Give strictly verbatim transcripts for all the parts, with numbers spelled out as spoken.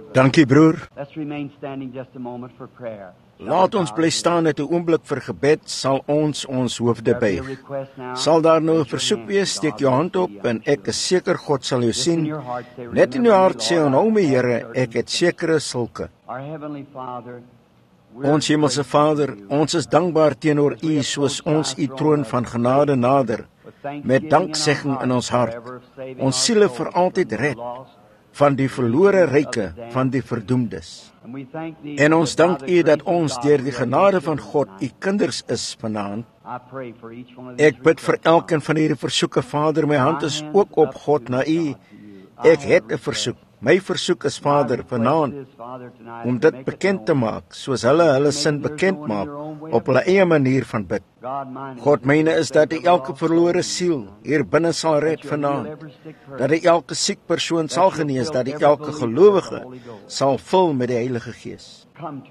Dankie broer. Let's remain standing just a moment for prayer. Laat ons bly staan net 'n oomblik vir gebed, sal ons ons hoofde buig. Sal daar nou 'n versoek wees, steek jou hand op en ek is seker God sal jou sien. Net in jou hart sê onthou my Here, ek het sekere sulke. Our Heavenly Father, Ons hemelse Vader, ons is dankbaar teenoor U soos ons U troon van genade nader, met danksegging in ons hart. Ons siele vir altyd red van die verlore ryke, van die verdoemdes. En ons dank U dat ons deur die genade van God U kinders is vanaand. Ek bid vir elkeen van hierdie versoeke, Vader, my hand is ook op God na U. Ek het 'n versoek. My versoek is, Vader, vanaand, om dit bekend te maak, soos hulle hulle sin bekend maak, op hulle eie manier van bid. God, myne is dat U elke verlore siel hier binne sal red vanaand, dat U elke siek persoon sal genees, dat U elke gelowige sal vul met die Heilige Gees.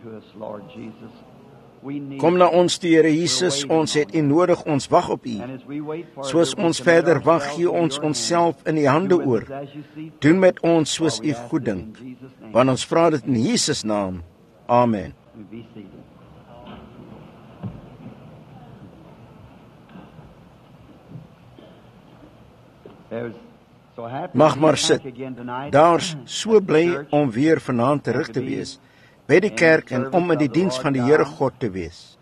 Kom na ons toe, Here Jesus, ons het U nodig, ons wag op U. Soos ons verder wag, gee ons onsself in U hande oor. Doen met ons soos U goeddink, want ons vra dit in Jesus naam. Amen. Mag maar sit. Daar's so bly om weer vanaand terug te wees by die kerk en om in die diens van die Here God te wees.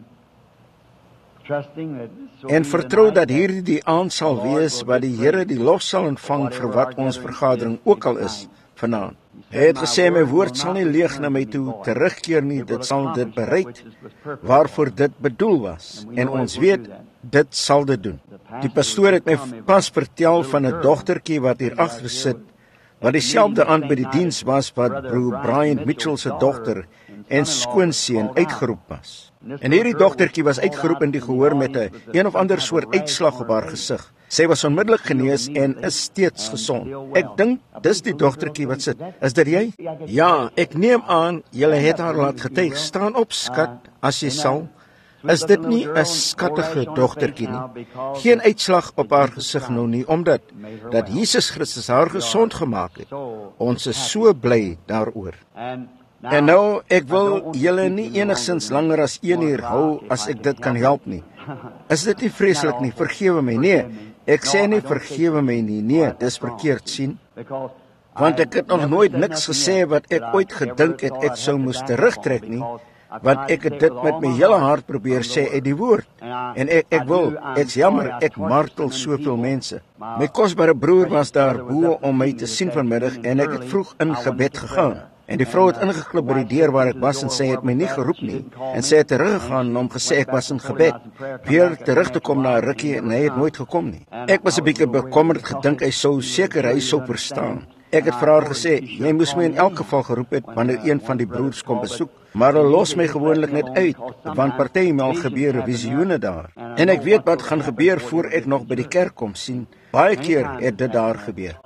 En vertrou dat hierdie die aand sal wees wat die Here die lof sal ontvang vir wat ons vergadering ook al is vanaand. Hy het gesê, my woord sal nie leeg na my toe terugkeer nie, dit sal dit bereik waarvoor dit bedoel was. En ons weet, dit sal dit doen. Die pastoor het my pas vertel van 'n dogtertjie wat hier agter sit, wat dieselfde aand by die diens was wat broer Brian Mitchell se dogter en skoonseun uitgeroep was. En hierdie dogtertjie was uitgeroep in die gehoor met 'n een of ander soort uitslag op haar gesig. Sy was onmiddellik genees en is steeds gesond. Ek dink dis die dogtertjie wat sit. Is dit jy? Ja, ek neem aan julle het haar laat getuig. Staan op, skat, as jy sal. Is dit nie 'n skattige dogtertjie nie? Geen uitslag op haar gesig nou nie, omdat dat Jesus Christus haar gesond gemaak het. Ons is so bly daaroor. En nou, ek wil julle nie enigsins langer as een uur hou as ek dit kan help nie. Is dit nie vreeslik nie? Vergewe my. Nee, ek sê nie vergewe my nie. Nee, dis verkeerd sien. Want ek het nog nooit niks gesê wat ek ooit gedink het ek sou moes terugtrek nie. Want ek het dit met my hele hart probeer sê uit die woord. En ek, ek wil, ek's jammer, ek martel soveel mense. My kosbare broer was daar bo om my te sien vanmiddag en ek het vroeg in gebed gegaan. En die vrou het ingeklip by die deur waar ek was en sy het my nie geroep nie. En sy het teruggegaan en hom gesê ek was in gebed. Weer terug te kom na 'n rukkie en hy het nooit gekom nie. Ek was 'n bietjie bekommerd, gedink hy sou seker hy sou verstaan. Ek het vir haar gesê, jy moes my in elk geval geroep het wanneer een van die broers kom besoek. Maar hulle los my gewoonlik net uit, want partymal gebeur visioene daar. En ek weet wat gaan gebeur voor ek nog by die kerk kom sien. Baie keer het dit daar gebeur.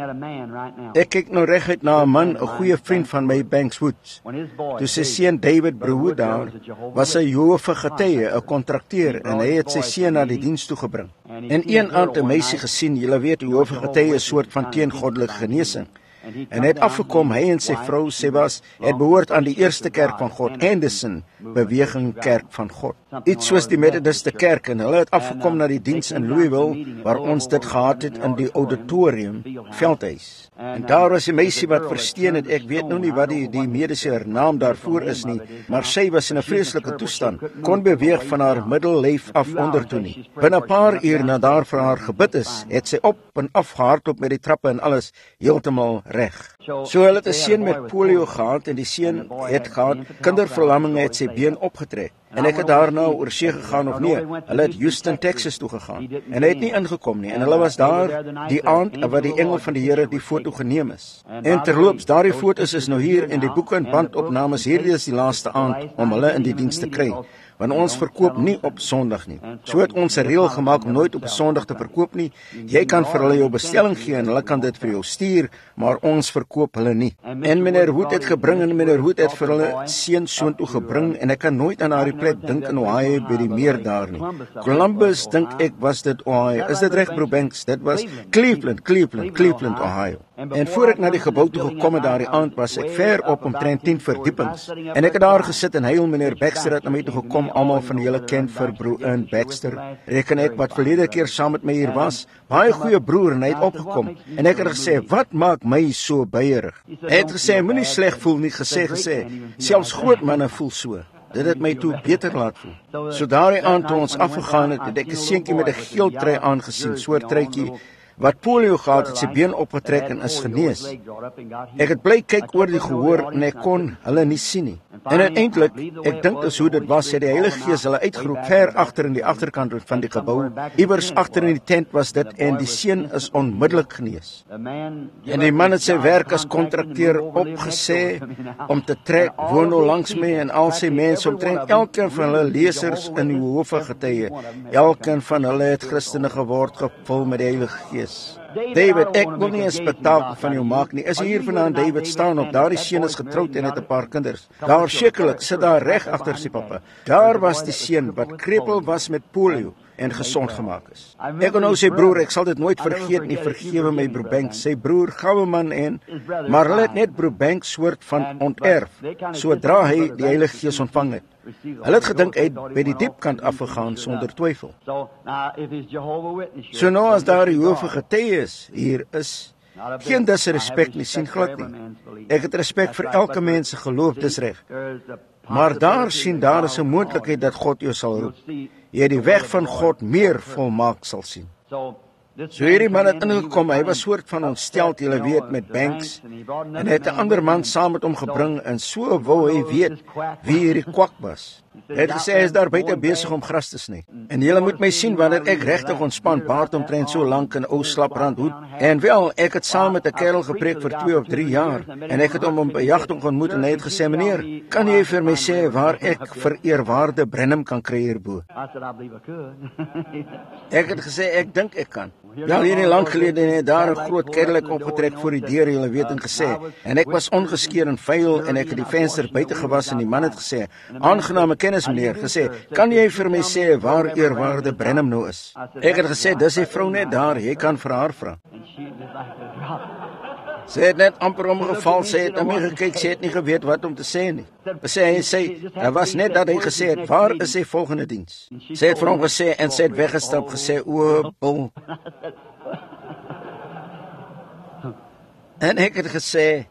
Ek kyk nou reguit na 'n man, 'n goeie vriend van my, Banks Woods. Toe sy seun David Brood daar, was hy Jehova getuie, 'n kontrakteur, en hy het sy seun na die diens toe gebring. En een aand 'n meisie gesien, julle weet Jehova getuie is 'n soort van teengoddelike genesing. En hy het afgekom, hy en sy vrou, sy was, het behoort aan die eerste kerk van God, Anderson, beweging kerk van God. Iets soos die Methodiste kerk, en hulle het afgekom na die diens in Louisville, waar ons dit gehad het in die auditorium, Veldhuis. En daar was 'n meisie wat versteen het, ek weet nou nie wat die, die medische naam daarvoor is nie, maar sy was in 'n vreeslike toestand, kon beweeg van haar middellyf af ondertoe nie. Binne 'n paar uur na daar vir haar gebid is, het sy op en af gehardloop met die trappe en alles, heeltemal reg. So hulle het 'n seun met polio gehad en die seun het gehad kinderverlamming, het sy been opgetrek. En ek het daarna oor see gegaan of nee, hulle het Houston, Texas toe gegaan. En hy het nie ingekom nie en hulle was daar die aand wat die engel van die Here die foto geneem is. En terloops, daardie foto's is nou hier in die boeke en bandopnames. Hierdie is die laaste aand om hulle in die diens te kry. Want ons verkoop nie op Sondag nie. So het ons 'n reël gemaak om nooit op 'n Sondag te verkoop nie. Jy kan vir hulle jou bestelling gee en hulle kan dit vir jou stuur, maar ons verkoop hulle nie. En meneer Hoed het gebring en meneer Hoed het vir hulle seun soontoe gebring en ek kan nooit aan daardie plek dink in Ohio by die meer daar nie. Columbus dink ek was dit Ohio. Is dit reg, Bro Banks? Dit was Cleveland, Cleveland, Cleveland, Ohio. En voor ek na die gebou toe gekom het daardie aand, was ek ver op omtrent tien verdiepings. En ek het daar gesit en heel meneer Baxter het na my toe gekom, almal van julle ken vir broer Ian Baxter. Reken ek wat verlede keer saam met my hier was, baie goeie broer, en hy het opgekom. En ek het gesê, wat maak my so beierig? Hy het gesê, moenie sleg voel nie, gesê, gesê, selfs groot manne voel so. Dit het my toe beter laat voel. So daardie aand toe ons afgegaan het, het ek 'n seentjie met 'n geel trui aangesien, so 'n truitjie, wat polio gehad het, sy been opgetrek en is genees. Ek het bly kyk oor die gehoor en ek kon hulle nie sien nie. En uiteindelik, ek dink dis hoe dit was, het die Heilige Gees hulle uitgeroep ver agter in die agterkant van die gebou. Iewers agter in die tent was dit en die seun is onmiddellik genees. En die man het sy werk as kontrakteur opgesê om te trek, woon nou langs my en al sy mense, omtrent elkeen van hulle lesers in die hoofde getuie. Elkeen van hulle het Christene geword, gevul met die Heilige Gees. David, ek wil nie 'n spektakel van jou maak nie. Is hier vanaand David staan op, daardie seun is getroud en het 'n paar kinders. Daar sekerlik sit daar reg agter sy pappa. Daar was die seun wat krepeel was met polio en gesond gemaak is. Ek kon nou sê broer, ek sal dit nooit vergeet nie, vergewe my broer Banks, sy broer, goue man en, maar hulle het net broer Banks soort van onterf, sodra hy die Heilige Gees ontvang het. Hulle het gedink hy het by die diepkant afgegaan sonder twyfel. So nou as daar die hoof getuie is, hier is, geen disrespek nie, sien glad nie. Ek het respek vir elke mens se geloof, dis reg. Maar daar sien, daar is 'n moontlikheid dat God jou sal roep. Jy die weg van God meer volmaak sal sien. So hierdie man het ingekom, hy was soort van ontsteld, julle weet, met Banks, en hy het 'n ander man saam met hom gebring, en so wou hy weet wie hierdie kwak was. Hy het gesê, hy is daar buite besig om gras te sny. En julle moet my sien, wanneer ek regtig ontspan, baard omtrent so lank in 'n ou slaprand hoed, en wel, ek het saam met 'n kerel gepreek vir twee of drie jaar, en ek het hom op 'n jagtong ontmoet, en hy het gesê, meneer, kan jy vir my sê waar ek vir eerwaarde Brenham kan kry hierbo? Ek het gesê, ek dink ek kan. Ja, hierdie lang gelede het daar 'n groot kerel opgetrek voor die deur, julle weet, en gesê, en ek was ongeskeer en vuil, en ek het die venster buite gewas, en die man het gesê, aangename kennis meneer, gesê, kan jy vir my sê waar eerwaarde Brenham nou is? Ek het gesê, dis die vrou net daar, jy kan vir haar vra. Sy het net amper omgeval, sy het na my gekyk, sy het nie geweet wat om te sê nie. Sy hy sê, hy was net dat hy gesê het, waar is sy volgende diens? Sy het vir hom gesê, en sy het weggestap, gesê, o, bul. En ek het gesê,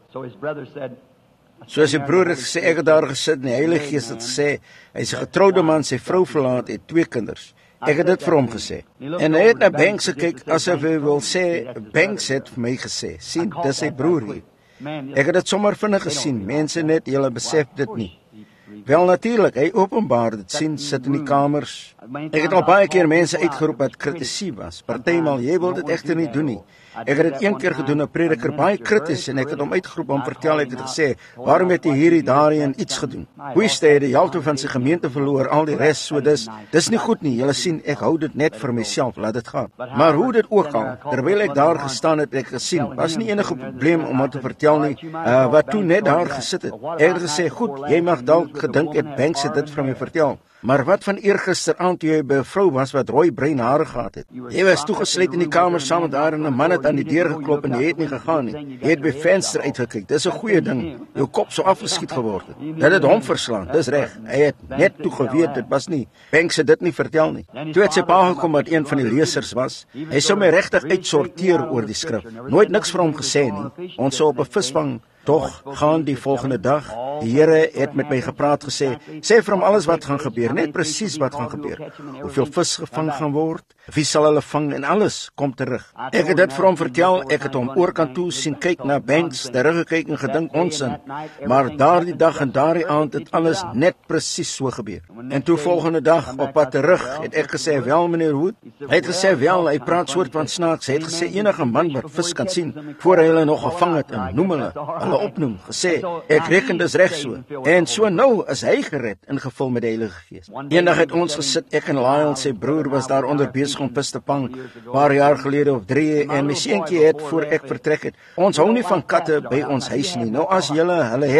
soos sy broer het gesê, ek het daar gesit, en die Heilige Gees het gesê, hy is 'n getroude man, sy vrou verlaat, het twee kinders. Ek het dit vir hom gesê. En hy het na Banks gekyk, asof hy wil sê, Banks het vir my gesê, sien, dis sy broer hier. Ek het dit sommer vinnig gesien, mense net, julle besef dit nie. Wel natuurlik, hy openbaar dit, sien, sit in die kamers. Ek het al baie keer mense uitgeroep wat kritisie was. Partymal, jy wil dit egter nie doen nie. Ek het dit een keer gedoen, 'n prediker baie krities, en ek het hom uitgeroep om vertel, ek het gesê, waarom het jy hierdie daarin en iets gedoen? Hoeste het die helfte van sy gemeente verloor, al die res, so dis, dis nie goed nie, julle sien, ek hou dit net vir myself, laat dit gaan. Maar hoe dit ook al, terwyl ek daar gestaan het, ek gesien, was nie enige probleem om wat te vertel nie, uh, wat toe net daar gesit het. Ek het gesê, goed, jy mag dalk gedink het, Banks het dit vir my vertel. Maar wat van eergister aand toe jy by 'n vrou was wat rooi bruin hare gehad het? Jy was toegesluit in die kamer saam met haar en 'n man het aan die deur geklop en jy het nie gegaan nie. Jy het by venster uitgekyk. Dis 'n goeie ding. Jou kop so afgeskiet geword het. Dit het hom verslaan. Dis reg. Hy het net toe geweet dit was nie. Banks het dit nie vertel nie. Toe het sy pa gekom wat een van die lesers was. Hy sou my regtig uitsorteer oor die skrif. Nooit niks vir hom gesê nie. Ons sou op 'n visvang tog gaan die volgende dag. Die Here het met my gepraat gesê, sê vir hom alles wat gaan gebeur, net presies wat gaan gebeur. Hoeveel vis gevang gaan word, wie sal hulle vang en alles kom terug. Ek het dit vir hom vertel, ek het hom oorkant toe sien kyk na Banks, teruggekyk en gedink onsin. Maar daardie dag en daardie aand het alles net presies so gebeur. En toe volgende dag op pad terug het ek gesê, wel meneer Wood, hy het gesê wel, hy praat soort van snaaks, hy het gesê enige man wat vis kan sien, voor hy hulle nog gevang het en noem hulle, hulle opnoem, gesê, ek reken dis reg so. En so nou is hy gered, ingevul met die Heilige Gees. Eendag het ons gesit, ek en Lyle, sy broer, was daar onder besig om vis te vang, paar jaar gelede of drie, en my seentjie het, voor ek vertrek het, ons hou nie van katte by ons huis nie, nou as julle hulle het,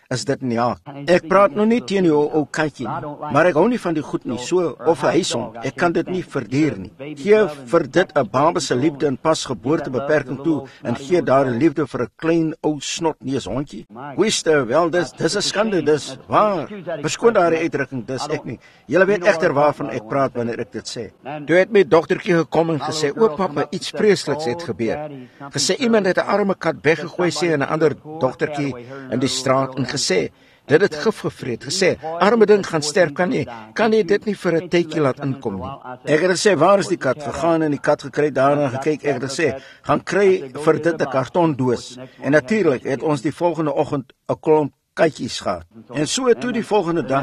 is dit nie haak. Ek praat nou nie teen jou ou katjie nie, maar ek hou nie van die goed nie, so of 'n huishond. Ek kan dit nie verduur nie. Gee vir dit 'n baba se liefde en pas geboortebeperking toe en gee daar 'n liefde vir 'n klein ou snotneus hondjie. Goeieste, wel dis dis 'n skande, dis waar. Verskoon daardie uitdrukking, dis ek nie. Julle weet egter waarvan ek praat wanneer ek dit sê. Toe het my dogtertjie gekom en gesê, "O pappa, iets vreesliks het gebeur." Gesê iemand het 'n arme kat weggegooi sê en 'n ander dogtertjie in die straat en gesê, dit het gif gevreet, gesê, "Arme ding gaan sterf, kan nie, kan nie dit nie vir 'n tydjie laat inkom nie." Ek het gesê, "Waar is die kat?" Gegaan en die kat gekry, daarna gekyk, ek het gesê, "Gaan kry vir dit 'n kartondoos." En natuurlik het ons die volgende oggend 'n klomp katjies gehad. En so toe die volgende dag,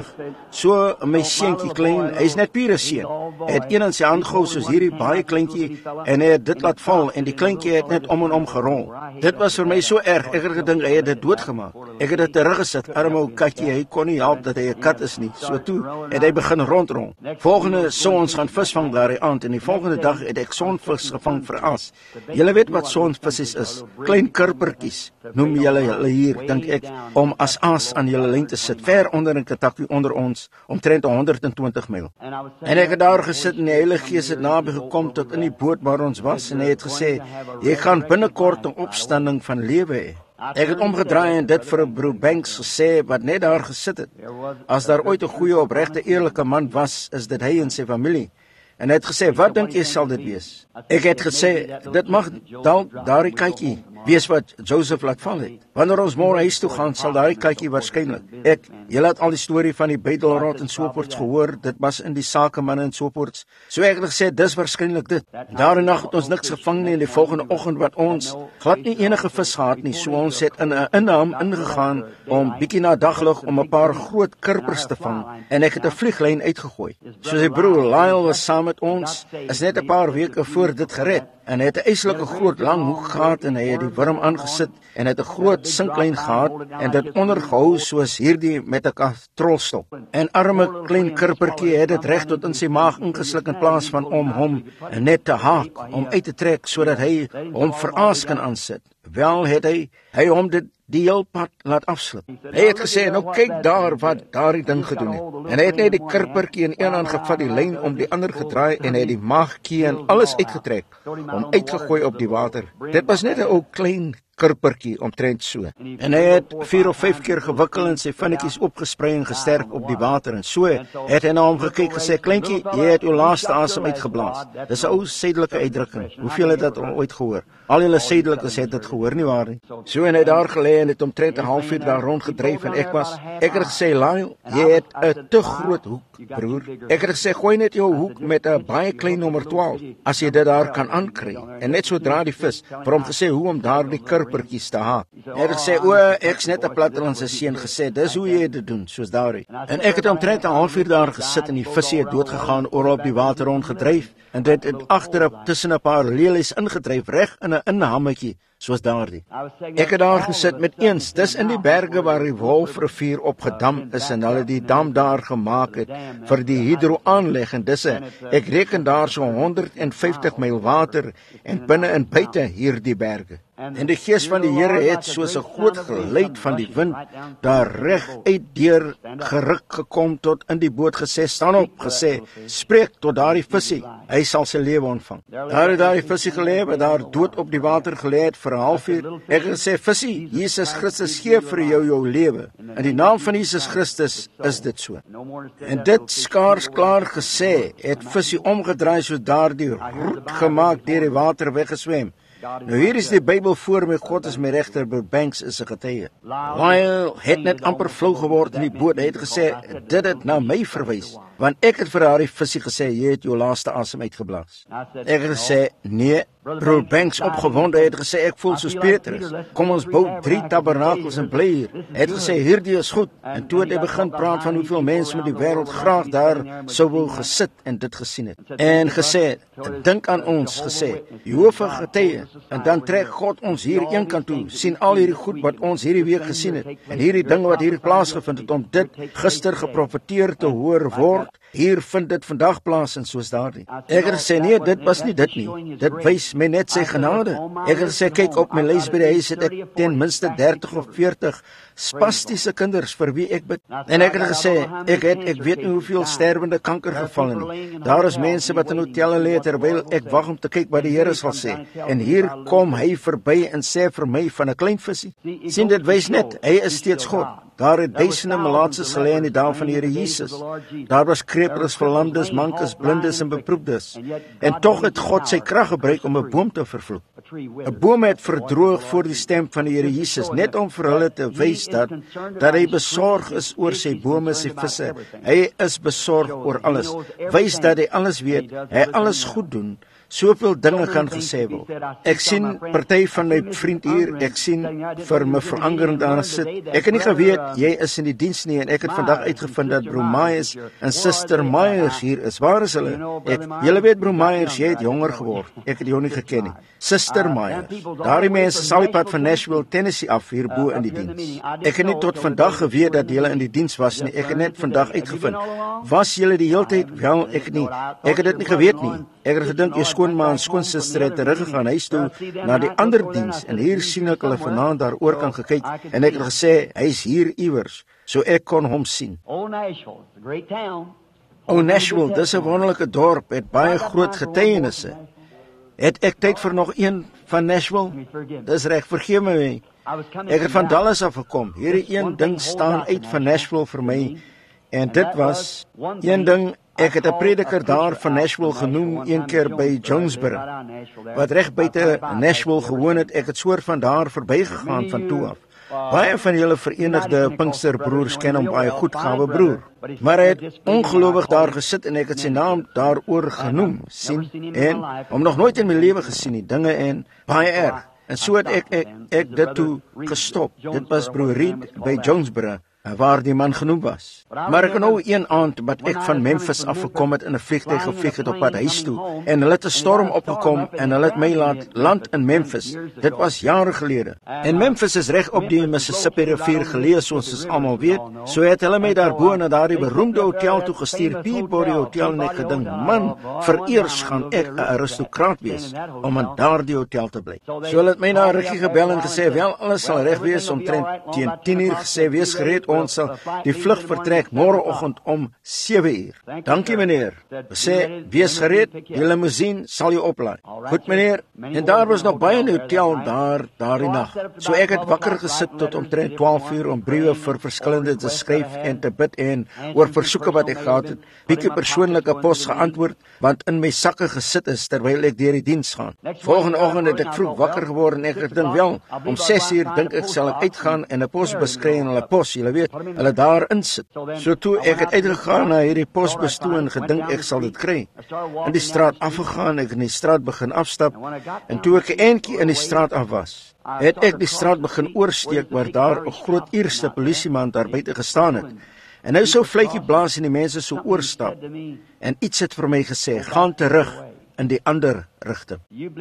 so my seentjie klein, hy's net pure seun, het een in sy hand gehou soos hierdie baie kleintjie en hy het dit laat val en die kleintjie het net om en om gerol. Dit was vir my so erg, ek het gedink hy het dit doodgemaak. Ek het dit teruggesit, arme ou katjie, hy kon nie help dat hy 'n kat is nie. So toe het hy begin rondrol. Volgende sou ons gaan visvang daardie aand en die volgende dag het ek sonvis gevang vir as. Julle weet wat sonvisse is, klein kurpertjies, noem julle hulle hier, dink ek, om as aas aan julle lyn te sit, ver onder in Kentucky onder ons, omtrent honderd en twintig myl. En ek het daar gesit en die Heilige Gees het naby gekom tot in die boot waar ons was en hy het gesê, "Jy gaan binnekort 'n opstanding van lewe hê." Ek het omgedraai en dit vir 'n broer Banks gesê wat net daar gesit het. As daar ooit 'n goeie, opregte, eerlike man was, is dit hy en sy familie. En hy het gesê, "Wat dink jy sal dit wees?" Ek het gesê, "Dit mag dalk daardie katjie wees wat Joseph laat val het. Wanneer ons môre huis toe gaan, sal daardie katjie waarskynlik." Ek, julle het al die storie van die bydelrot en sopoorts gehoor, dit was in die sakemanne en sopoorts. So ek het gesê, dis waarskynlik dit. Daardie nag het ons niks gevang nie en die volgende oggend wat ons glad nie enige vis gehad nie, so ons het in 'n inham ingegaan om bietjie na daglig om 'n paar groot kurpers te vang en ek het 'n vlieglyn uitgegooi. So sy broer Lyle was saam met ons, is net 'n paar weke voor dit gered. En hy het 'n eislike groot lang hoek gehad en hy het die wurm aangesit en het 'n groot sinklyn gehad en dit ondergehou soos hierdie met 'n kastrolstok. En arme klein kurpertjie het dit reg tot in sy maag ingesluk in plaas van om hom net te haak, om uit te trek sodat hy hom vir aas kan aansit. Wel het hy hy hom dit die heel pad laat afslip. Hy het gesê, "Nou kyk daar wat daardie ding gedoen het." En hy het net die kurpertjie in een hand gevat, die lyn om die ander gedraai en hy het die maagkie en alles uitgetrek, om uitgegooi op die water. Dit was net 'n ou klein kurpertjie omtrent so. En hy het vier of vyf keer gewikkel en sy vinnetjies opgesprei en gesterk op die water. En so het hy na hom gekyk gesê, "Kleintjie, jy het jou laaste asem uitgeblaas." Dis 'n ou suidelike uitdrukking. Hoeveel het dit al ooit gehoor? Al julle suidelikes het dit gehoor, nie waar nie? So en hy daar gelê en het omtrent 'n halfuur daar rondgedryf en ek was, ek het gesê, "Lyle, jy het 'n te groot hoek, broer." Ek het gesê, "Gooi net jou hoek met 'n baie klein nommer twaalf, as jy dit daar kan aankry." En net sodra die vis, vir hom gesê hoe om daar die kurpertjies te haak. Hy het gesê, "O, ek's net 'n plattelandse seun," gesê, "Dis hoe jy dit doen, soos daardie." En ek het omtrent 'n halfuur daar gesit en die visie het doodgegaan oor op die water rondgedryf en dit het agterop tussen 'n paar lelies ingedryf reg in 'n inhammetjie soos daardie. Ek het daar gesit met eens, dis in die berge waar die Wolfrivier opgedam is en hulle die dam daar gemaak het vir die hidroaanleg en dis 'n, ek reken daar so honderd en vyftig myl water en binne en buite hierdie berge. En die Gees van die Here het soos 'n groot geluid van die wind daar reg uit deur geruk gekom tot in die boot gesê, "Staan op," gesê, "Spreek tot daardie visie, hy sal sy lewe ontvang." Daar het daardie visie gelê wat daar dood op die water gelê het vir 'n halfuur. Ek het gesê, "Visie, Jesus Christus gee vir jou jou lewe. In die naam van Jesus Christus is dit so." En dit skaars klaar gesê, het visie omgedraai so daardie roet gemaak deur die water weggeswem. Nou hier is die Bybel voor my, God is my regter, Broer Banks is 'n getuie. Lyle het net amper flou geword in die boot. Hy het gesê, "Dit het na my verwys." Want ek het vir daardie visie gesê, "Jy het jou laaste asem uitgeblaas." Ek het gesê, "Nee." Broer Banks opgewonde het gesê, "Ek voel soos Petrus. Kom ons bou drie tabernakels en bly hier." Hy het gesê, "Hierdie is goed." En toe het hy begin praat van hoeveel mense met die wêreld graag daar sou wou gesit en dit gesien het. En gesê, "Dink aan ons," gesê, "Jehovah getuie." En dan trek God ons hier een kant toe, sien al hierdie goed wat ons hierdie week gesien het en hierdie dinge wat hier plaasgevind het, om dit gister geprofeteer te hoor word praat. Hier vind dit vandag plaas en soos daardie. Ek het gesê nee, dit was nie dit nie. Dit wys my net sy genade. Ek het gesê kyk op my lys by die huis het ek ten minste dertig of veertig spastiese kinders vir wie ek bid. En ek het gesê ek het ek weet nie hoeveel sterwende kankergevalle nie. Daar is mense wat in hotelle lê terwyl ek wag om te kyk wat die Here sal sê. En hier kom hy verby en sê vir my van 'n klein visie. Sien dit wys net, hy is steeds God. Daar het duisende malaatses gelê in die dae van die Here Jesus. Daar was krepels, verlamdes, mankes, blindes en beproefdes. En tog het God sy krag gebruik om 'n boom te vervloek. 'n Boom het verdroog voor die stem van die Here Jesus, net om vir hulle te wys dat dat hy besorg is oor sy bome, sy visse. Hy is besorg oor alles. Wys dat hy alles weet, hy alles goed doen. Soveel dinge kan gesê word. Ek sien party van my vriend hier, ek sien vir mevrou Anger daar sit. Ek het nie geweet jy is in die diens nie en ek het vandag uitgevind dat Broer Myers en Suster Myers hier is. Waar is hulle? Ek, julle weet Broer Myers, jy het jonger geword. Ek het jou nie geken nie. Suster Myers. Daardie mense sal die pad van Nashville, Tennessee af hier bo in die diens. Ek het nie tot vandag geweet dat julle in die diens was nie. Ek het net vandag uitgevind. Was julle die hele tyd? Wel, ek nie. Ek het dit nie geweet nie. Ek het gedink jy skoonma en skoonsister het teruggegaan huis toe na die ander diens en hier sien ek hulle vanaand daar oor kan gekyk en ek het gesê hy's hier iewers so ek kon hom sien. O Nashville, dis 'n wonderlike dorp, het baie groot getuienisse. Het ek tyd vir nog een van Nashville? Dis reg, vergewe my. Ek het van Dallas af gekom. Hierdie een ding staan uit van Nashville vir my en dit was een ding. Ek het 'n prediker daar van Nashville genoem een keer by Jonesboro, wat reg buite Nashville gewoon het. Ek het soort van daar verbygegaan van toe af. Baie van julle Verenigde Pinksterbroers ken hom baie goed, Gawe broer. Maar hy het ongelowig daar gesit en ek het sy naam daaroor genoem, sien, en hom nog nooit in my lewe gesien nie, dinge en baie erg. En so het ek, ek, ek dit toe gestop. Dit was broer Reed by Jonesboro, waar die man genoem was. Maar ek nou een aand wat ek van Memphis afgekom het in 'n vliegtuig gevlieg het op pad huis toe en hulle het 'n storm opgekom en hulle het my laat land in Memphis. Dit was jare gelede. En Memphis is reg op die Mississippi rivier geleë soos ons almal weet. So het hulle my daarbo na daardie beroemde hotel toe gestuur, Peabody Hotel, en ek gedink, man, vereers gaan ek 'n aristokraat wees om in daardie hotel te bly. So hulle het my na 'n rukkie gebel en gesê, wel, alles sal reg wees omtrent teen tien uur, gesê wees gereed. Ons sal die vlug vertrek môreoggend om sewe uur. Dankie meneer. Sê, wees gereed, die limousine sal jou oplaai. Goed meneer. En daar was nog baie in die hotel daar, daardie nag. So ek het wakker gesit tot omtrent twaalf uur om briewe vir verskillende te skryf en te bid en oor versoeke wat ek gehad het. Bietjie persoonlike pos geantwoord, want in my sakke gesit is terwyl ek deur die diens gaan. Volgende oggend het ek vroeg wakker geword en ek het gedink, wel, om ses uur dink ek sal ek uitgaan en 'n pos beskry en hulle pos, julle weet, hulle daar insit. So toe ek het uitgegaan na hierdie posbus toe en gedink ek sal dit kry. In die straat afgegaan, ek in die straat begin afstap en toe ek 'n entjie in die straat af was, het ek die straat begin oorsteek waar daar 'n groot Ierse polisieman daar buite gestaan het. En nou so vletjie blaas en die mense so oorstap. En iets het vir my gesê, gaan terug in die ander rigting.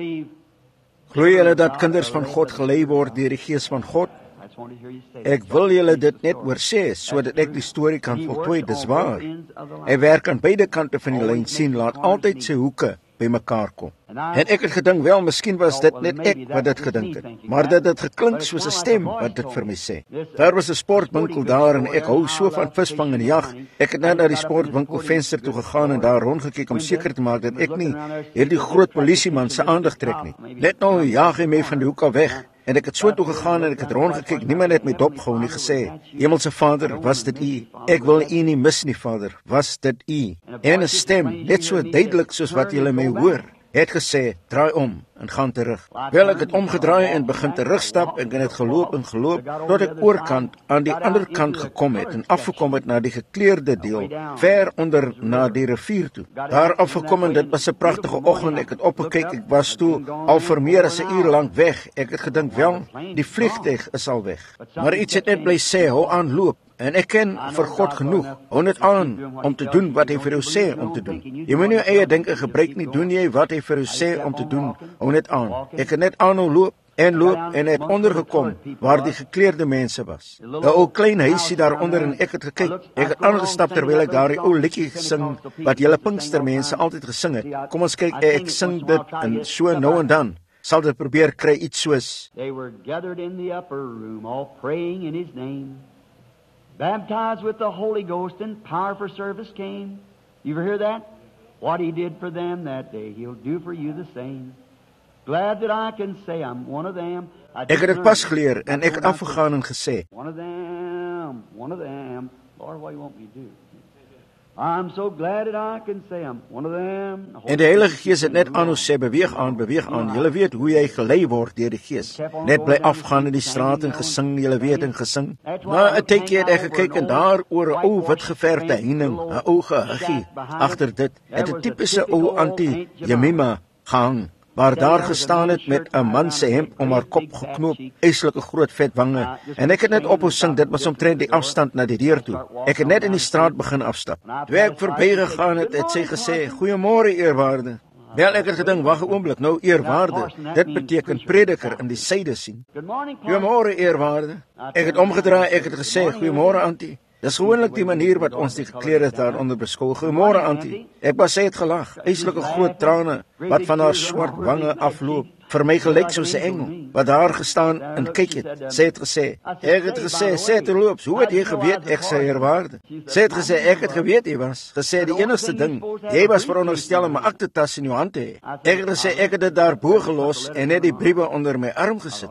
Glo julle dat kinders van God gelei word deur die Gees van God? Ek wil julle dit net oor sê, sodat ek die storie kan voltooi, dis waar. Hy werk aan beide kante van die lyn, sien, laat altyd sy hoeke by mekaar kom. En ek het gedink, wel, miskien was dit net ek wat dit gedink het, maar dit het geklink soos 'n stem wat dit vir my sê. Daar was 'n sportwinkel daar en ek hou so van visvang en jag. Ek het net na die sportwinkel venster toe gegaan en daar rondgekyk om seker te maak dat ek nie hierdie groot polisieman se aandag trek nie. Net nou jaag hy my van die hoek af weg. En ek het so toe gegaan en ek het rondgekyk, niemand het my dopgehou nie, gesê, Hemelse Vader, was dit U? Ek wil U nie mis nie, Vader, was dit U? En 'n stem, net so duidelik soos wat julle my hoor, het gesê, draai om en gaan terug. Wel, ek het omgedraai en begin terugstap en ek het geloop en geloop tot ek oorkant aan die ander kant gekom het en afgekom het na die gekleurde deel, ver onder na die rivier toe. Daar afgekom en dit was 'n pragtige oggend, ek het opgekyk, ek was toe al vir meer as 'n uur lank weg. Ek het gedink, wel, die vliegtuig is al weg. Maar iets het net bly sê, hou aan loop. En ek ken vir God genoeg, hou net aan om te doen wat hy vir jou sê om te doen. Jy moet nie jou eie denke gebruik nie, doen jy wat hy vir jou sê om te doen, hou net aan. Ek het net aanhou loop en loop en het ondergekom waar die gekleurde mense was. 'n Ou klein huisie daaronder en ek het gekyk. Ek het aangestap terwyl ek daardie ou liedjie gesing wat julle Pinkstermense altyd gesing het. Kom ons kyk, ek sing dit en so nou en dan sal dit probeer kry iets soos. They were gathered in the upper room, all praying in His name. Baptized with the Holy Ghost and power for service came. You ever hear that? What He did for them that day, He'll do for you the same. Glad that I can say I'm one of them. Ek het dit pas geleer en ek het afgegaan en gesê. One of them, one of them. Lord, what do you want me to do? I'm so glad that I can say I'm one of them. En die Heilige Gees het net aan ons sê, beweeg aan, beweeg aan. Julle weet hoe jy gelei word deur die Gees. Net bly afgaan in die straat en gesing, julle weet en gesing. Na 'n tydjie het ek gekyk en daar oor 'n ou wit geverfde heining, 'n ou gehuggie agter dit, het 'n tipiese ou antie Jemima gehang, waar daar gestaan het met 'n man se hemp om haar kop geknoop, eislike groot vet wange. En ek het net ophou sing, dit was omtrent die afstand na die deur toe. Ek het net in die straat begin afstap. Toe ek verbygegaan het, het sy gesê, "Goeiemôre, eerwaarde." Wel, ek het gedink, wag 'n oomblik, nou eerwaarde. Dit beteken prediker in die syde sien. "Goeiemôre, eerwaarde." Ek het omgedraai, ek het gesê, "Goeiemôre, antie." Dis gewoonlik die manier wat ons die gekleerdes daaronder beskou. "Goeiemôre, antie." Ek was sy het gelag, eislike groot trane wat van haar swart wange afloop. Vir my gelyk soos 'n engel wat daar gestaan en kyk het. Sy het gesê, "Ek het gesê, sê terloops, hoe het jy geweet ek sy eerwaarde?" Sy het gesê, "Ek het geweet jy was." Gesê die enigste ding, jy was veronderstel om 'n aktetas in jou hand te hê. Ek het gesê ek het dit daar bo gelos en net die briewe onder my arm gesit.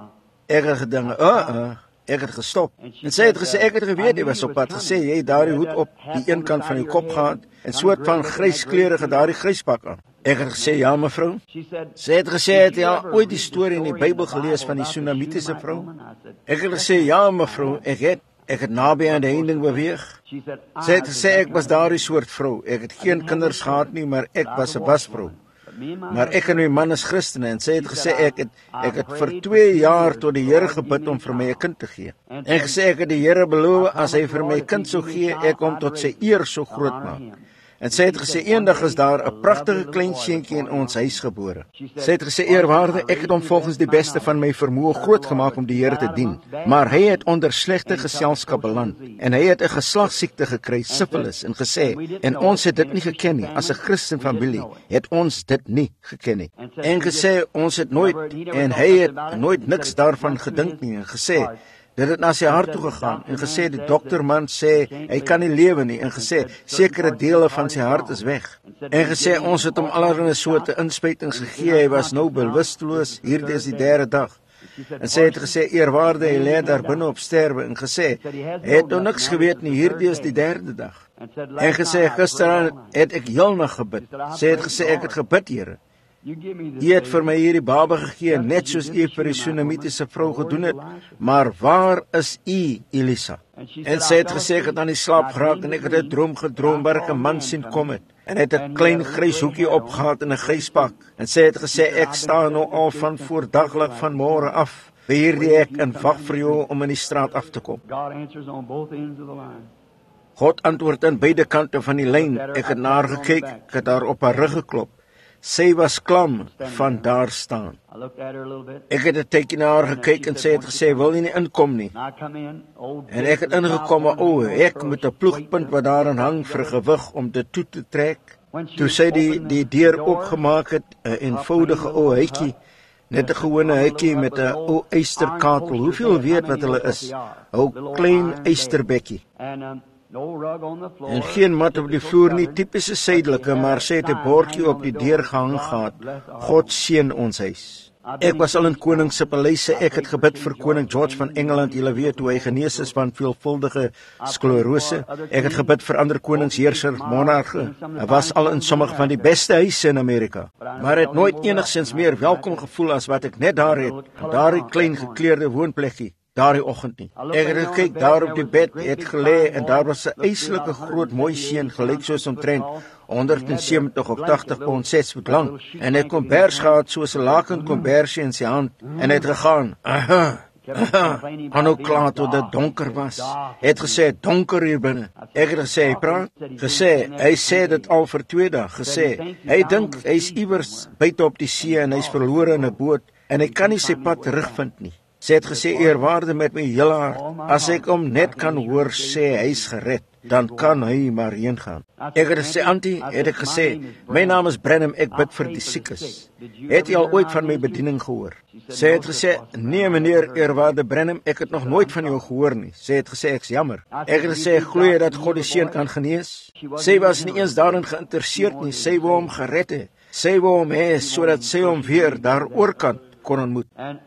Ek het gedink, "Uh uh." Ek het gestop. En sy het gesê, "Ek het geweet jy was op pad." Gesê, "Jy het daardie hoed op die een kant van jou kop gehad en soort van gryskleurige daardie gryspak aan." Ek het gesê, "Ja, mevrou." Sy het gesê, "Het jy al ooit die storie in die Bybel gelees van die Sunamitiese vrou?" Ek het gesê, "Ja, mevrou, ek het ek het naby aan die heining beweeg." Sy het gesê, "Ek was daardie soort vrou. Ek het geen kinders gehad nie, maar ek was 'n wasvrou. Maar ek en my man is Christene." En sy het gesê, ek het ek het vir twee jaar tot die Here gebid om vir my 'n kind te gee. En gesê ek het die Here beloof as hy vir my 'n kind sou gee, ek hom tot sy eer so groot maak. En sy het gesê, "Eendag is daar 'n pragtige klein seentjie in ons huis gebore." Sy het gesê, "Eerwaarde, ek het hom volgens die beste van my vermoë groot gemaak om die Here te dien, maar hy het onder slegte geselskap beland en hy het 'n geslagsiekte gekry, syfilis, en gesê, en ons het dit nie geken nie. As 'n Christen familie het ons dit nie geken nie." En gesê, "Ons het nooit en hy het nooit niks daarvan gedink nie." En gesê, dit het na sy hart toe gegaan en gesê die dokterman sê hy kan nie lewe nie en gesê sekere dele van sy hart is weg. En gesê ons het hom allerlei soorte inspuitings gegee, hy was nou bewusteloos, hierdie is die derde dag. En sy het gesê, "Eerwaarde, hy lê daar binne op sterwe." En gesê, hy het nou niks geweet nie, hierdie is die derde dag. En gesê, "Gisteraan het ek heel nag gebid." Sy het gesê, "Ek het gebid, Here. U het vir my hierdie baba gegee, net soos u vir die Sunamitiese vrou gedoen het, maar waar is u, Elisa?" En sy het gesê, "Ek het aan die slaap geraak en ek het 'n droom gedroom waar ek 'n man sien kom het. En hy het 'n klein grys hoekie opgehad en 'n grys pak." En sy het gesê, "Ek staan nou al van voordaglik van môre af by hierdie hek en wag vir jou om in die straat af te kom." God antwoord aan beide kante van die lyn. Ek het na haar gekyk, ek het haar op haar rug geklop. Sy was klam van daar staan. Ek het 'n tydjie na haar gekyk en sy het gesê, "Wil jy nie inkom nie?" En ek het ingekom, o, ek met 'n ploegpunt wat daarin hang vir gewig om dit toe te trek. Toe sy die die deur oopgemaak het, 'n eenvoudige ou huitjie, net 'n gewone huitjie met 'n ou eysterkatel. Hoeveel weet wat hulle is? 'n Ou klein eysterbekkie. En geen mat op die vloer nie, tipiese suidelike, maar sy het 'n bordjie op die deur gehang gehad, "God seën ons huis." Ek was al in koning se paleise, ek het gebid vir koning George van Engeland, julle weet hoe hy genees is van veelvuldige sklerose. Ek het gebid vir ander konings, heersers, monarge. Hy was al in sommige van die beste huise in Amerika, maar het nooit enigsins meer welkom gevoel as wat ek net daar het, daardie klein gekleurde woonplekkie. Daardie oggend nie. Ek het gekyk daar op die bed, het gelê en daar was 'n eislike groot mooi seun, gelyk soos omtrent honderdsewentig of tagtig pond, ses voet lank, en hy kom bers gehad soos 'n laken kombersie in sy hand en het gegaan. Aha. Aanhou kla tot dit donker was. Het gesê donker hier binne. Ek het gesê hy praat, gesê hy sê dit al vir twee dae, gesê hy dink hy's iewers buite op die see en hy's verlore in 'n boot. en hy kan nie sy pad terugvind nie. Sy het gesê, eerwaarde met my hele hart, as ek hom net kan hoor sê, hy is gered, dan kan hy maar heen gaan. Ek het gesê, Auntie, het ek gesê, my naam is Branham, ek bid vir die siekes. Het jy al ooit van my bediening gehoor? Sy het gesê, nee meneer, eerwaarde Branham, ek het nog nooit van jou gehoor nie. Sy het gesê, ek's jammer. Ek het gesê, glo jy dat God die seun kan genees? Sy was nie eens daarin geïnteresseerd nie, sy wou hom gered het. Sy wou hom hê, sodat sy hom weer daar oorkant kon ontmoet.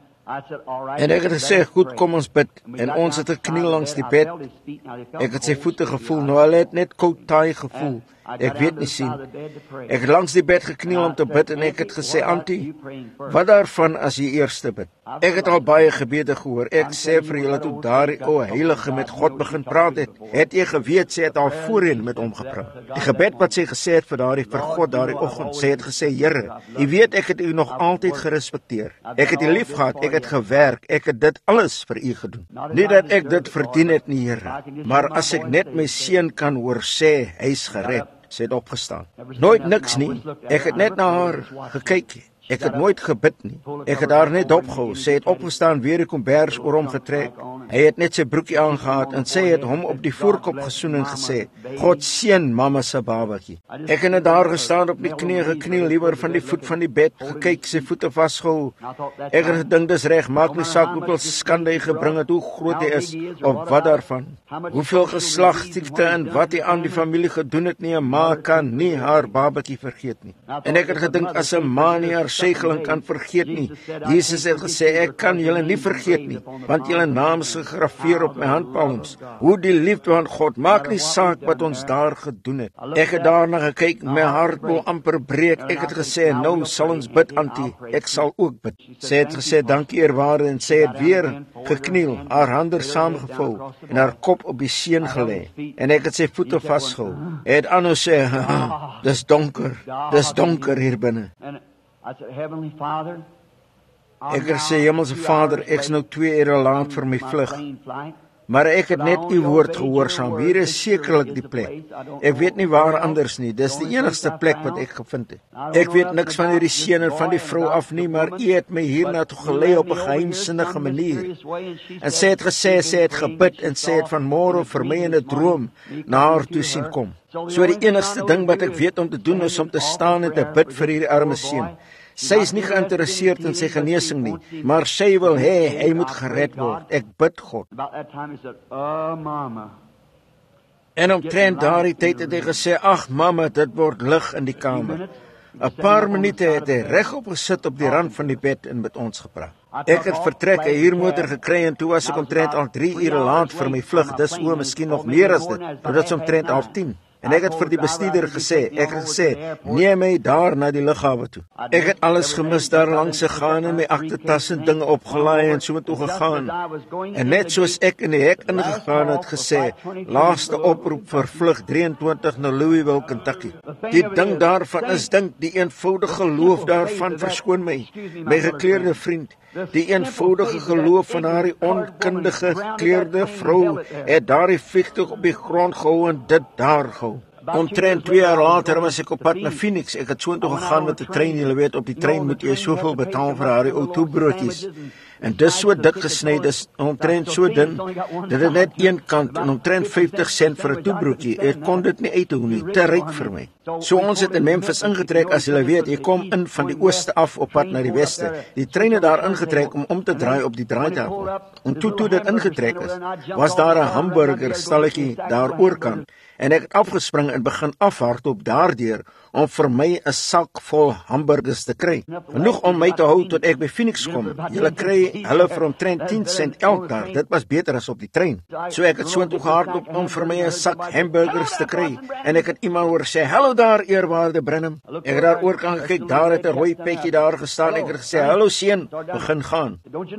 En ek het gesê, goed, kom ons bid, en ons het gekniel langs die bed. Ek het sy voete gevoel, nou hy het net koud taai gevoel, ek weet nie sien. Ek het langs die bed gekniel om te bid, en ek het gesê, Auntie, wat daarvan as jy eerste bid? Ek het al baie gebede gehoor, ek sê vir julle toe daardie o heilige met God begin praat het, het jy geweet, sy het al voorheen met hom gepraat. Die gebed wat sy gesê het vir daardie, vir God daardie oggend, sy het gesê, Here, jy weet ek het u nog altyd gerespekteer, ek het u lief gehad, ek het gewerk, ek het dit alles vir u gedoen. Nie dat ek dit verdien het nie, Here, maar as ek net my seun kan hoor sê, hy's gered, sy het opgestaan. Nooit niks nie, ek het net na haar gekyk, ek het nooit gebid nie, ek het haar net opgehou, sy het opgestaan, weer die kombers oor hom getrek, hy het net sy broekie aangehad, en sy het hom op die voorkop gesoen en gesê, God seën mamma se babatjie. Ek het net daar gestaan op die knie gekniel, liewer van die voet van die bed, gekyk, sy voete vasgehou, ek het gedink, dis reg, maak nie saak hoeveel skande hy gebring het, hoe groot hy is, of wat daarvan, hoeveel geslagstiefte en wat hy aan die familie gedoen het nie, 'n ma kan nie haar babatjie vergeet nie. En ek het gedink, as 'n ma nie haar segeling kan vergeet nie. Jesus het gesê, ek kan julle nie vergeet nie, want julle naam is gegraveer op my handpalms. Hoe die liefde van God, maak nie saak wat ons daar gedoen het. Ek het daarna gekyk, my hart wil amper breek. Ek het gesê, nou sal ons bid, Auntie, ek sal ook bid. Sy het gesê, dankie eerwaarde, en sy het weer gekniel, haar hande saamgevou, en haar kop op die seun gelê, en ek het sy voete vasgehou. Hy het aanhou sê, dis donker, dis donker hier binne. Ek het gesê, Hemelse Vader, ek is nou twee ure laat vir my vlug, maar ek het net u woord gehoorsaam. Hier is sekerlik die plek. Ek weet nie waar anders nie, dis die enigste plek wat ek gevind het. Ek weet niks van hierdie seun en van die vrou af nie, maar u het my hiernatoe gelei op 'n geheimsinnige manier. En sy het gesê, sy het gebid, en sy het vanmôre vir my in 'n droom na haar toe sien kom. So die enigste ding wat ek weet om te doen is om te staan en te bid vir hierdie arme seun. Sy is nie geïnteresseerd in sy genesing nie, maar sy wil hê hy moet gered word. Ek bid God. En omtrent daardie tyd het hy gesê, ag mamma, dit word lig in die kamer. 'n Paar minute het hy regop gesit op die rand van die bed en met ons gepraat. Ek het vertrek, 'n huurmotor gekry, en toe was ek omtrent al drie ure laat vir my vlug. Dis o, miskien nog meer as dit, want dit is omtrent half tien. En ek het vir die bestuurder gesê, ek het gesê, neem my daar na die lughawe toe. Ek het alles gemis daar langs gegaan en my aktetas en dinge opgelaai en so toe gegaan. En net soos ek in die hek ingegaan het gesê, laaste oproep vir vlug drie en twintig na Louisville, Kentucky. Die ding daarvan is dink, die eenvoudige geloof daarvan, verskoon my, my gekleurde vriend. Die eenvoudige geloof van haar onkundige gekleurde vrou het daardie vliegtuig op die grond gehou en dit daar gehou. Omtrent twee jaar later was ek op pad na Phoenix. Ek het soontoe gegaan met die trein. Julle weet, op die trein moet jy soveel betaal vir haar ou toebroodjies. En dis so dik gesny, dis omtrent so dun, dit het net een kant en omtrent vyftig sent vir 'n toebroodjie. Ek kon dit nie uithou nie, te ryk vir my. So ons het in Memphis ingetrek, as julle weet, jy kom in van die ooste af op pad na die weste. Die trein het daar ingetrek om om te draai op die draaitafel. En toe toe dit ingetrek is, was daar 'n hamburger stalletjie daar oorkant. En ek het afgespring en begin afhardloop daardeur om vir my 'n sak vol hamburgers te kry. Genoeg om my te hou tot ek by Phoenix kom. Julle kry hulle vir omtrent tien sent elk daar. Dit was beter as op die trein. So ek het soontoe gehardloop om vir my 'n sak hamburgers te kry. En ek het iemand hoor sê, "Hallo daar, eerwaarde Branham." Ek het daar oor kan gekyk, daar het 'n rooi petjie daar gestaan. Ek het gesê, "Hallo seun, begin gaan."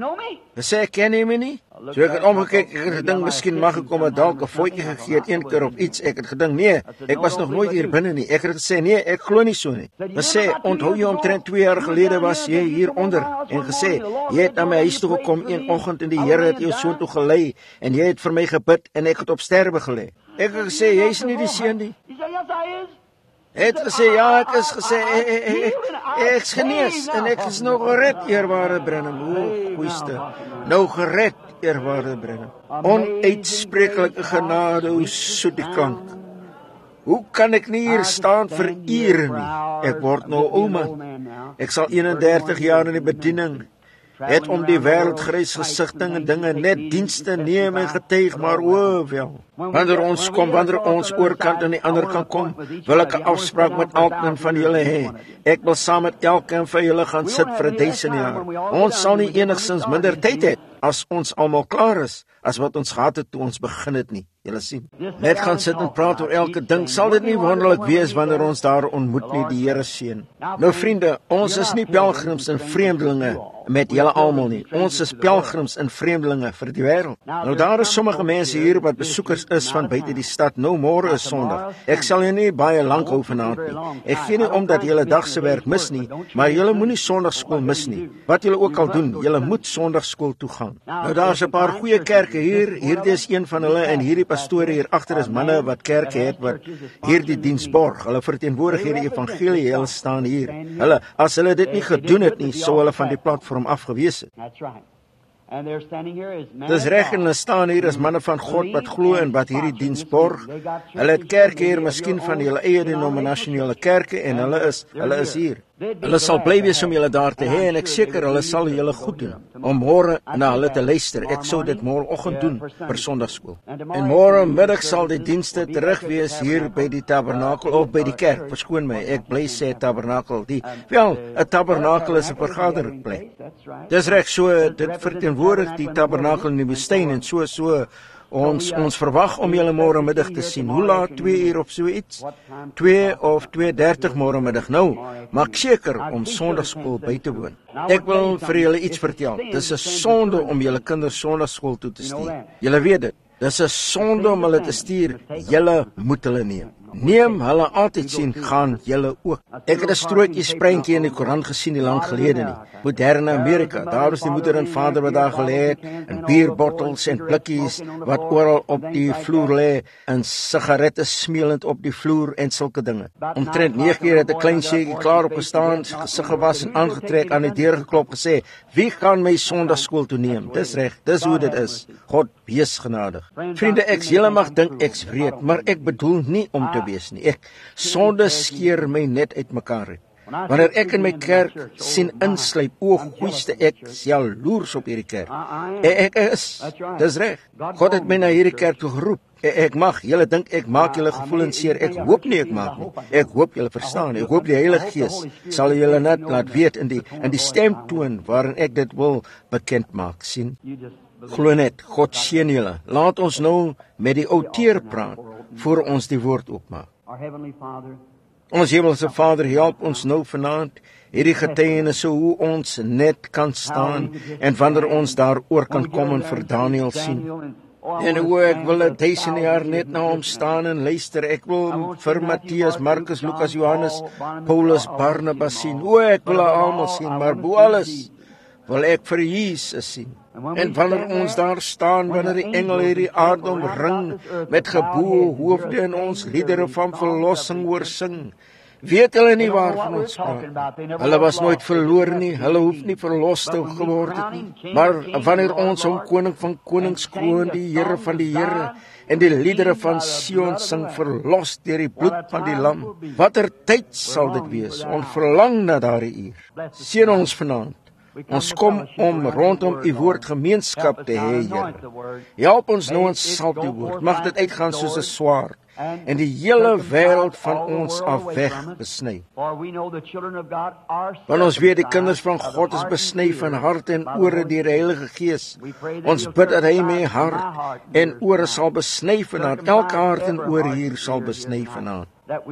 Hy sê, "Ek ken hom nie." So ek het omgekyk, ek het gedink, miskien mag ek hom 'n dalk 'n voetjie gegee het een keer of iets. Ek het gedink, nee, ek was nog nooit hier binne nie. Ek het gesê, nee, ek glo nie so nie. Hy sê, onthou jy omtrent twee jaar gelede was jy hier onder en gesê, jy het na my huis toe gekom een oggend en die Here het jou so toe gelei en jy het vir my gebid en ek het op sterwe gelê. Ek het gesê, jy is nie die seun nie. Het gesê, ja, ek is gesê, ek, ek, ek, ek is genees, en ek is nou gered, eerwaarde Branham. O, goeieste, nou gered, eerwaarde Branham. Onuitspreeklike genade, hoe soet die klank. Hoe kan ek nie hier staan vir ure nie? Ek word nou ouma. Ek sal eenendertig jaar in die bediening, het om die wêreld grys gesigting en dinge, net dienste neem en getuig, maar o wel. Wanneer ons kom, wanneer ons oorkant en die ander kan kom, wil ek 'n afspraak met elkeen van julle hê. Ek wil saam met elkeen van julle gaan sit vir duisend jaar. Ons sal nie enigstens minder tyd hê as ons almal klaar is, as wat ons gehad het toe ons begin het nie. Julle sien, net gaan sit en praat oor elke ding, sal dit nie wonderlik wees wanneer ons daar ontmoet nie, die Here seën. Nou vriende, ons is nie pelgrims en vreemdelinge met julle almal nie. Ons is pelgrims en vreemdelinge vir die wêreld. Nou daar is sommige mense hier wat besoekers is van buite die stad. Nou môre is Sondag. Ek sal julle nie baie lank hou vanaand nie. Ek gee nie om dat julle dag se werk mis nie, maar julle moenie Sondagskool mis nie. Wat julle ook al doen, julle moet Sondagskool toe gaan. Nou daar's 'n paar goeie kerke hier. Hierdie is een van hulle en hierdie pastore hier agter is manne wat kerke het wat hierdie diens borg. Hulle verteenwoordig hierdie evangelie. Hulle staan hier. Hulle, as hulle dit nie gedoen het nie, sou hulle van die platform afgewees het. Dis reg, en hulle staan hier as manne van God wat glo en wat hierdie diens borg. Hulle het kerke hier, miskien van hulle eie denominasionele kerke, en hulle is hulle is hier. Hulle sal bly wees om julle daar te hê, en ek seker hulle sal julle goed doen om môre na hulle te luister. Ek sou dit môreoggend doen vir Sondagskool. En môre middag sal die dienste terug wees hier by die tabernakel of by die kerk. Verskoon my, ek bly sê tabernakel. Die wel, 'n tabernakel is 'n vergaderplek. Dis reg, so dit verteenwoordig die tabernakel in die woestyn, en so so Ons ons verwag om julle môre middag te sien. Hoe laat? twee uur of so iets? twee of twee dertig môre middag. Nou, maak seker om Sondagskool by te woon. Ek wil vir julle iets vertel. Dis 'n sonde om julle kinders Sondagskool toe te stuur. Julle weet dit. Dis 'n sonde om hulle te stuur. Julle moet hulle neem. Neem hulle altyd sien, gaan julle ook. Ek het 'n strootjie spreentjie in die koerant gesien nie lank gelede nie. Moderne Amerika, daar is die moeder en vader wat daar gelê het, en bierbottels en blikkies wat oral op die vloer lê, en sigarette smeelend op die vloer en sulke dinge. Omtrent nege keer het 'n klein seentjie klaar opgestaan, gesig gewas en aangetrek, aan die deur geklop, gesê, "Wie gaan my Sondagskool toe neem?" Dis reg, dis hoe dit is. God wees genadig. Vriende, ek julle mag dink ek's wreed, maar ek bedoel nie om te wees nie. Ek sonde skeer my net uitmekaar uit. Wanneer ek in my kerk sien insluip, o goeieste, ek jaloers op hierdie kerk. Ek, ek is, dis reg. God het my na hierdie kerk toe geroep. Ek, ek mag, julle dink ek maak julle gevoelens seer. Ek hoop nie ek maak nie. Ek hoop julle verstaan. Ek hoop die Heilige Gees sal julle net laat weet in die in die stemtoon waarin ek dit wil bekend maak. Sien? Glo net, God seën julle. Laat ons nou met die outeer praat voor ons die woord oopmaak. Ons hemelse Vader, help ons nou vanaand hierdie getuienis so hoe ons net kan staan en wanneer ons daar oor kan kom en vir Daniel sien. En hoe ek wil het duisend jaar net na hom staan en luister. Ek wil vir Matthias, Markus, Lukas, Johannes, Paulus, Barnabas sien. O, ek wil almal sien, maar bo alles wil ek vir Jesus sien. En wanneer ons daar staan, wanneer die engele hierdie aarde omring met geboë hoofde en ons liedere van verlossing hoor sing, weet hulle nie waarvan ons praat. Hulle was nooit verloor nie, hulle hoef nie verlos te geword het nie. Maar wanneer ons hom koning van konings kroon, die Here van die Here, en die liedere van Sion sing, verlos deur die bloed van die lam, watter tyd sal dit wees? Ons verlang na daardie uur. Seën ons vanaand. Ons kom om rondom u woord gemeenskap te hê, Here. Help ons nou en salp die woord. Mag dit uitgaan soos 'n swaard en die hele wêreld van ons af weg besny. Want ons weet die kinders van God is besny van hart en ore deur die Heilige Gees. Ons bid dat hy my hart en ore sal besny vanaand. Elke hart en oor hier sal besny vanaand.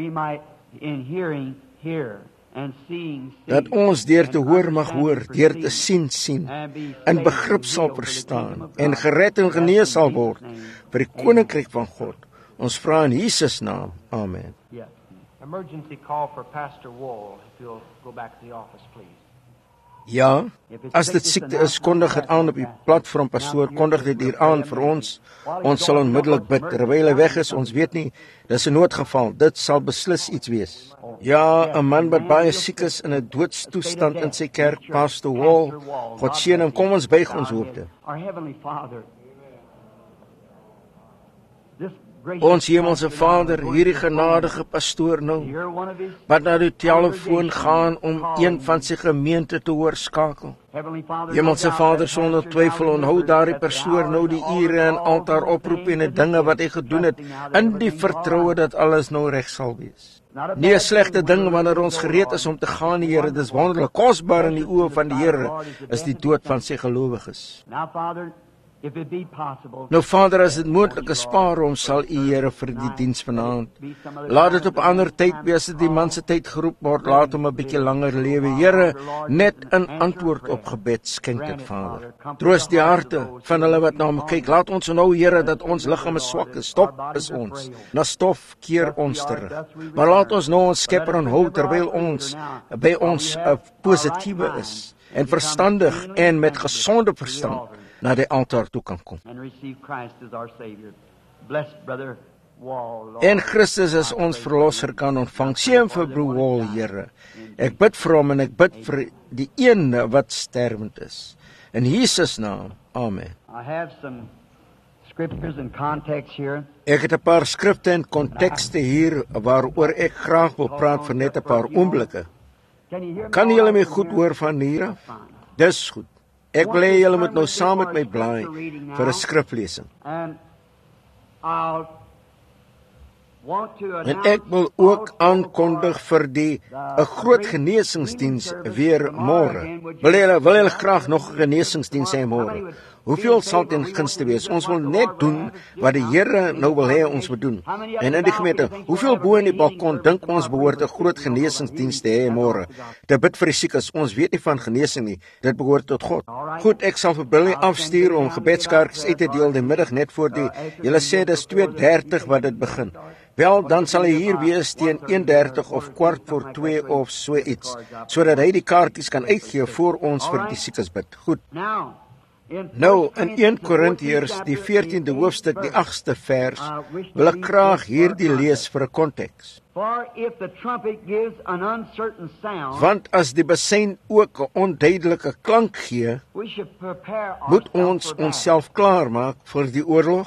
Dat ons deur te hoor mag hoor, deur te sien sien, in begrip sal verstaan en gered en genees sal word vir die koninkryk van God. Ons vra in Jesus naam. Amen. Emergency call for Pastor Wall. If you'll go back to the office, please. Ja, as dit siekte is, kondig dit aan op die platform, pastoor, kondig dit hier aan vir ons. Ons sal onmiddellik bid, terwyl hy weg is, ons weet nie, dis 'n noodgeval, dit sal beslis iets wees. Ja, 'n man wat baie siek is in 'n doodstoestand in sy kerk, Pastor Wall, God seën hom, kom ons buig ons hoofde. Ons hemelse Vader, hierdie genadige pastoor nou, wat na die telefoon gaan om een van sy gemeente te hoor skakel. Hemelse Vader, sonder twyfel onthou daardie pastoor nou die ure en altaar oproep en die dinge wat hy gedoen het, in die vertroue dat alles nou reg sal wees. Nie 'n slegte ding wanneer ons gereed is om te gaan, die Here, dis wonderlik, kosbaar in die oë van die Here, is die dood van sy gelowiges. Nou Vader, as dit moontlik is, spaar ons sal U, Here, vir die diens vanaand. Laat dit op ander tyd wees, as die man se tyd geroep word, laat hom 'n bietjie langer lewe. Here, net in antwoord op gebed, skenk dit, Vader. Troos die harte van hulle wat na hom kyk. Laat ons nou, Here, dat ons liggame swak is. Stop is ons. Na stof keer ons terug. Maar laat ons nou ons Skepper onthou, terwyl ons by ons uh, positiewe is, en verstandig en met gesonde verstand na die altaar toe kan kom. En Christus as ons verlosser kan ontvang. Seën vir broer Wall, Here. Ek bid vir hom en ek bid vir die een wat sterwend is. In Jesus naam. Amen. Ek het 'n paar skrifte en kontekste hier waaroor ek graag wil praat vir net 'n paar oomblikke. Kan julle my goed hoor van hier af? Dis goed. Ek wil hê julle moet nou saam met my blaai vir 'n skriflesing. En ek wil ook aankondig vir die 'n groot genesingsdiens weer môre. Wil julle wil julle graag nog 'n genesingsdiens hê môre? Hoeveel sal ten gunste wees? Ons wil net doen wat die Here nou wil hê ons moet doen. En in die gemeente, hoeveel bo in die balkon dink ons behoort 'n groot genesingsdiens te hê môre? Te bid vir die siekes. Ons weet nie van genesing nie. Dit behoort tot God. Goed, ek sal vir Billy afstuur om gebedskaartjies uit te deel die middag net voor die. Julle sê dis twee dertig wat dit begin. Wel, dan sal hy hier wees teen een dertig of kwart voor twee of so iets, sodat hy die kaartjies kan uitgee voor ons vir die siekes bid. Goed. Nou, in Eerste Korintiërs, die veertiende hoofstuk, die agste vers, wil ek graag hierdie lees vir 'n konteks. Want as die besyn ook 'n onduidelike klank gee, moet ons onsself klaarmaak vir die oorlog.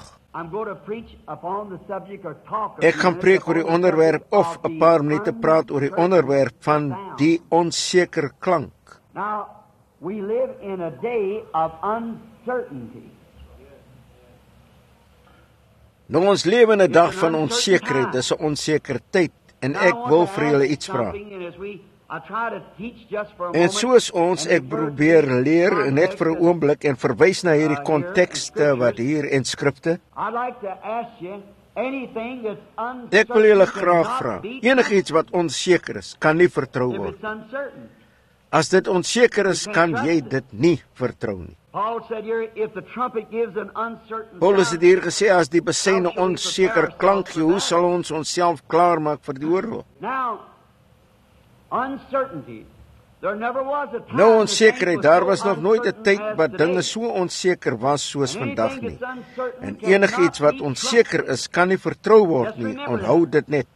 Ek gaan preek oor die onderwerp of 'n paar minute praat oor die onderwerp van die onseker klank. We live in a day of uncertainty. Nou ons lewe in 'n dag van onsekerheid, dis 'n onseker tyd en ek wil vir julle iets vra. En soos ons ek probeer leer net vir 'n oomblik en verwys na hierdie kontekste wat hier in skrifte. Ek wil julle graag vra, enigiets wat onseker is, kan nie vertrou word. As dit onseker is, kan jy dit nie vertrou nie. Paulus het hier gesê, as die besyn 'n onseker klank gee, hoe sal ons onsself klaarmaak vir die oorlog? Nou onsekerheid, daar was nog nooit 'n tyd wat dinge so onseker was soos vandag nie. En enigiets wat onseker is, kan nie vertrou word nie. Onthou dit net.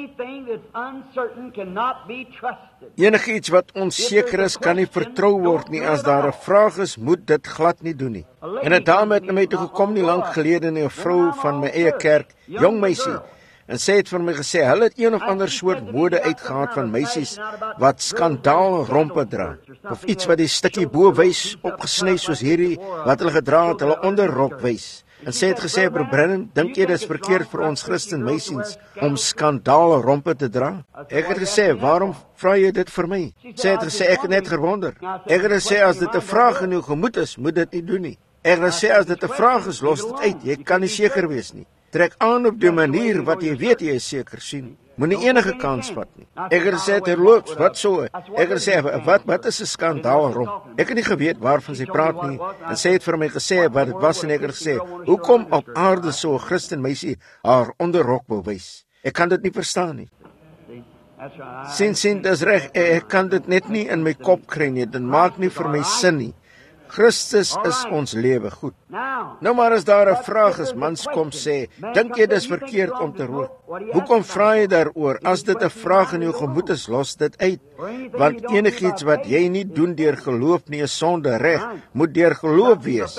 Enigiets wat onseker is, kan nie vertrou word nie. As daar 'n vraag is, moet dit glad nie doen nie. En 'n dame het na my toe gekom nie lank gelede, 'n vrou van my eie kerk, jong meisie. En sy het vir my gesê, hulle het een of ander soort mode uitgehaal van meisies wat skandaal rompe dra. Of iets wat die stukkie bo wys, opgesny soos hierdie, wat hulle gedra het, hulle onderrok wys. En sy het gesê, broer Brennan, dink jy dit is verkeerd vir ons Christen meisies om skandaal rompe te dra? Ek het gesê, waarom vra jy dit vir my? Sy het gesê, ek het net gewonder. Ek het gesê, as dit 'n vraag in jou gemoed is, moet dit nie doen nie. Ek het gesê, as dit 'n vraag is, los dit uit. Jy kan nie seker wees nie. Trek aan op die manier wat jy weet jy is seker sien. Moenie enige kans vat nie. Ek het gesê, terloops, wat so? Ek het gesê, wat, wat is 'n skandaal romp? Ek het nie geweet waarvan sy praat nie. En sy het vir my gesê wat dit was en ek het gesê, hoekom op aarde so 'n Christen meisie haar onderrok wil wys? Ek kan dit nie verstaan nie. That's right. Sien, sien, dis reg, ek kan dit net nie in my kop kry nie, dit maak nie vir my sin nie. Christus is ons lewe, goed. Now, Nou maar as daar 'n vraag is, mans kom sê, dink jy dis verkeerd om te rook? Hoekom vra jy daaroor? As dit 'n vraag in jou gemoed is, los dit uit. Want enigiets wat jy nie doen deur geloof nie, is sonde, reg, moet deur geloof wees.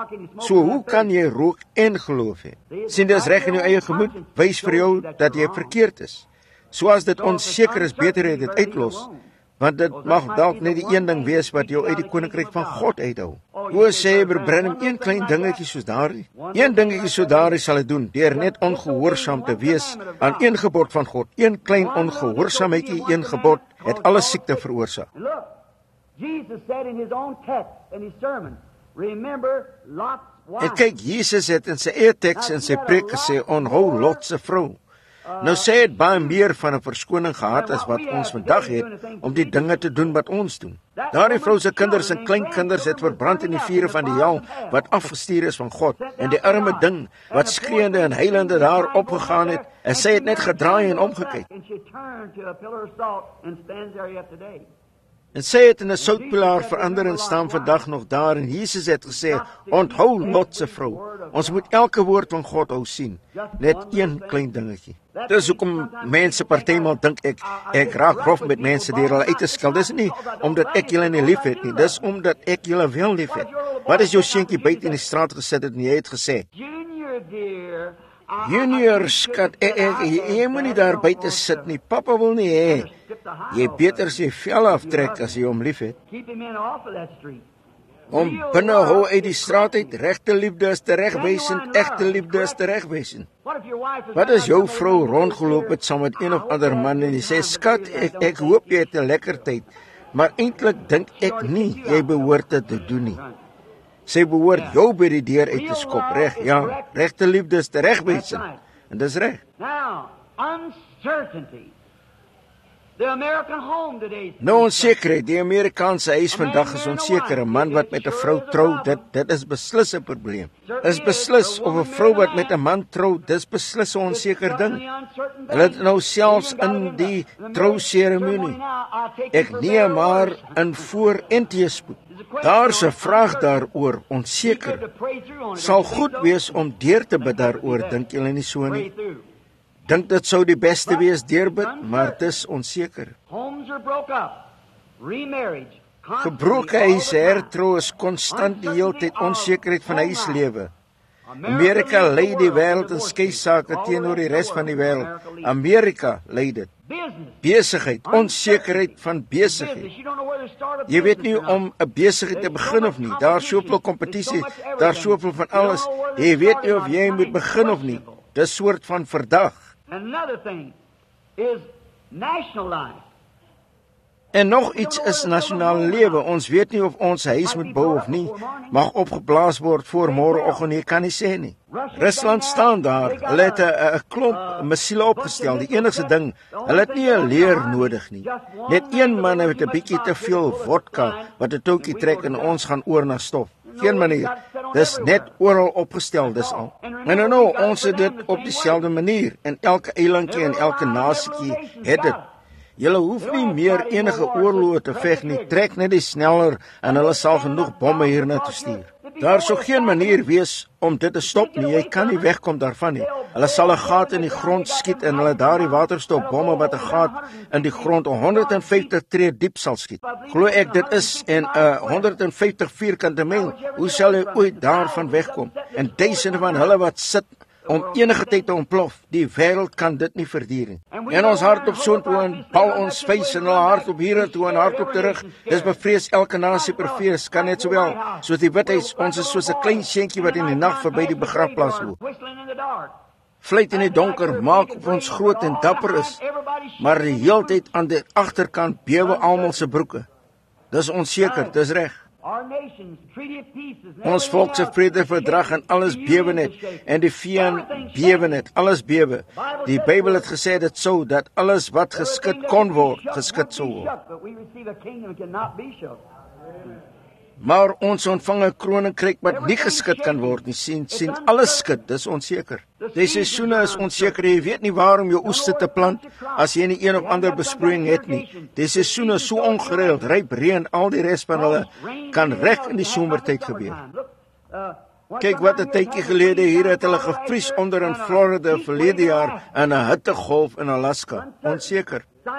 So hoe kan jy rook en geloof hê? Sien, dis reg in jou eie gemoed, wys vir jou dat jy verkeerd is. So as dit onseker is, beter jy dit uitlos. Want dit mag dalk net die een ding wees wat jou uit die koninkryk van God uithou. Hoe sê Branham, een klein dingetjie soos daardie? Een dingetjie so daardie sal dit doen, deur net ongehoorsaam te wees aan een gebod van God. Een klein ongehoorsaamheidjie, een gebod, het alle siekte veroorsaak. and look, Jesus said in his own text, in his sermon, remember Lot's wife. En kyk, Jesus het in sy eie teks en sy preek gesê, onthou Lot se vrou. Nou sê het baie meer van 'n verskoning gehad as wat ons vandag het om die dinge te doen wat ons doen. Daardie vrou se kinders en kleinkinders het verbrand in die vure van die hel wat afgestuur is van God. En die arme ding wat skreeuende en huilende daar opgegaan het, en sy het net gedraai en omgekyk. And she turned to a pillar of salt and stands there yet today. En sy het in 'n soutpilaar verander en staan vandag nog daar. En Jesus het gesê, onthou Lot se vrou. Ons moet elke woord van God hou sien. Net een klein dingetjie. Dis hoekom mense partymal dink ek ek raak rof met mense deur hulle uit te skel. Dis nie omdat ek julle nie liefhet nie, dis omdat ek julle wel liefhet. Wat is jou seentjie buite in die straat gesit het en jy het gesê, Junior, dear, I- Junior, skat, ek, ek, jy, jy moet nie daar buite sit nie. Papa wil nie hê. Jy beter sy vel aftrek as jy hom liefhet. keep him in off of that street. Om binne hou uit die straat uit, regte liefde is teregwysend, egte liefde is teregwysend. What if your wife is Wat as jou vrou rondgeloop het saam met een of ander man en die sê, skat, ek, ek hoop jy het 'n lekker tyd, maar eintlik dink ek nie jy behoort dit te doen nie. Sy behoort jou by die deur uit te skop, reg? Ja, regte liefde is teregwysend. En dis reg. Now, uncertainty. The American home today. is Nou onsekerheid, die Amerikaanse huis vandag is onseker. 'n Man wat met 'n vrou trou, dit dit is beslis 'n probleem. Is beslis of 'n vrou wat met 'n man trou, dis beslis 'n onseker ding. Hulle het nou selfs in die trouseremonie. Ek neem maar in voor en teespoed. Daar's 'n vraag daaroor, onseker. Sal goed wees om deur te bid daaroor, dink julle nie so nie? Dink dit sou die beste wees deurbid, maar dis onseker. Homes are broke up. Remarriage. Gebroke huise, hertrou is konstant die hele tyd onsekerheid van huislewe. Amerika lei die wêreld in skei sake teenoor die res van die wêreld. Amerika lei dit. Besigheid, onsekerheid van besigheid. Jy weet nie om 'n besigheid te begin of nie. Daar's soveel kompetisie, daar's soveel van alles. Jy weet nie of jy moet begin of nie. Dis soort van verdag. Another thing is national life. En nog iets is nasionale lewe. Ons weet nie of ons huis moet bou of nie. Mag opgeblaas word voor môreoggend, jy kan nie sê nie. Rusland staan daar. Hulle het 'n 'n klomp missiele opgestel. Die enigste ding, hulle het nie 'n leer nodig nie. Net een man met 'n bietjie te veel vodka wat 'n toukie trek en ons gaan oor na stof. Geen manier. Dis net oral opgestel, dis al. En nou, nou ons het dit op dieselfde manier. En elke eilandjie en elke nasietjie het dit. Julle hoef nie meer enige oorloë te veg nie. Trek net die sneller en hulle sal genoeg bomme hierna toe stuur. Daar sou geen manier wees om dit te stop nie. Jy kan nie wegkom daarvan nie. Hulle sal 'n gat in die grond skiet en hulle daardie waterstofbomme wat 'n gat in die grond honderd en vyftig tree diep sal skiet. Glo ek dit is en 'n uh, honderd en vyftig vierkante myl. Hoe sal jy ooit daarvan wegkom? En duisende van hulle wat sit om enige tyd te ontplof. Die wêreld kan dit nie verduur nie. En ons hardop soontoe en bal ons vuis en hulle hardop hiernatoe en hardop terug. Dis bevrees elke nasie profees, kan net sowel soos die Withuis. Ons is soos 'n klein seentjie wat in die nag verby die begrafplaas loop. Fluit in die donker, maak of ons groot en dapper is, maar die heeltyd aan die agterkant bewe almal se broeke. Dis onseker, dis reg. Ons volk se vredeverdrag en alles bewe net, en die vyand bewe net, alles bewe. Die Bybel het gesê dit sou, dat alles wat geskit kon word, geskit sou word. Maar ons ontvang 'n koninkryk wat nie geskit kan word nie. Sien, sien alles skit, dis onseker. Die seisoene is onseker. Jy weet nie waarom jou oeste te plant as jy nie een of ander besproeiing het nie. Die seisoene is so ongereeld, ryp, reën, al die res van hulle kan reg in die somertyd gebeur. Kyk wat 'n tydjie gelede hier het hulle gevries onder in Florida verlede jaar in 'n hittegolf in Alaska. Onseker.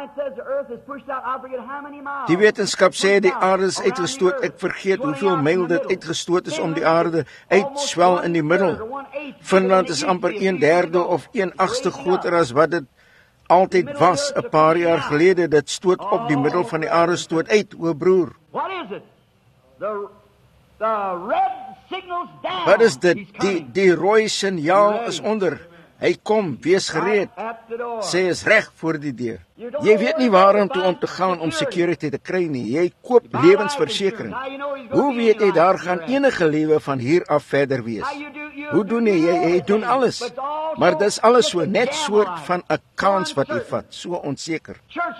Die wetenskap sê die aarde is uitgestoot. Ek vergeet hoeveel myl dit uitgestoot is om die aarde uitswel in die middel. Finland is amper een derde of een agste groter as wat dit altyd was 'n paar jaar gelede. Dit stoot op die middel van die aarde stoot uit, o broer. What is it? The the red signals down. Wat is dit? Die die rooi signaal is onder. Hy kom, wees gereed. Sê is reg voor die deur. Jy weet nie waarom toe om te gaan om security te kry nie. Jy koop lewensversekering. Hoe weet jy daar gaan enige lewe van hier af verder wees? Hoe doen jy? Jy, jy doen alles. Maar dis alles so net soort van 'n kans wat jy vat, so onseker.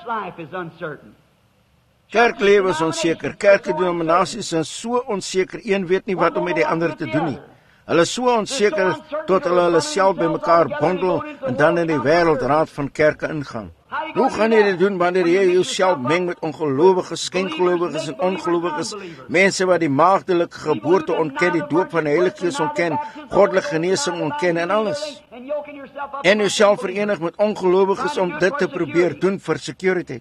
Kerklewe is onseker. Kerkdenominasies is so onseker. Een weet nie wat om met die ander te doen nie. Hulle is so onseker tot hulle hulle self bymekaar bondel en dan in die wêreldraad van kerke ingaan. Hoe gaan jy dit doen wanneer jy jouself meng met ongelowiges, skyngelowiges en ongelowiges, mense wat die maagdelike geboorte ontken, die doop van die Heilige Gees ontken, goddelike genesing ontken en alles? En jouself verenig met ongelowiges om dit te probeer doen vir sekuriteit.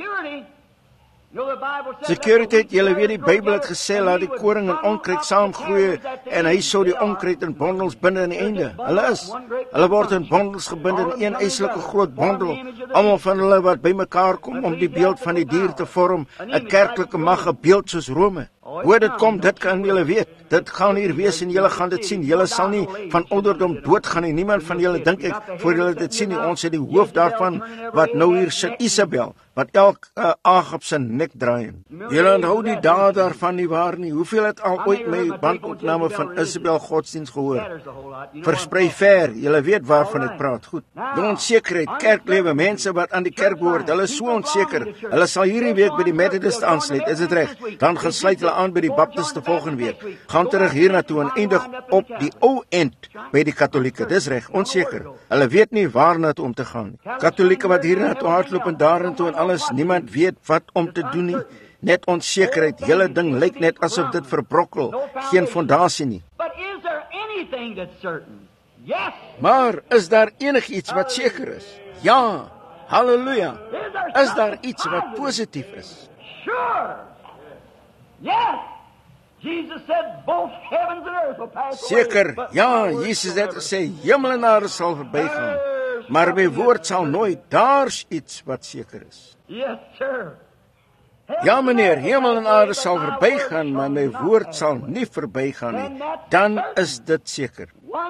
Sekuriteit, julle weet die Bybel het gesê, laat die koring en onkruid saamgroei en hy sou die onkruid in bondels bind aan die einde. Hulle is, hulle word in bondels gebind in een eislike groot bondel, almal van hulle wat bymekaar kom om die beeld van die dier te vorm, 'n kerklike mag, 'n beeld soos Rome. Hoe dit kom, dit kan julle weet. Dit gaan hier wees en julle gaan dit sien. Julle sal nie van ouderdom doodgaan nie. Niemand van julle dink ek voor julle dit sien nie. Ons het die hoof daarvan wat nou hier sit, Isabel, wat elk uh, Agab se nek draai. Julle onthou die dae daarvan nie waar nie. Hoeveel het al ooit my bandopname van Isabel godsdienst gehoor? Versprei ver. Julle weet waarvan ek praat. Goed. Die onsekerheid, kerklewe, mense wat aan die kerk behoort, hulle is so onseker. Hulle sal hierdie week by die Methodist aansluit, is dit reg? Dan gaan sluit hulle aan by die Baptiste volgende week. Gaan terug hiernatoe en eindig op die ou end by die Katolieke. Dis reg, onseker. Hulle weet nie waarna toe om te gaan nie. Katolieke wat hiernatoe hardloop en daarintoe en alles, niemand weet wat om te doen nie. Net onsekerheid. Hele ding lyk net asof dit verbrokkel. Geen fondasie nie. Maar is daar enigiets wat seker is? Ja. Halleluja. Is daar iets wat positief is? Seker, ja, Jesus het gesê, hemel en aarde sal verbygaan, maar my woord sal nooit. Daar's iets wat seker is. Ja meneer, hemel en aarde sal verbygaan, maar my woord sal nie verbygaan nie. Dan is dit seker.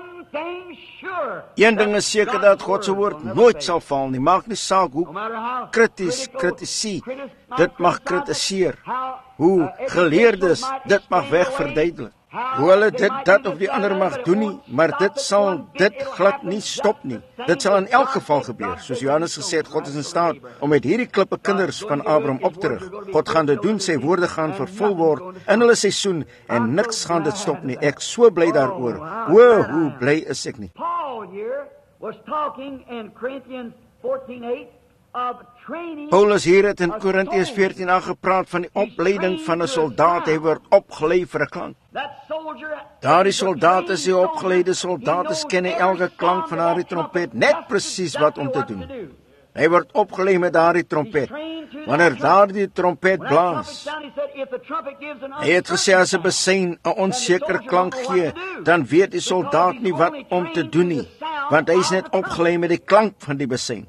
Een ding is seker, dat God se woord nooit sal val nie. Maak nie saak hoe krities kritisie dit mag kritiseer, hoe geleerdes dit mag wegverduidelik, hoe hulle dit, dat of die ander mag doen nie, maar dit sal dit glad nie stop nie. Dit sal in elk geval gebeur. Soos Johannes gesê het, God is in staat om met hierdie klippe kinders van Abraham op te rig. God gaan dit doen, sy woorde gaan vervul word in hulle seisoen en niks gaan dit stop nie. Ek so bly daaroor. O, hoe bly is ek nie. Paul here was talking in Corinthians fourteen eight of training. Paulus hier het in Korintiërs veertien agt gepraat van die opleiding van 'n soldaat. Hy word opgelei vir 'n klank. Daardie soldaat is die opgeleide soldaat, ken elke klank van daardie trompet net presies wat om te doen. Hy word opgelei met daardie trompet. Wanneer daardie trompet blaas, hy het gesê as 'n besyn 'n onseker klank gee, dan weet die soldaat nie wat om te doen nie, want hy is net opgelei met die klank van die besyn.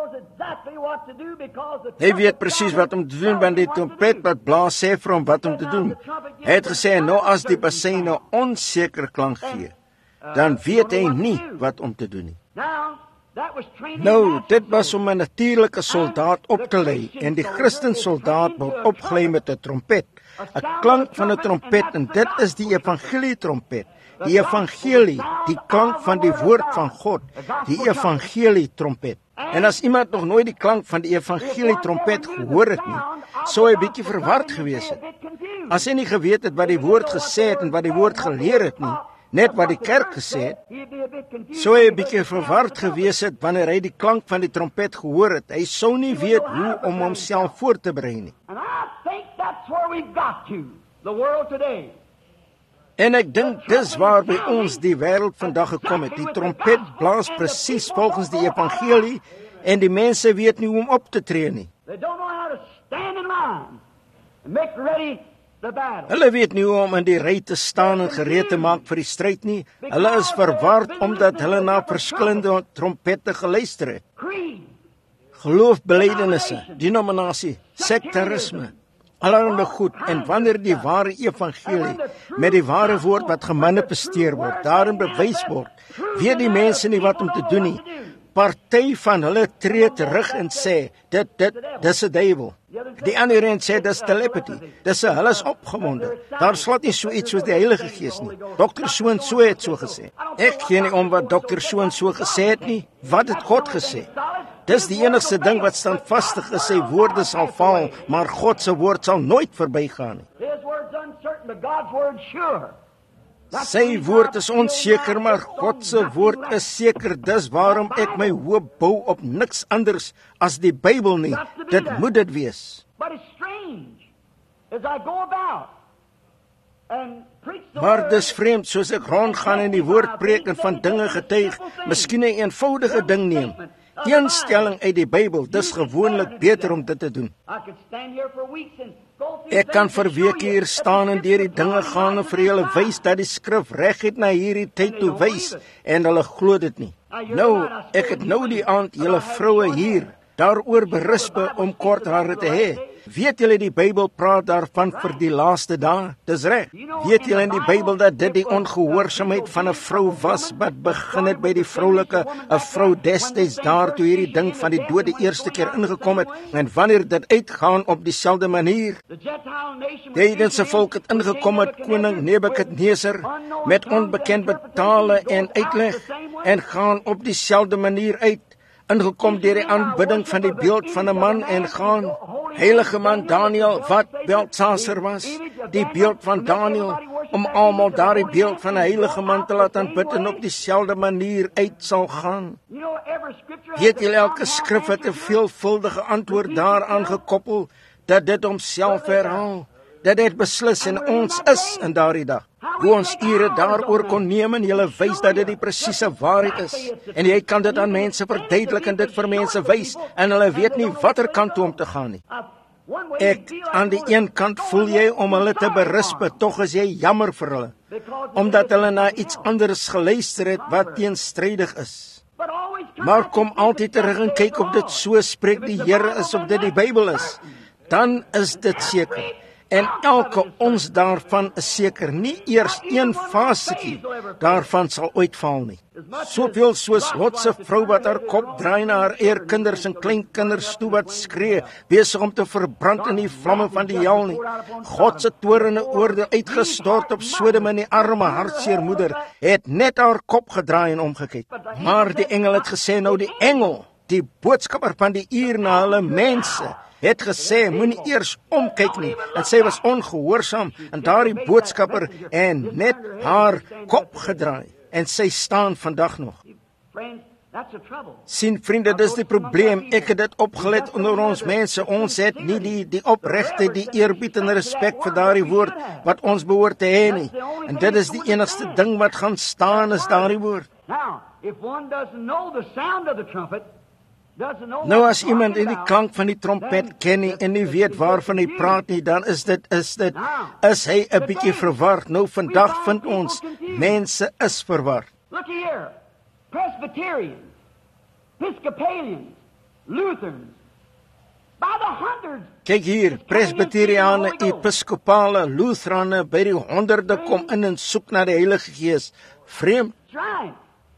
Hy weet presies wat om te doen, want die trompet wat blaas sê vir hom wat om te doen. Hy het gesê, nou as die besyn 'n onseker klank gee, dan weet hy nie wat om te doen nie. Nou, dit was om 'n natuurlike soldaat op te lei, en die Christen soldaat word opgelei met 'n trompet, 'n klank van 'n trompet, en dit is die evangelie trompet. Die evangelie, die klank van die woord van God, die evangelie trompet. En as iemand nog nooit die klank van die evangelie trompet gehoor het nie, sou hy bietjie verward gewees het. As hy nie geweet het wat die woord gesê het en wat die woord geleer het nie, net wat die kerk gesê het, sou hy 'n bietjie verward gewees het wanneer hy die klank van die trompet gehoor het. Hy sou nie weet hoe om homself voor te berei nie. And I think that's where we've got to, the world today. En ek dink dis waar by ons die wêreld vandag gekom het. Die trompet blaas presies volgens die evangelie en die mense weet nie hoe om op te tree nie. They don't know how to stand in line and make ready the battle. Hulle weet nie hoe om in die ry te staan en gereed te maak vir die stryd nie. Hulle is verward omdat hulle na verskillende trompette geluister het. Creed, Geloofbelydenisse, denominasie, sektarisme, allerlei goed. En wanneer die ware evangelie met die ware woord wat gemanipuleer word, daarin bewys word, weet die mense nie wat om te doen nie. Party van hulle tree terug en sê, dit, dit, dis 'n duiwel. Die ander een sê, dis telepathy. Dis 'n hulle is opgewonde. Daar slaat nie so iets soos die Heilige Gees nie. Dokter So en so het so gesê. Ek gee nie om wat Dokter So en so gesê het nie. Wat het God gesê? Dis die enigste ding wat standvastig is, sy woorde sal val, maar God se woord sal nooit verbygaan nie. His word's uncertain, but God's word's sure. Sy woord is onseker, maar God se woord is seker. Dis waarom ek my hoop bou op niks anders as die Bybel nie. Dit moet dit wees. But it's strange as I go about and preach the Maar word. dis vreemd soos ek rondgaan en die woord preek en van dinge getuig, miskien 'n eenvoudige ding neem. Een stelling uit die Bybel, dis gewoonlik beter om dit te doen. I could stand here for weeks and go through Ek kan things vir and show weke you hier staan en deur die dinge gaan en vir julle wys dat die skrif reguit na hierdie tyd toe wys en hulle glo dit nie. Nou, ek het nou die aand julle vroue hier daaroor berispe om kort hare te hê. Weet julle die Bybel praat daarvan vir die laaste dae? Dis reg. Weet julle in die Bybel dat dit die ongehoorsaamheid van 'n vrou was wat begin het by die vroulike, 'n vrou destyds daar toe hierdie ding van die dood die eerste keer ingekom het en wanneer dit uitgaan op dieselfde manier. the Gentile nation. Die heidense volk het ingekom met koning Nebukadneser met onbekende tale en uitleg en gaan op dieselfde manier uit. Ingekom deur die aanbidding van die beeld van 'n man en gaan heilige man Daniël wat Beltsaser was, die beeld van Daniël, om almal daardie beeld van 'n heilige man te laat aanbid en op dieselfde manier uit sal gaan. You know, every scripture has Weet a julle, elke somehow skrif het 'n answer. veelvuldige antwoord daaraan gekoppel dat dit homself herhaal, dat dit beslis en ons is in daardie dag. Hoe ons ure daaroor kon neem en julle wys dat dit die presiese waarheid is. En jy kan dit aan mense verduidelik en dit vir mense wys en hulle weet nie watter kant toe om te gaan nie. Uh, one way you Ek feel aan die een kant voel jy om hulle te berispe, tog is jy jammer vir hulle, omdat hulle na iets anders geluister het wat teenstrydig is. But always come Maar back kom and altyd terug en kyk of dit so spreek die Here is of dit die Bybel is. Dan is dit seker. En elke ons daarvan is seker, nie eers een fasetjie daarvan sal uitval nie. Soveel soos Lot se vrou wat haar kop draai na haar eer kinders en kleinkinders toe wat skree, besig om te verbrand in die vlamme van die hel nie. God se toorn en oordeel uitgestort op Sodom en die arme hartseer moeder het net haar kop gedraai en omgekyk. Maar die engel het gesê, nou die engel, die boodskapper van die uur na hulle mense, het gesê, moenie eers omkyk nie, en sy was ongehoorsaam en daardie boodskapper en net haar kop gedraai, en sy staan vandag nog. Friends, that's the trouble. Sien vriende, dis die probleem, ek het dit opgelet onder ons mense, ons het nie die, die opregte, die eerbied en respect vir daardie woord, wat ons behoort te hê nie, en dit is die enigste ding wat gaan staan is daardie woord. Now, if one doesn't know the sound of the trumpet, doesn't know Nou what as it's iemand talking in die about, klank van die trompet ken nie en nie weet waarvan hy praat nie, dan is dit is dit is hy 'n bietjie verward. Nou vandag vind ons mense is verward. Look here, Presbyterians, Episcopalians, Lutherans, by the hundreds. Kyk hier, Presbyteriane, Episkopale, Lutherane by die honderde kom in en soek na die Heilige Gees. Vreemd. That's right.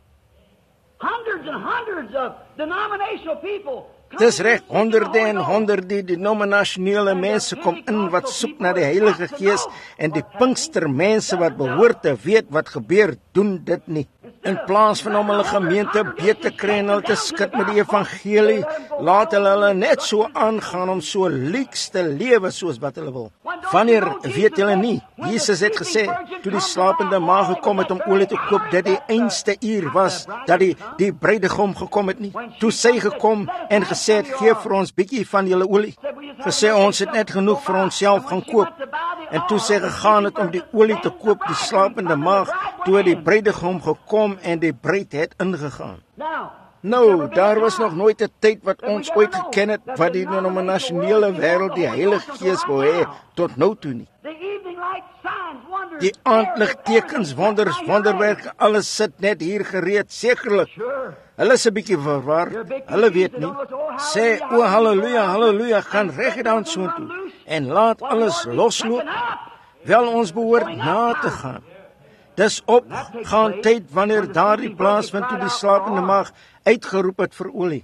Hundreds and hundreds of denominational people. come Dis in reg, seeking the honderde Holy en Ghost. honderde denominasionele mense kom in wat soek na die Heilige Gees en die Pinkster mense wat behoort te weet wat gebeur, doen dit nie. In plaas van om hulle gemeente beet te kry en hulle te skud met die evangelie, laat hulle hulle net so aangaan om so leeks te lewe soos wat hulle wil. Wanneer weet julle nie? Jesus het gesê, toe die slapende maag gekom het om olie te koop, dat die einste uur was, dat die, die bruidegom gekom het nie. Toe sy gekom en gesê het, geef vir ons bietjie van julle olie. Gesê, ons het net genoeg vir onsself gaan koop. En toe sy gegaan het om die olie te koop, die slapende maag, toe die bruidegom gekom en die bruid het ingegaan. Nou, daar was nog nooit 'n tyd wat ons ooit geken het, wat die denominasionele wêreld die Heilige Gees wou hê, tot nou toe nie. Die aandligtekens, wonders, wonderwerke, alles sit net hier gereed, sekerlik. Hulle is 'n bietjie verwar, hulle weet nie. Sê, o halleluja, halleluja, gaan reguit soontoe en laat alles losloop. Wel, ons behoort na te gaan. Dis opgaan tyd wanneer daardie plaas vind toe die slapende maag uitgeroep het vir olie.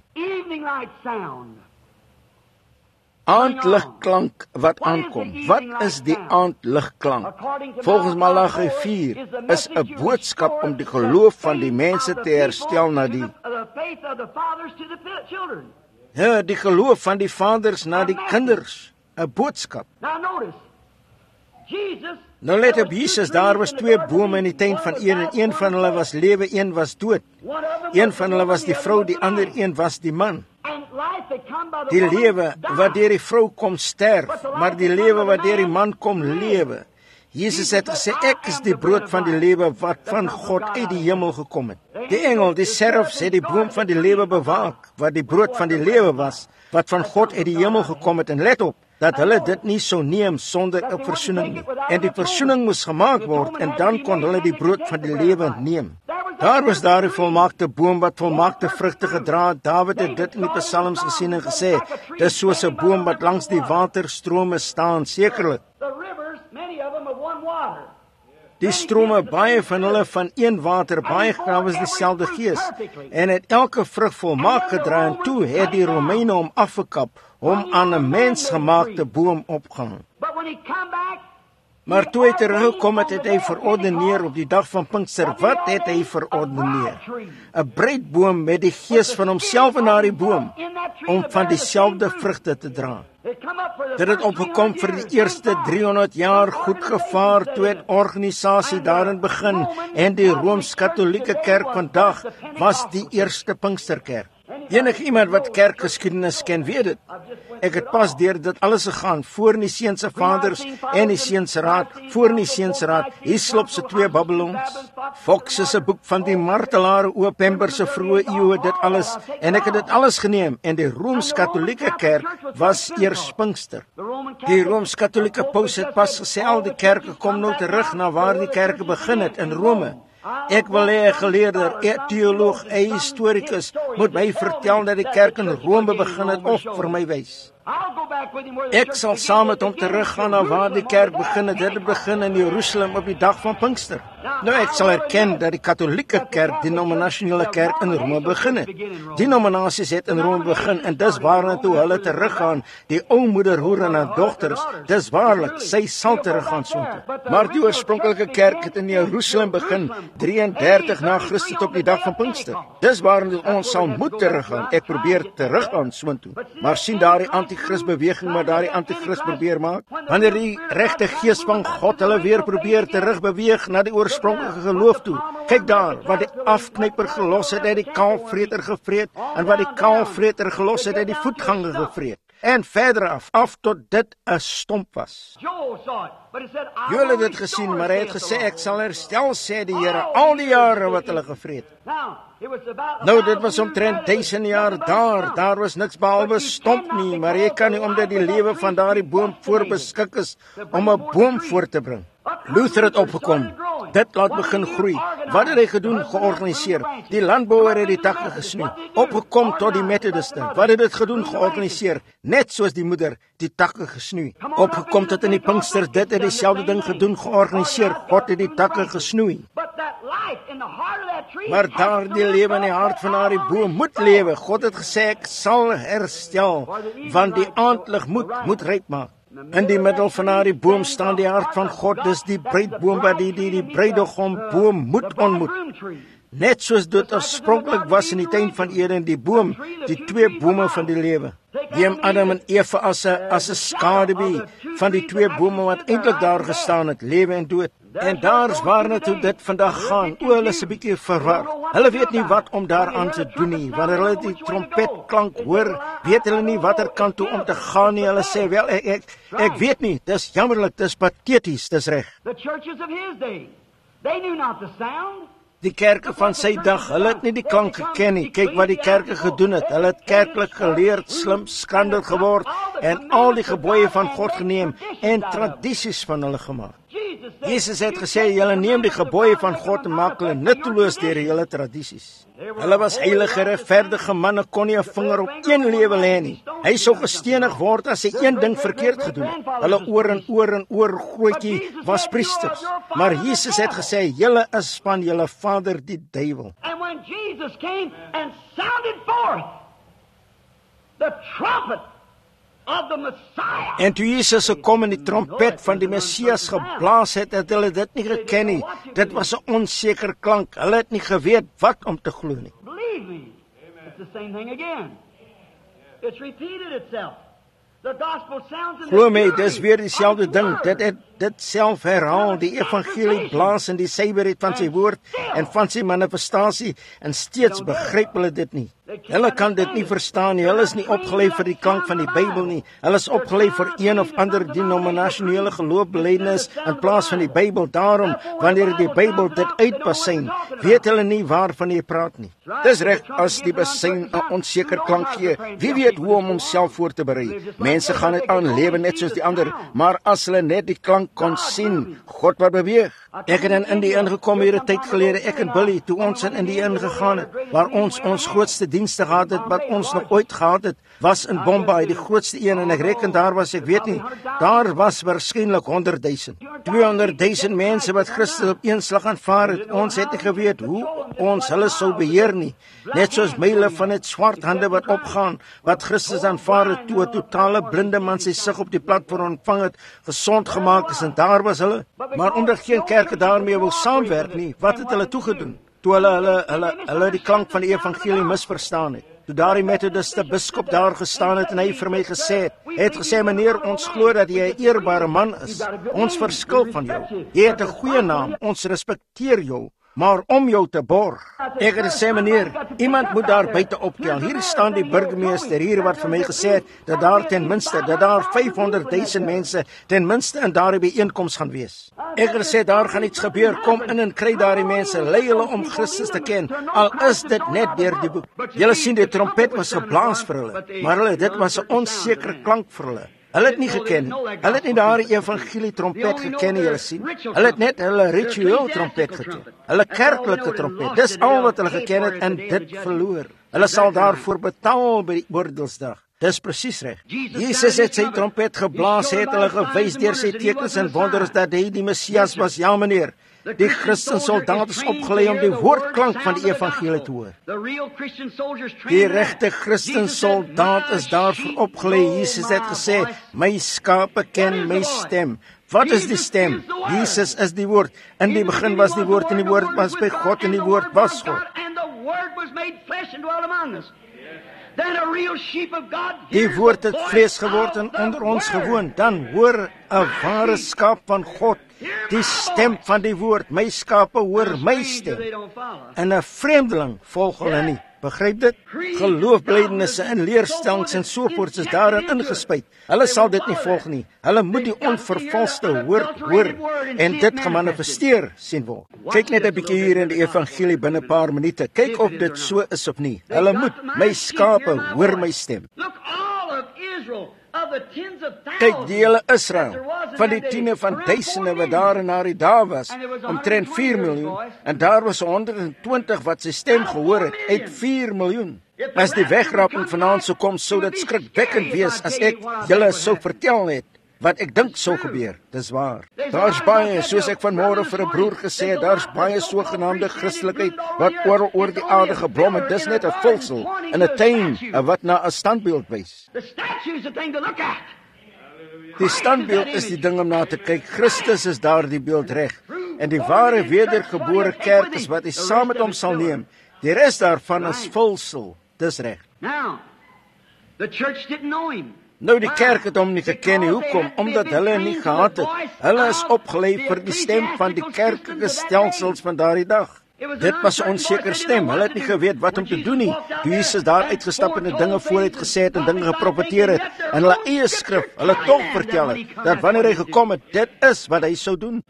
Aandligklank wat aankom. Wat is die aandligklank? Volgens Malagi vier is 'n boodskap om die geloof van die mense te herstel na die Ja, die geloof van die vaders na die kinders. 'n Boodskap. Nou let op Jesus, daar was twee bome in die tuin van Eden en een van hulle was lewe, een was dood. Een van hulle was die vrou, die ander een was die man. Die lewe wat deur die vrou kom sterf, maar die lewe wat deur die man kom lewe. Jesus het gesê, ek is die brood van die lewe wat van God uit die hemel gekom het. Die engel, die serafs, het die boom van die lewe bewaak, wat die brood van die lewe was, wat van God uit die hemel gekom het. En let op, dat hulle dit nie sou neem sonder 'n versoening nie. En die versoening moes gemaak word, en dan kon hulle die brood van die lewe neem. Daar was daar 'n volmaakte boom wat volmaakte vrugte gedra het. Dawid het dit in die psalms gesien en gesê, dis soos 'n boom wat langs die waterstrome staan, sekerlik. Die strome, baie van hulle van een water, baie gawe is dieselfde gees, en het elke vrug volmaak gedra, en toe het die Romeine hom afgekap, hom aan 'n mensgemaakte boom opgehang. Maar toe hy teruggekom het, het hy verordeneer op die dag van Pinkster. Wat het hy verordeneer? 'n Bruidboom met die gees van homself in daardie boom, om van dieselfde vrugte te dra. Dit het opgekom vir die eerste driehonderd jaar goed gevaar, toe het organisasie daarin begin, en die Rooms-Katolieke Kerk vandag was die eerste Pinksterkerk. Enig iemand wat kerkgeskiedenis ken, weet dit. Ek het pas deur dit alles gegaan, voor Niceense vaders en Niceense raad, voor Niceense raad, Hislop se twee Babylons, Fox se boek van die martelare, oop Pember se vroeë eeue, dit alles, en ek het dit alles geneem, en die Rooms-Katolieke Kerk was eers Pinkster. Die Rooms-Katolieke paus het pas gesê, al die kerke kom nou terug na waar die kerke begin het, in Rome. Ek wil hê 'n geleerde, 'n teoloog, 'n historikus moet my vertel dat die kerk in Rome begin het of vir my wys. Ek sal saam met hom teruggaan na waar die kerk begin het. Dit begin in Jerusalem op die dag van Pinkster. Nou, ek sal erken dat die Katolieke Kerk, die denominasionele kerk in Rome begin het. Die denominasies het in Rome begin, en dis waarna toe hulle teruggaan, die ou moederhoer en haar dogters, dis waarlik, sy sal teruggaan soontoe. Maar die oorspronklike kerk het in Jerusalem begin, drieëndertig na Christus op die dag van Pinkster. Dis waarna ons sal moet teruggaan. Ek probeer teruggaan soontoe. Maar sien daar die anti-Christ beweging wat daar die anti-Christ probeer maak? Wanneer die regte gees van God hulle weer probeer terugbeweeg na die oorspronklike geloof toe. Kyk daar, wat die afknyper gelos het, het die kaalvreter gevreet, en wat die kaalvreter gelos het, het die voetganger gevreet. En verder af, af tot dit 'n stomp was. Julle het dit gesien, maar hy het gesê, ek sal herstel, sê die Here, al die jare wat hulle gevreet. Nou, dit was omtrent duisend jaar daar, daar was niks behalwe stomp nie, maar jy kan nie, omdat die lewe van daardie boom voorbeskik is, om 'n boom voor te bring. Luther het opgekom, dit laat begin groei. Wat het hy gedoen? Georganiseer. Die landbouer het die takke gesnoei. Opgekom tot die Methodiste. Wat het dit gedoen? Georganiseer. Net soos die moeder die takke gesnoei. Opgekom tot in die Pinkster, dit het dieselfde ding gedoen, georganiseer. God het die takke gesnoei. Maar daar die lewe in die hart van daardie boom moet lewe. God het gesê, ek sal herstel, want die aandlig moet, moet ryp maak. In die middel van daardie boom staan die hart van God, dis die bruidboom wat die, die, die bruidegom boom moet ontmoet. Net soos dit oorspronklik was in die tuin van Eden, die boom, die twee bome van die lewe. Neem Adam en Eva as 'n as 'n skaduwee van die twee bome wat eintlik daar gestaan het, lewe en dood. En daar's waarna toe dit vandag gaan. O, hulle is 'n bietjie verwar. Hulle weet nie wat om daaraan te doen nie. Wanneer hulle die trompetklank hoor, weet hulle nie watter kant toe om te gaan nie. Hulle sê, wel, ek ek, ek weet nie. Dis jammerlik, dis pateties, dis reg. The churches of his day, they knew not the sound. Die kerke van sy dag, hulle het nie die klank geken nie. Kyk wat die kerke gedoen het. Hulle het kerklik geleerd, slim, skandel geword en al die gebooie van God geneem en tradisies van hulle gemaak. Jesus het gesê, julle neem die gebooie van God en maak hulle nutteloos deur julle tradisies. Hulle was heilige, regverdige manne, kon nie 'n vinger op een lewe lê nie. Hy sou gestenig word as hy een ding verkeerd gedoen het. Hulle oor en oor en oor grootjie was priesters. Maar Jesus het gesê, julle is van julle vader die duiwel. And when Jesus came and sounded forth the trumpet of the Messiah. En toe Jesus gekom en die trompet van die Messias geblaas het, het hulle dit nie geken nie. Dit was 'n onseker klank. Hulle het nie geweet wat om te glo nie. Believe me, it's the same thing again. It's repeated itself. The gospel sounds in Glo the my, fury dis weer dieselfde of his ding. word. Dit het dit self herhaal. Die evangelie blaas in die suiwerheid van sy woord en van sy manifestasie en steeds begryp hulle dit nie. Hulle kan dit nie verstaan nie. Hulle is nie opgelei vir die klank van die Bybel nie. Hulle is opgelei vir een of ander denominasionele geloofbelijdenis in plaas van die Bybel. Daarom, wanneer die Bybel dit uitbasyn, weet hulle nie waarvan hy praat nie. Dis reg as die basyn 'n onseker klank gee. Wie weet hoe om homself voor te berei? Mense gaan dit aan lewe net soos die ander, maar as hulle net die klank kon sien, God wat beweeg. Ek het in Indië ingekom hier 'n tyd gelede, ek en Billy, toe ons in Indië ingegaan het, waar ons ons grootste dienste gehad het, wat ons nog ooit gehad het, was in Bombay, die grootste een, en ek reken daar was, ek weet nie, daar was waarskynlik honderd duisend. tweehonderd duisend mense wat Christus op een slag aanvaar het. Ons het nie geweet hoe ons hulle sou beheer nie. Net soos myle van het swart hande wat opgaan, wat Christus aanvaar het, toe 'n totale blinde man sy sig op die platform ontvang het, gesond gemaak is, en daar was hulle. Maar omdat geen kerke daarmee wil saamwerk nie, wat het hulle toegedoen? Toe hulle hulle hulle hulle die klank van die evangelie misverstaan het. Toe daar die methodiste biskop daar gestaan het en hy vir my gesê het, hy het gesê, meneer, ons glo dat jy 'n eerbare man is. Ons verskil van jou. Jy het 'n goeie naam. Ons respekteer jou. Maar om jou te borg. Ek het gesê, meneer, iemand moet daar buite optel. Hier staan die burgemeester hier wat vir my gesê het, dat daar ten minste, dat daar vyfhonderd duisend mense ten minste in daardie byeenkoms gaan wees. Ek het gesê, daar gaan iets gebeur, kom in en kry daardie mense, lei hulle om Christus te ken, al is dit net deur die boek. Julle sien, die trompet was geblaas vir hulle, maar hulle, dit was 'n onsekere klank vir hulle. Hulle het nie geken nie. Hulle het nie daardie evangelie trompet geken nie, julle sien. Hulle het net hulle ritueel trompet geken. Hulle kerklike trompet. Dis al wat hulle geken het en dit verloor. Hulle sal daarvoor betaal by die oordeelsdag. Dis presies reg. Jesus het sy trompet geblaas, het hulle gewys deur sy tekens en wonders dat hy die Messias was. Ja, meneer. Die Christen soldaat is opgelei om die woordklank van die evangelie te hoor. Die regte Christen soldaat is daarvoor opgelei. Jesus het gesê, my skape ken my stem. Wat is die stem? Jesus is die woord. In die begin was die woord en die woord was by God en die woord was God. Die woord het vlees geword en onder ons gewoon. Dan hoor 'n ware skaap van God die stem van die woord. My skape hoor my stem. En 'n vreemdeling volg hulle nie. Begryp dit? Geloofbelijdenisse en leerstellings en sovoorts is daarin ingespuit. Hulle sal dit nie volg nie. Hulle moet die onvervalste woord hoor en dit gemanifesteer sien word. Kyk net 'n bietjie hier in die evangelie binne 'n paar minute. Kyk of dit so is of nie. Hulle moet, my skape hoor my stem. Kyk, die hele Israel, van die tiene van duisende wat daar en na die dae was, omtrent vier miljoen, en daar was honderd en twintig wat sy stem gehoor het, uit vier miljoen. As die wegraping vanaand sou kom, sou dit skrikwekkend wees as ek julle sou vertel het wat ek dink sou gebeur. Dis waar. Daar's baie, soos ek vanmôre vir 'n broer gesê het, daar's baie sogenaamde Christelikheid wat oor oor die aarde geblom het. Dis net 'n vulsel in 'n tuin wat na 'n standbeeld wys. Die standbeeld is die ding om na te kyk. Christus is daar die beeld reg. En die ware wedergebore kerk is wat hy saam met hom sal neem. Die res daarvan is vulsel. Dis reg. The church didn't know him. Nou die kerk het hom nie geken nie. Hoekom? Omdat hulle nie gehad het. Hulle is opgelei vir die stem van die kerklike stelsels van daardie dag. Dit was 'n onsekere stem. Hulle het nie geweet wat om te doen nie. Toe Jesus daar uitgestap en dinge vooruit gesê het en dinge geprofeteer het in hulle eie skrif, hulle tog vertel het dat wanneer hy gekom het, dit is wat hy sou doen.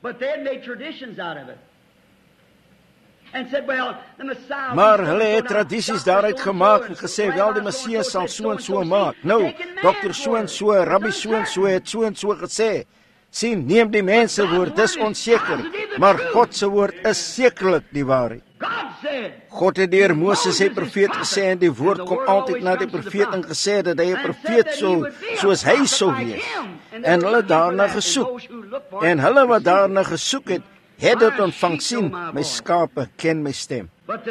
Maar hulle het tradisies daaruit gemaak en gesê, wel, die Messias sal so en so maak. Nou, dokter so en so, rabbi so en so het so en so gesê. Sien, neem die mense woord, dis onseker, maar God se woord is sekerlik die waarheid. God het deur Moses sy profeet gesê en die woord kom altyd na die profeet en gesê dat hy 'n profeet sou soos hy sou wees. En hulle daarna gesoek. En hulle wat daarna gesoek het, het dit ontvang. Sien, my skape ken my stem.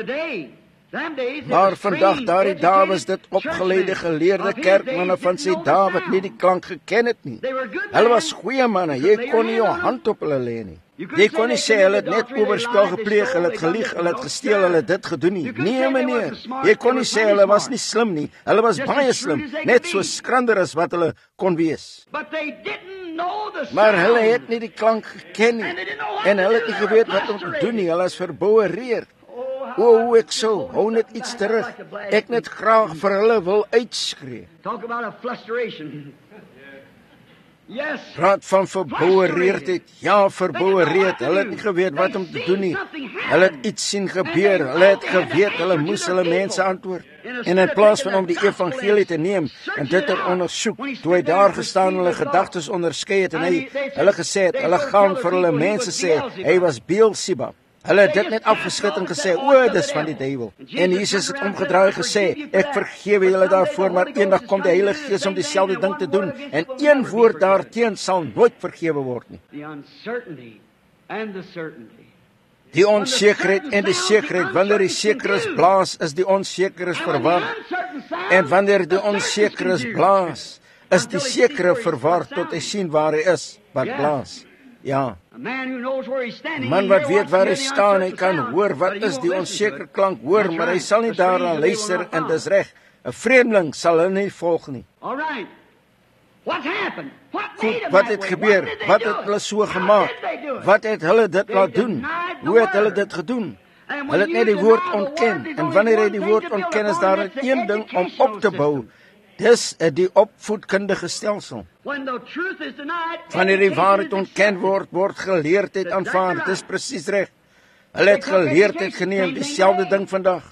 Maar vandag, daardie dae was dit opgeleide geleerde kerkmanne van sy dae wat nie die klank geken het nie. Hulle was goeie manne, jy kon nie jou hand op hulle lê nie. Jy kon nie sê hulle het net oorspel gepleeg, hulle het gelieg, hulle het gesteel, hulle het dit gedoen nie. Nee meneer, jy kon nie sê hulle was nie slim nie. Hulle was baie slim, net so skrander as wat hulle kon wees. Maar hulle het nie die klank geken nie. En hulle het nie geweet wat om te doen nie. Hulle is verboureerd. O, hoe ek sou, hou net iets terug. Ek net graag vir hulle wil uitskree. Praat van verboureerdheid. Ja, verboureerd. Hulle het nie geweet wat om te doen nie. Hulle het iets sien gebeur. Hulle het geweet, hulle moes hulle mense antwoord. En in plaas van om die evangelie te neem en dit te ondersoek, toe hy daar gestaan hulle gedagtes onderskei het en hy hulle gesê het, hulle gaan vir hulle mense sê, hy was Beelzebub. Hulle het dit net afgeskit en gesê, o, dis van die duiwel. En Jesus het omgedraai gesê, ek vergewe julle daarvoor, maar eendag kom die Heilige Gees om dieselfde ding te doen, en een woord daarteen sal nooit vergewe word nie. Die onsekerheid en die sekerheid, wanneer die sekeres blaas, is die onsekeres verwar. En wanneer die onsekeres blaas, is die sekere verwar tot hy sien waar hy is, wat blaas. Ja, man wat weet waar hy staan, hy kan hoor wat is die onseker klank hoor, maar hy sal nie daarna luister en dis reg. 'n Vreemdeling sal hulle nie volg nie. Goed, wat het gebeur? Wat het hulle so gemaak? Wat het hulle dit laat doen? Hoe het hulle dit gedoen? Hulle het net die woord ontken, en wanneer hy die woord ontken, is daar een ding om op te bou. Dis die opvoedkundige stelsel. Wanneer die waarheid ontken word, word geleerdheid aanvaar. Dis presies reg. Hulle het geleerdheid geneem, dieselfde ding vandag.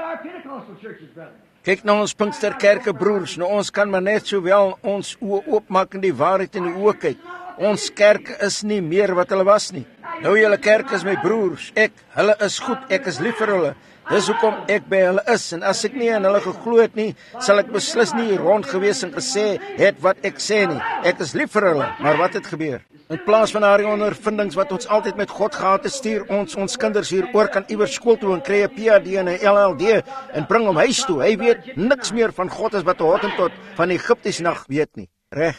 Kyk na ons Pinksterkerke broers, nou ons kan maar net sowel ons oë oopmaak en die waarheid in die oë kyk. Ons kerke is nie meer wat hulle was nie. Nou julle kerk is my broers, ek, hulle is goed, ek is lief vir hulle. Dis hoekom ek by hulle is, en as ek nie aan hulle geglo het nie, sal ek beslis nie rond gewees en gesê het wat ek sê nie. Ek is lief vir hulle, maar wat het gebeur? In plaas van daardie ondervindings wat ons altyd met God gehad het, stuur ons ons kinders hier oor kan iewers skool toe en kry 'n P H D en 'n L L D en bring hom huis toe. Hy weet niks meer van God as wat 'n Hottentot van Egiptiese nag weet nie. Reg.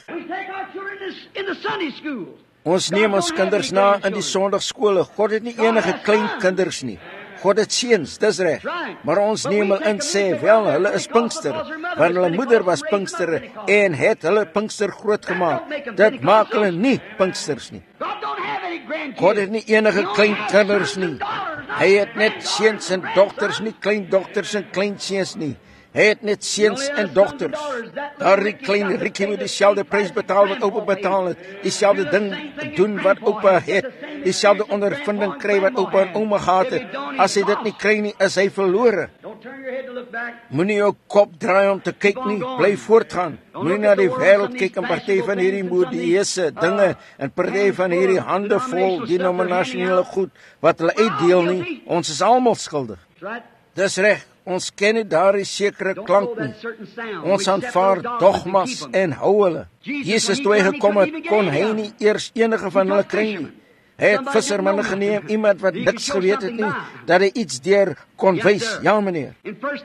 Ons neem ons kinders na in die Sondagskole. God het nie enige klein kinders nie. God het seuns, dis reg. Maar ons neem hulle in sê, wel, hulle is Pinkster, want hulle moeder was Pinkster en het hulle Pinkster groot gemaak. Dit maak hulle nie Pinksters nie. God het nie enige klein kinders nie. Hy het net seuns en dogters, nie klein dogters en klein seuns nie. Hy het net seuns en dogters. Daardie klein Rikkie moet dieselfde prys betaal wat oupa betaal het. Dieselfde ding doen wat oupa het. Dieselfde ondervinding kry wat oupa en ouma gehad het. As hy dit nie kry nie, is hy verlore. Moenie jou kop draai om te kyk nie, bly voortgaan. Moenie na die wêreld kyk en party van hierdie modieuse dinge en party van hierdie handevol denominasionele goed wat hulle uitdeel nie. Ons is almal skuldig. Dis reg. Ons ken nie daardie sekere klank nie. Ons aanvaar dogmas en hou hulle. Jesus toe hy gekom het, kon hy nie eers enige van hulle kry nie. Hy het vissermanne geneem, iemand wat niks geweet het nie, dat hy iets deur kon wys. Ja, meneer.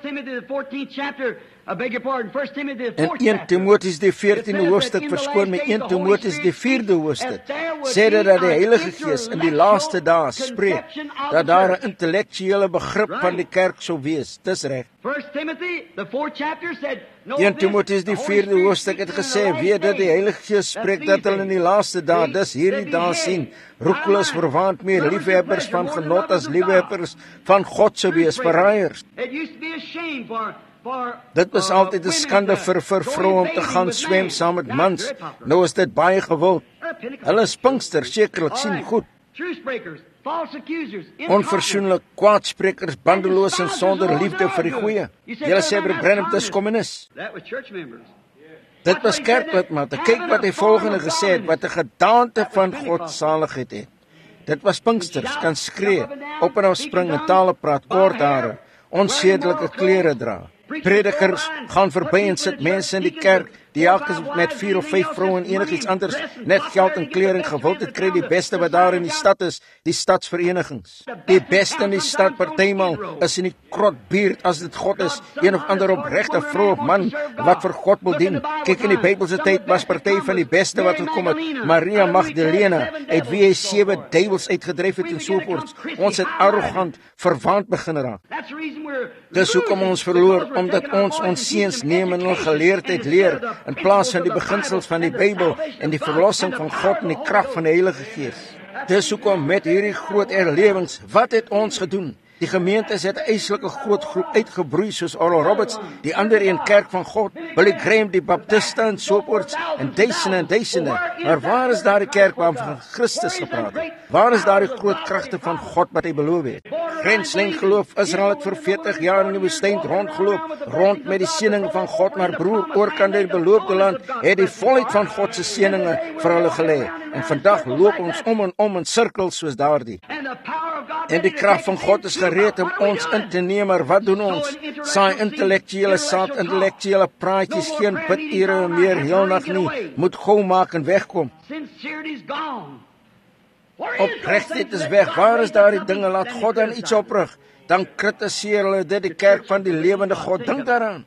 In Eerste Timoteus die veertiende hoofstuk, verskoon my, Eerste Timoteus die vierde hoofstuk, sê dit dat die Heilige Gees in die laaste dae spreek, dat daar 'n intellektuele begrip van die kerk sou wees. Dis reg. First Timothy, the fourth chapter said, no, Eerste Timoteus die vierde hoofstuk het gesê, weet dat die Heilige Gees spreek dat hulle in die laaste dae, dis hierdie dae sien, roekeloos, verwaand, meer liefhebbers van genot as liefhebbers van God sou wees, verraaiers. Dit was altyd 'n skande vir vir vroue om te gaan swem saam met mans. Nou is dit baie gewild. Hulle is Pinkster, sekerlik sien goed. Onverzoenlik, kwaadsprekers, bandeloos en sonder liefde vir die goeie. Julle sê Broer Branham dis kommunis. Dit was kerklidmate. Kyk wat hy volgende gesê het, wat 'n gedaante van godsaligheid het. Dit was Pinksters, kan skree, op en af spring en tale praat, kort hare, onsedelike klere dra. Predikers gaan verby en sit mense in die kerk, die elkes met vier of vyf vroue en enigiets anders, net geld en klering gewild het, kry die beste wat daar in die stad is, die stadsverenigings. Die beste in die stad partymal is in die krotbuurt, as dit God is, een of ander opregte vrou of man, wat vir God wil dien. Kyk, in die Bybelse tyd was party van die beste wat gekom het, Maria Magdalena, uit wie hy sewe duivels uitgedryf het en sovoorts. Ons het arrogant, verwaand begin raak. Dis hoekom ons verloor, omdat ons ons seuns neem en hulle geleerdheid leer, in plaas van die beginsels van die Bybel en die verlossing van God en die krag van die Heilige Gees. Dis hoekom met hierdie groot erlewings, wat het ons gedoen? Die gemeentes het 'n eislike groot groep uitgebroei soos Oral Roberts, die ander een kerk van God, Billy Graham, die Baptiste en soorts, en duisende en duisende. Maar waar is daar die kerk waarvan Christus gepraat het? Waar is daar die groot kragte van God wat hy beloof het? Grenslyn geloof, Israel het vir veertig jaar in die woestyn rondgeloop, rond met die seëning van God, maar broer, oorkant die beloofde land, het die volheid van God se seëninge vir hulle gelê. En vandag loop ons om en om in sirkels soos daardie. En die krag van God is gereed om ons in te neem, maar wat doen ons? Saai intellektuele saad, intellektuele praatjies, geen bidure meer, heel nag nie, moet gou maak en wegkom. Oprechtheid is weg, waar is daar die dinge, laat God dan iets oprig, dan kritiseer hulle dit, die kerk van die lewende God, dink daaraan.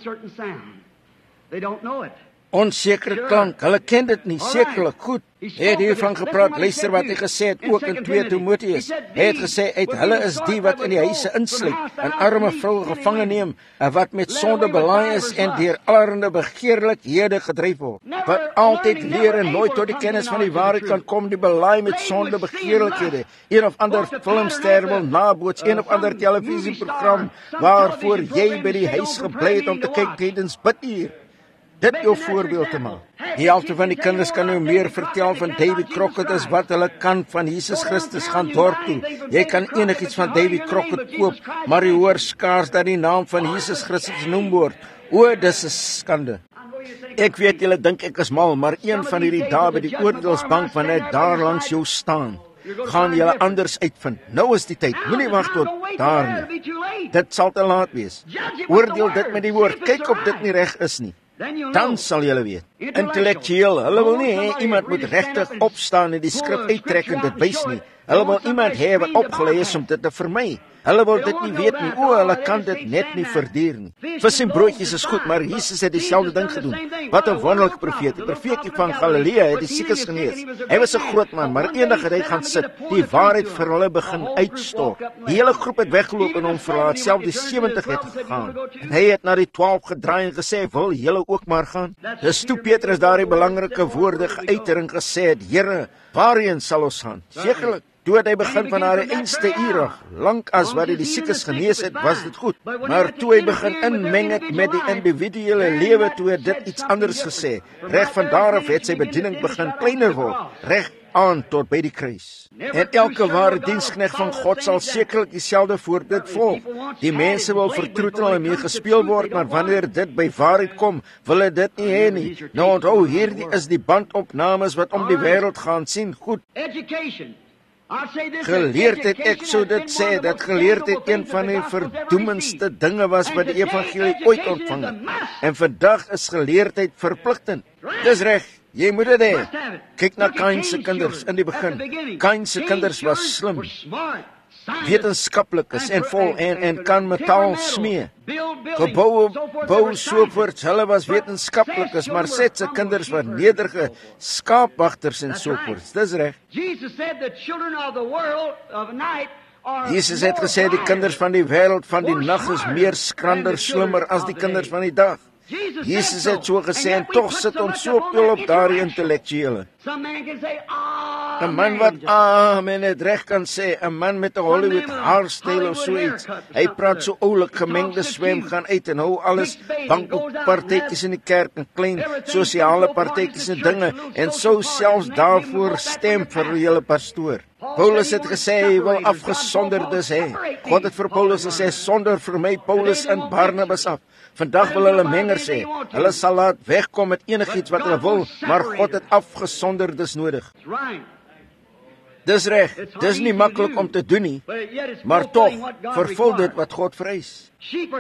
Onsekere klank, hulle ken dit nie, sekerlik, goed. Hy het hiervan gepraat, luister wat hy gesê het, ook in twee Timoteus. Hy het gesê, uit hulle is die wat in die huise insluit, en arme vroue gevange neem, en wat met sonde belaai is, en deur allerhande begeerlikhede gedryf word. Wat altyd leer en nooit tot die kennis van die waarheid kan kom, die belaai met sonde begeerlikhede. Een of ander filmster wil naboots, een of ander televisieprogram, waarvoor jy by die huis gebly het om te kyk tydens biduur. Dit jou voorbeeld te maak. Die helfte van die kinders kan nou meer vertel van Davy Crockett as wat hulle kan van Jesus Christus gaan dorp toe. Jy kan enigiets van Davy Crockett koop, maar jy hoor skaars dat die naam van Jesus Christus genoem word. O, dis 'n skande. Ek weet julle dink ek is mal, maar een van hierdie dae by die oordeelsbank wanneer daar langs jou staan, gaan julle anders uitvind. Nou is die tyd, moenie wag tot daar nie. Dit sal te laat wees. Oordeel dit met die woord, kyk of dit nie reg is nie. Dan sal julle weet. Intellektueel, hulle wil nie hê iemand moet regtig opstaan en die skrif uittrek en dit wys nie. Hulle wil iemand hê wat opgelei is om dit te vermy. Hulle wil dit nie weet nie. O, hulle kan dit net nie verduur nie. Vis en broodjies is goed, maar Jesus het dieselfde ding gedoen. Wat 'n wonderlike profeet. Die profeet van Galilea het die siekes genees. Hy was 'n groot man, maar eendag het hy gaan sit, die waarheid vir hulle begin uitstort. Die hele groep het weggeloop en hom verlaat, self die sewentig het gegaan. En hy het na die twaalf gedraai en gesê, wil julle ook maar gaan? Dis toe Petrus daardie belangrike woorde geuiter en gesê het, Here, waarheen sal ons gaan? Sekerlik. Toe het hy begin van haar einste uur, lank as wat hy die siekes genees het, was dit goed. Maar toe hy begin inmeng het met die individuele lewe, toe het dit iets anders gesê. Reg van daar af het sy bediening begin kleiner word, reg aan tot by die kruis. En elke ware diensknegt van God sal sekerlik dieselfde voorbeeld volg. Die mense wil vertroetel en mee gespeel word, maar wanneer dit by waarheid kom, wil hy dit nie hê nie. Nou onthou, hierdie is die bandopnames wat om die wêreld gaan sien. Goed. Geleerdheid, ek sou dit sê, dat geleerdheid een van die verdoemendste dinge was wat die evangelie ooit ontvang het. En vandag is geleerdheid verpligtend. Dis reg, jy moet dit hê. Kyk na Kain se kinders in die begin. Kain se kinders was slim, wetenskaplik is en vol en, en kan metaal smee. Gebouwe, bou sovoorts, hulle was wetenskaplik is, maar Set se kinders was nederige skaapwagters en sovoorts. Dis reg. Jesus het gesê die kinders van die wêreld van die nag is meer skrander, slimmer as die kinders van die dag. Jesus het so gesê en tog sit ons so veel op daardie intellektuele. 'n Man wat amen het reg kan sê, 'n man met 'n Hollywood haarstyl of so iets. Hy praat so oulik, gemengde swem gaan uit en hou alles bankpartytjies in die kerk en klein sosiale partytjies en dinge en sou selfs daarvoor stem vir die hele pastoor. Paulus het gesê hy wil afgesonderdes hê. God het vir Paulus gesê sonder vir my Paulus en Barnabas af. Vandag wil hulle mengers hê. Hulle sal laat wegkom met enigiets wat hulle wil, maar God het afgesonderdes nodig. Dis reg, dis nie maklik om te doen nie, maar tog vervul dit wat God vereis.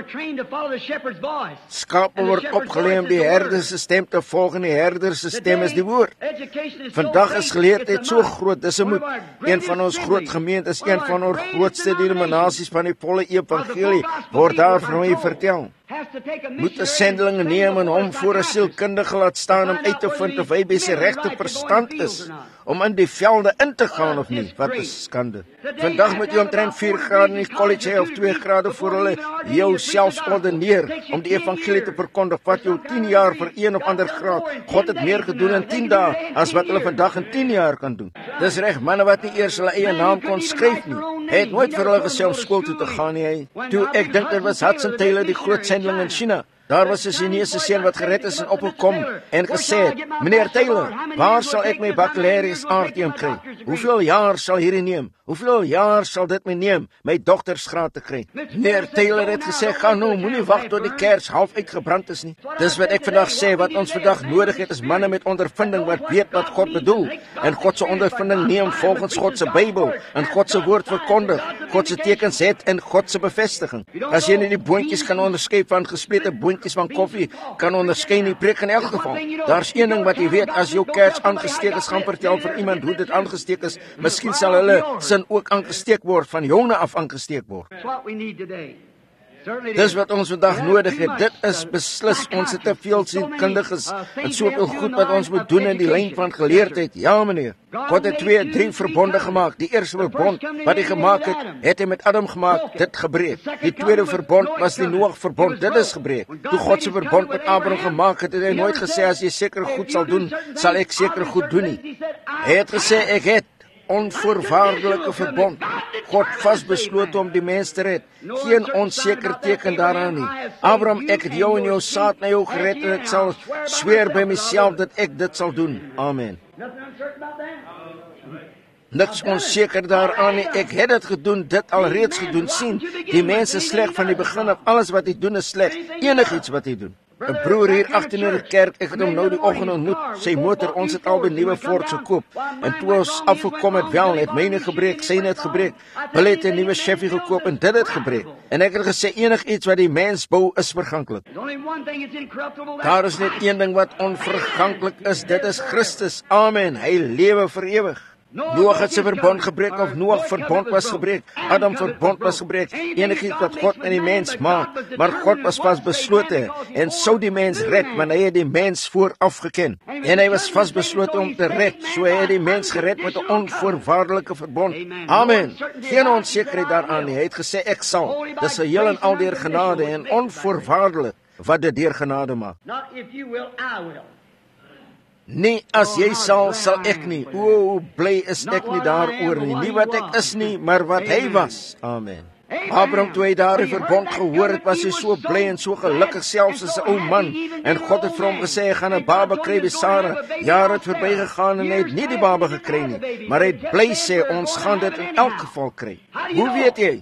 Skape word opgelei om die herder se stem te volg en die herder se stem is die woord. Vandag is geleerdheid so groot, dis 'n moet. Een van ons groot gemeentes, een van ons grootste denominasies van die volle evangelie, word daar vir my vertel. Moet 'n sendeling neem en hom voor 'n sielkundige laat staan om uit te vind of hy by sy regte verstand is, om in die velde in te gaan of nie. Wat 'n skande. Vandag moet jy omtrent vier grade in die college hê of twee grade voor hulle jou selfs ordineer om die evangelie te verkondig. Vat jou tien jaar vir een of ander graad. God het meer gedoen in tien dae as wat hulle vandag in tien jaar kan doen. Dis reg, manne wat nie eers hulle eie naam kon skryf nie. Hy het nooit vir hulle gesê om skool toe te gaan nie. Hy. Toe ek dink dit was Hudson Taylor, die groot sendeling in China. Daar was 'n Chinese seun wat gered is en opgekom en gesê het, meneer Taylor, waar sal ek my baccalaureus aardiem kry? Hoeveel jaar sal hierdie neem? Hoeveel jaar sal dit my neem, my doktersgraad te kry? Meneer Taylor het gesê, gaan nou, moenie wag tot die kers half uitgebrand is nie. Dis wat ek vandag sê, wat ons vandag nodig het, is manne met ondervinding wat weet wat God bedoel. En God se ondervinding neem volgens God se Bybel en God se woord verkondig, God se tekens het en God se bevestiging. As jy nie die boontjies kan onderskei van gesplete boontjies van koffie, kan onderskei nie preek in elk geval. Daar's een ding wat jy weet, as jou kers aangesteek is, gaan vertel vir iemand hoe dit aangesteek is. Miskien sal hulle sin ook aangesteek word, van joune af aangesteek word. Dis wat ons vandag nodig het. Dit is beslis, ons het te veel sielkundiges en soveel goed wat ons moet doen in die lyn van geleerdheid. Ja, meneer. God het twee, drie verbonde gemaak. Die eerste verbond wat hy gemaak het, het hy met Adam gemaak, dit gebreek. Die tweede verbond was die Noag verbond, dit is gebreek. Toe God se verbond met Abraham gemaak het, het hy nooit gesê, as jy seker goed sal doen, sal ek seker goed doen nie. Hy het gesê, ek het onvoorwaardelike verbond. God vasbeslote om die mens te red. Geen onseker teken daaraan nie. Abraham, ek het jou en jou saad na jou gered en ek sal sweer by myself dat ek dit sal doen. Amen. Niks onseker daaraan nie. Ek het dit gedoen, dit alreeds gedoen. Sien, die mens is sleg van die begin af. Alles wat hy doen is sleg. Enigiets wat hy doen. 'n Broer hier agter in die kerk, ek het hom nou die oggend ontmoet. Sy motor, ons het al 'n nuwe Ford gekoop. En toe ons afgekom het, wel, het myne gebreek, syne het gebreek. Hulle het 'n nuwe Chevy gekoop en dit het gebreek. En ek het gesê, enigiets wat die mens bou is verganklik. Daar is net een ding wat onverganklik is, dit is Christus. Amen. Hy lewe vir ewig. Noag het sy verbond gebreek, of Noag verbond was gebreek, Adam verbond was gebreek, enigiets wat God in die mens maak, maar God was vasbeslote en sou die mens red, want hy het die mens vooraf geken, en hy was vasbeslote om te red, so hy het die mens gered met 'n onvoorwaardelike verbond. Amen. Geen onsekerheid daaraan nie. Hy het gesê, ek sal. Dis 'n heel en al deur genade en onvoorwaardelik wat dit deur genade maak. Nee, as jy sal, sal ek nie. O, bly is ek nie daaroor nie. Nie wat ek is nie, maar wat hy was. Amen. Abraham, toe hy daar die verbond gehoor het, was hy so bly en so gelukkig, selfs as 'n ou man. En God het vir hom gesê, hy gaan 'n baba kry by Sara. Jare het verbygegaan en hy het nie die baba gekry nie. Maar hy het bly sê, ons gaan dit in elk geval kry. Hoe weet jy?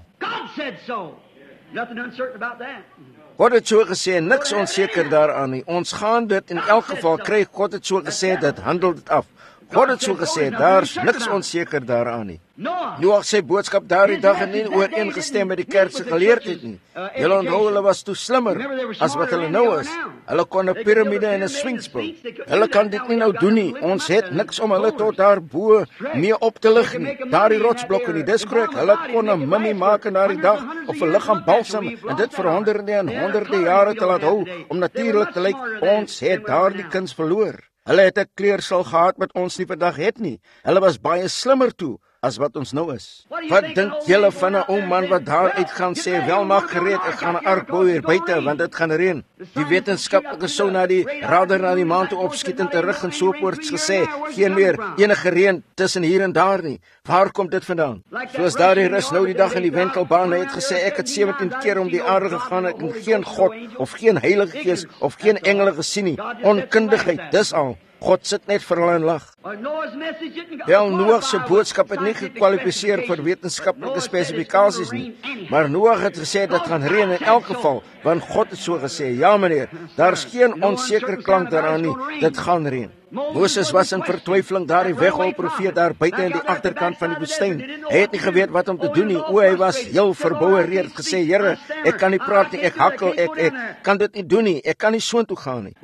God het so gesê, niks onseker daaraan nie. Ons gaan dit in elk geval kry. God het so gesê, dit handel dit af. God het so gesê, daar's niks onseker daaraan nie. Noag sy boodskap daardie dag het nie ooreengestem met die kerk se geleerdheid nie. Hulle onthou, hulle was toe slimmer as wat hulle nou is. Hulle kon 'n piramide en 'n sphinx bou. Hulle kan dit nie nou doen nie. Ons het niks om hulle tot daarbo mee op te lig nie. Daardie rotsblokke nie, dis korrek. Hulle kon 'n mummie maak in daardie dag of 'n liggaam balsam en dit vir honderde en honderde jare te laat hou om natuurlik te lyk. Ons het daardie kuns verloor. Hulle het 'n kleursel gehad wat ons nie vandag het nie. Hulle was baie slimmer toe as wat ons nou is. Wat dink julle van 'n ou man wat daar uit gaan sê, wel maak gereed, ek gaan 'n ark bou hier buite, want dit gaan reën. Die wetenskaplikes sou na die radar na die maan toe opskiet en terug en sopoorts gesê, geen meer enige reën tussen hier en daar nie. Waar kom dit vandaan? Soos daardie rus nou die dag in die wentelbaan, hy het gesê, ek het sewentien keer om die aarde gegaan, ek het geen God, of geen Heilige Gees, of geen engele gesien nie. Onkundigheid, dis al. God sit net vir hulle en lag. Wel, Noag se boodskap het nie gekwalifiseer vir wetenskaplike spesifikasies nie, maar Noag het gesê dat gaan reën in elk geval, want God het so gesê, ja meneer, daar is geen onsekere klank daaraan nie, dit gaan reën. Moses was in vertwyfeling daar die weghol profeet daar buite in die agterkant van die woestyn. Hy het nie geweet wat om te doen nie, o hy was heel verboue reed, gesê, Here, ek kan nie praat nie, ek hakkel, ek, ek kan dit nie doen nie, ek kan nie soontoe gaan nie.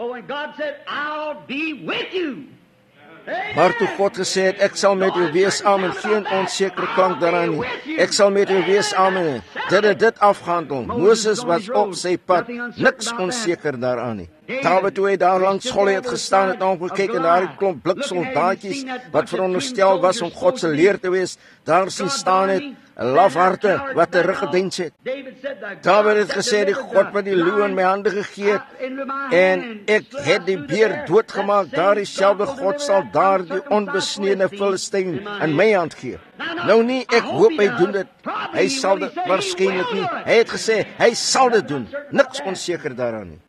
Maar toe God gesê het, ek sal met u wees, amen, geen onsekere klank daaraan nie, ek sal met u wees, amen, dit het dit afgehandel. Moses was op sy pad, niks onseker daaraan nie. Dawid toe hy daar langs Goliat gestaan het, en gekyk en daar die klomp bliksoldaatjies, wat veronderstel was om God se leer te wees, daar sien staan het, 'n lafharte wat teruggedens het. Dawid het gesê, die God wat die leeu in my hande gegee het, en ek het die beer doodgemaak, daar dieselfde God sal daar die onbesnede Filistyn in my hand gee. Nou nie, ek hoop hy doen dit, hy sal dit waarskynlik nie. Hy het gesê, hy sal dit doen, niks onseker daaraan nie.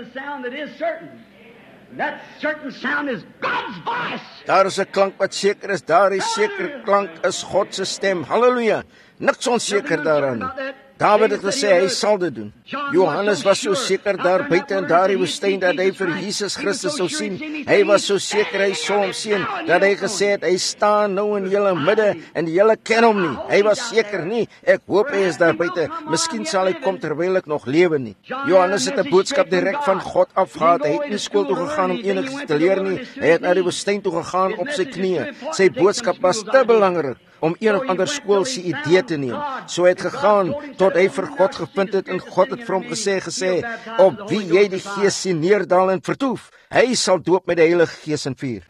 That certain sound is God's voice. Daar is 'n klank wat seker is, daar is sekere klank is God se stem. Halleluja. Niks onseker daaraan nie. Dawid het gesê hy sal dit doen. Johannes was so seker daar buite in daardie woestyn dat hy vir Jesus Christus sou sien. Hy was so seker hy sou hom sien dat hy gesê het hy staan nou in julle midde en julle ken hom nie. Hy was seker nie. Ek hoop hy is daar buite. Miskien sal hy kom terwyl ek nog lewe nie. Johannes het 'n boodskap direk van God afgehad. Hy het nie skool toe gegaan om enigiets te leer nie. Hy het na die woestyn toe gegaan op sy knieë. Sy boodskap was te belangrik om een of ander skool se idee te neem. So hy het gegaan tot hy vir God gevind het en God het vir hom gesê gesê op wie jy die Gees sien neerdal en vertoef, hy sal doop met die Heilige Gees en vuur.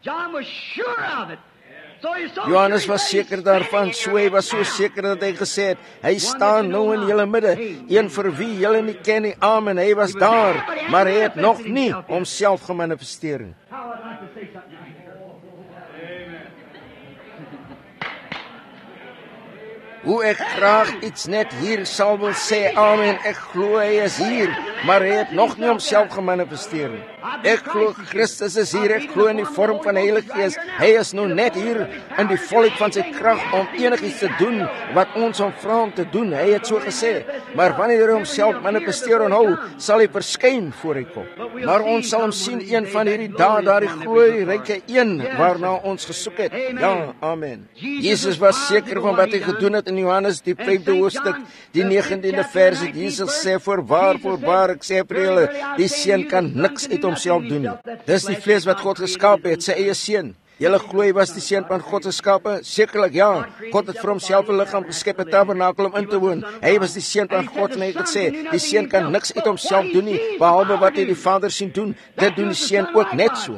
Johannes was seker daarvan, so hy was so seker dat hy gesê het, hy staan nou in julle midde, een vir wie julle nie ken nie, amen, hy was daar, maar hy het nog nie homself gemanifesteer nie. Hoe ek graag iets net hier sal wil sê, amen, ek glo hy is hier, maar hy het nog nie homself gemanifesteer nie. Ek glo Christus is hier, ek glo in die vorm van die Heilige Gees, hy is nou net hier in die volheid van sy krag om enigiets te doen wat ons hom vra om te doen, hy het so gesê, maar wanneer hy homself manifesteer onhou, sal hy verskyn voor hy kom. Maar ons sal hom sien een van hierdie dae, daar die glorieryke een waarna ons gesoek het. Ja, amen. Jesus was seker van wat hy gedoen het in Johannes die vyfde hoofstuk, die negentiende vers, het Jesus sê, voorwaar, voorwaar, ek sê vir julle, die seun kan niks uit homself doen nie. Dis die vlees wat God geskaap het, sy eie seun. Julle glo hy was die seun van God geskape? Sekerlik ja. God het vir homself 'n liggaam geskep, 'n tabernakel om in te woon. Hy was die seun van God en hy het gesê, die seun kan niks uit homself doen nie, behalwe wat hy die Vader sien doen. Dit doen die seun ook net so.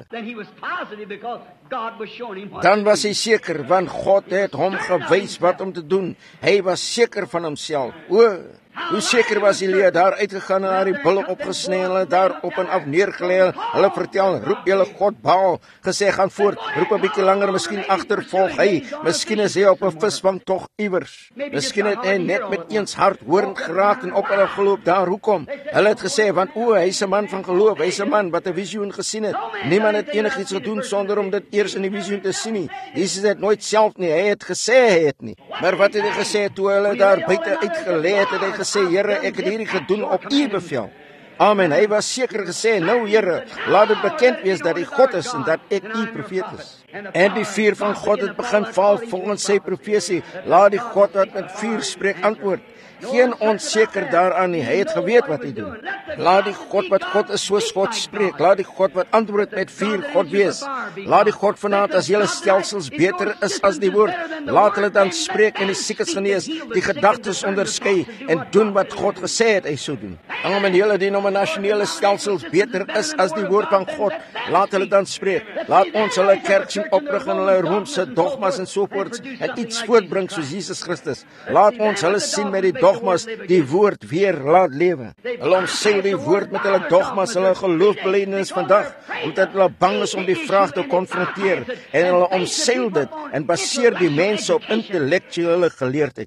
Dan was hy seker, want God het hom gewys wat om te doen. Hy was seker van homself. O, hoe seker was Elia daar uitgegaan en daar die bulle opgesny, hulle daar op en af neergelê, hulle vertel, roep julle God Baal, gesê, gaan voort, roep 'n bietjie langer, miskien agtervolg hy, miskien is hy op 'n visvang tog iewers, miskien het hy net met eens hart hoorend geraak en op hulle geloop daar, hoekom? Hulle het gesê, want o, hy's 'n man van geloof, hy's 'n man wat 'n visioen gesien het, niemand het enigiets gedoen sonder om dit eers in die visioen te sien nie, Jesus het nooit self nie, hy het gesê hy het nie, maar wat het hy gesê, toe hulle daar buite uitgelê het, het hy gesê, Here, ek het hierdie gedoen op u bevel. Amen, hy was seker gesê, nou Here, laat dit bekend wees dat hy God is en dat ek u profeet is. En die vuur van God het begin val volgens sy profesie, laat die God wat met vuur spreek antwoord. geen onseker daaraan nie. Hy het geweet wat hy doen. Laat die God wat God is soos God spreek. Laat die God wat antwoord met vuur God wees. Laat die God vanaand as julle stelsels beter is as die woord. Laat hulle dan spreek en die siekes genees, die gedagtes onderskei en doen wat God gesê het hy sou doen. Almal in julle denominasionele stelsels beter is as die woord van God. Laat hulle dan spreek. Laat ons hulle kerk sien oprig in hulle Romeinse dogmas en sovoorts en iets voortbring soos Jesus Christus. Laat ons hulle sien met die dogmas, die woord weer laat lewe. Hulle omseil die woord met hulle dogmas, hulle geloofbelijdenis vandag, omdat hulle bang is om die vraag te konfronteer, en hulle omseil dit en baseer die mense op intellektuele geleerdheid.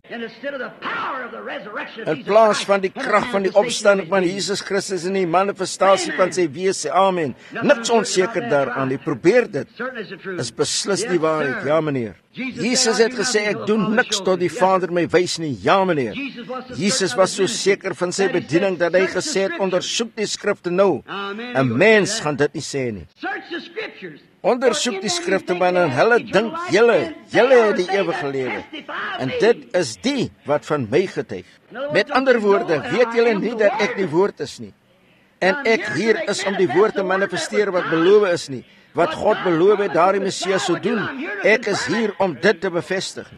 In plaas van die krag van die opstanding van Jesus Christus en die manifestasie van sy wese, amen. Niks onseker daaraan, die probeer dit, is beslis die waarheid, ja meneer. Jesus het gesê, ek doen niks tot die Vader my wys nie, ja meneer. Jesus was so seker van sy bediening, dat hy gesê het, ondersoek die skrifte nou. Een mens gaan dit nie sê nie. Ondersoek die skrifte, maar dan hulle dink, julle, julle het die ewige lewe. En dit is die wat van my getuig. Met ander woorde, weet julle nie dat ek die woord is nie. En ek hier is om die woord te manifesteer wat beloof is nie. Wat God beloof het daar die Messias sou doen. Ek is hier om dit te bevestig.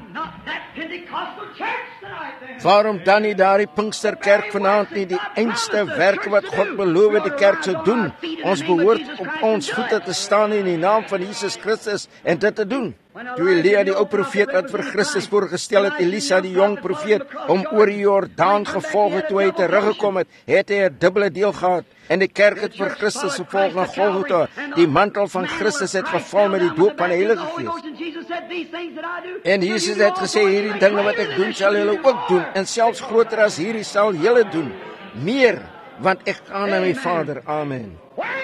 Waarom dan nie daar die Pinksterkerk vanaand nie, die einste werke wat God beloof het die kerk sou doen? Ons behoort op ons voete te staan in die naam van Jesus Christus en dit te doen. Toe Elia die ou profeet wat vir Christus voorgestel het, Elisa die jong profeet, om oor die Jordaan gevolg het, toe hy teruggekom het, het hy 'n dubbele deel gehad. En die kerk het vir Christus gevolg na Golgotha. Die mantel van Christus het geval met die doop van die Heilige Gees. En Jesus het gesê, hierdie dinge wat ek doen, sal julle ook doen. En selfs groter as hierdie sal julle doen. Meer, want ek gaan na my Vader. Amen.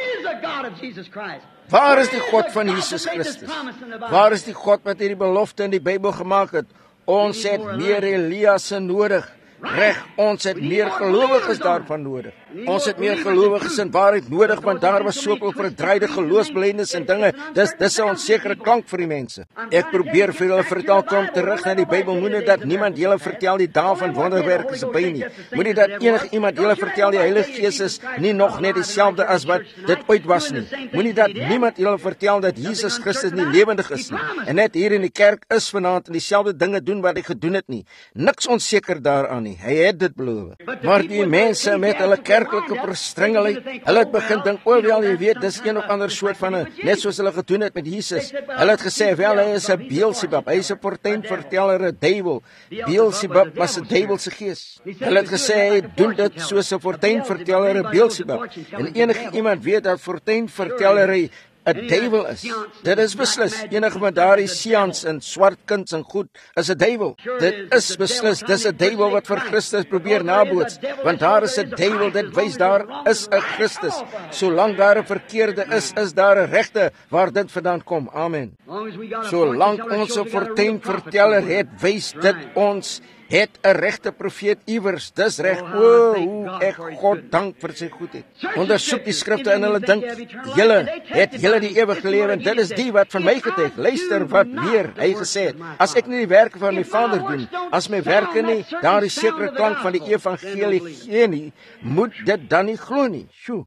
Waar is die God van Jesus Christus? Waar is die God wat hierdie belofte in die Bybel gemaak het? Ons het meer Eliasse nodig. Reg, ons het meer gelowiges daarvan nodig. Ons het meer gelowiges in waarheid nodig, want daar was soveel verdraaide geloofsbelijdenis en dinge. Dis dis 'n onsekere klank vir die mense. Ek probeer vir hulle vertel, kom terug na die Bybel. Moenie dat niemand julle vertel die dae van wonderwerke is by nie. Moenie dat enige iemand julle vertel die Heilige Gees is nie nog net dieselfde as wat dit ooit was nie. Moenie dat niemand julle vertel dat Jesus Christus nie lewendig is nie. En net hier in die kerk is vanaand en dieselfde dinge doen wat hy gedoen het nie. Niks onseker daaraan nie. Hy het dit beloof. Maar die mense met hulle kerklike verstrengeling, hulle het begin dink, o wel, jy weet, dis een of ander soort van 'n, net soos hulle gedoen het met Jesus. Hulle het gesê, wel, hy is 'n Beelzebub, hy is 'n fortuinverteller, 'n duiwel. Beelzebub was 'n duiwelse gees. Hulle het gesê, hy doen dit soos 'n fortuinverteller, 'n Beelzebub. En enige iemand weet dat fortuinvertellery 'n duiwel is. Dit is beslis. Enige wat daar is seans en swart kuns en goed is 'n duiwel. Dit is beslis. Dis 'n duiwel wat vir Christus probeer naboots. Want daar is 'n duiwel, dit wys daar is 'n Christus. Solank daar 'n verkeerde is, is daar 'n regte waar dit vandaan kom. Amen. Solank ons 'n fortuinverteller het, wys dit ons het 'n regte profeet iewers. Dis reg. O, hoe ek God dank vir sy goedheid. Ondersoek die skrifte en hulle dink, julle het julle die ewige lewe en dit is die wat van my getuig. Luister wat weer hy gesê het. As ek nie die werke van my Vader doen, as my werke nie daar die sekere klank van die evangelie gee nie, moet dit dan nie glo nie. Sjoe.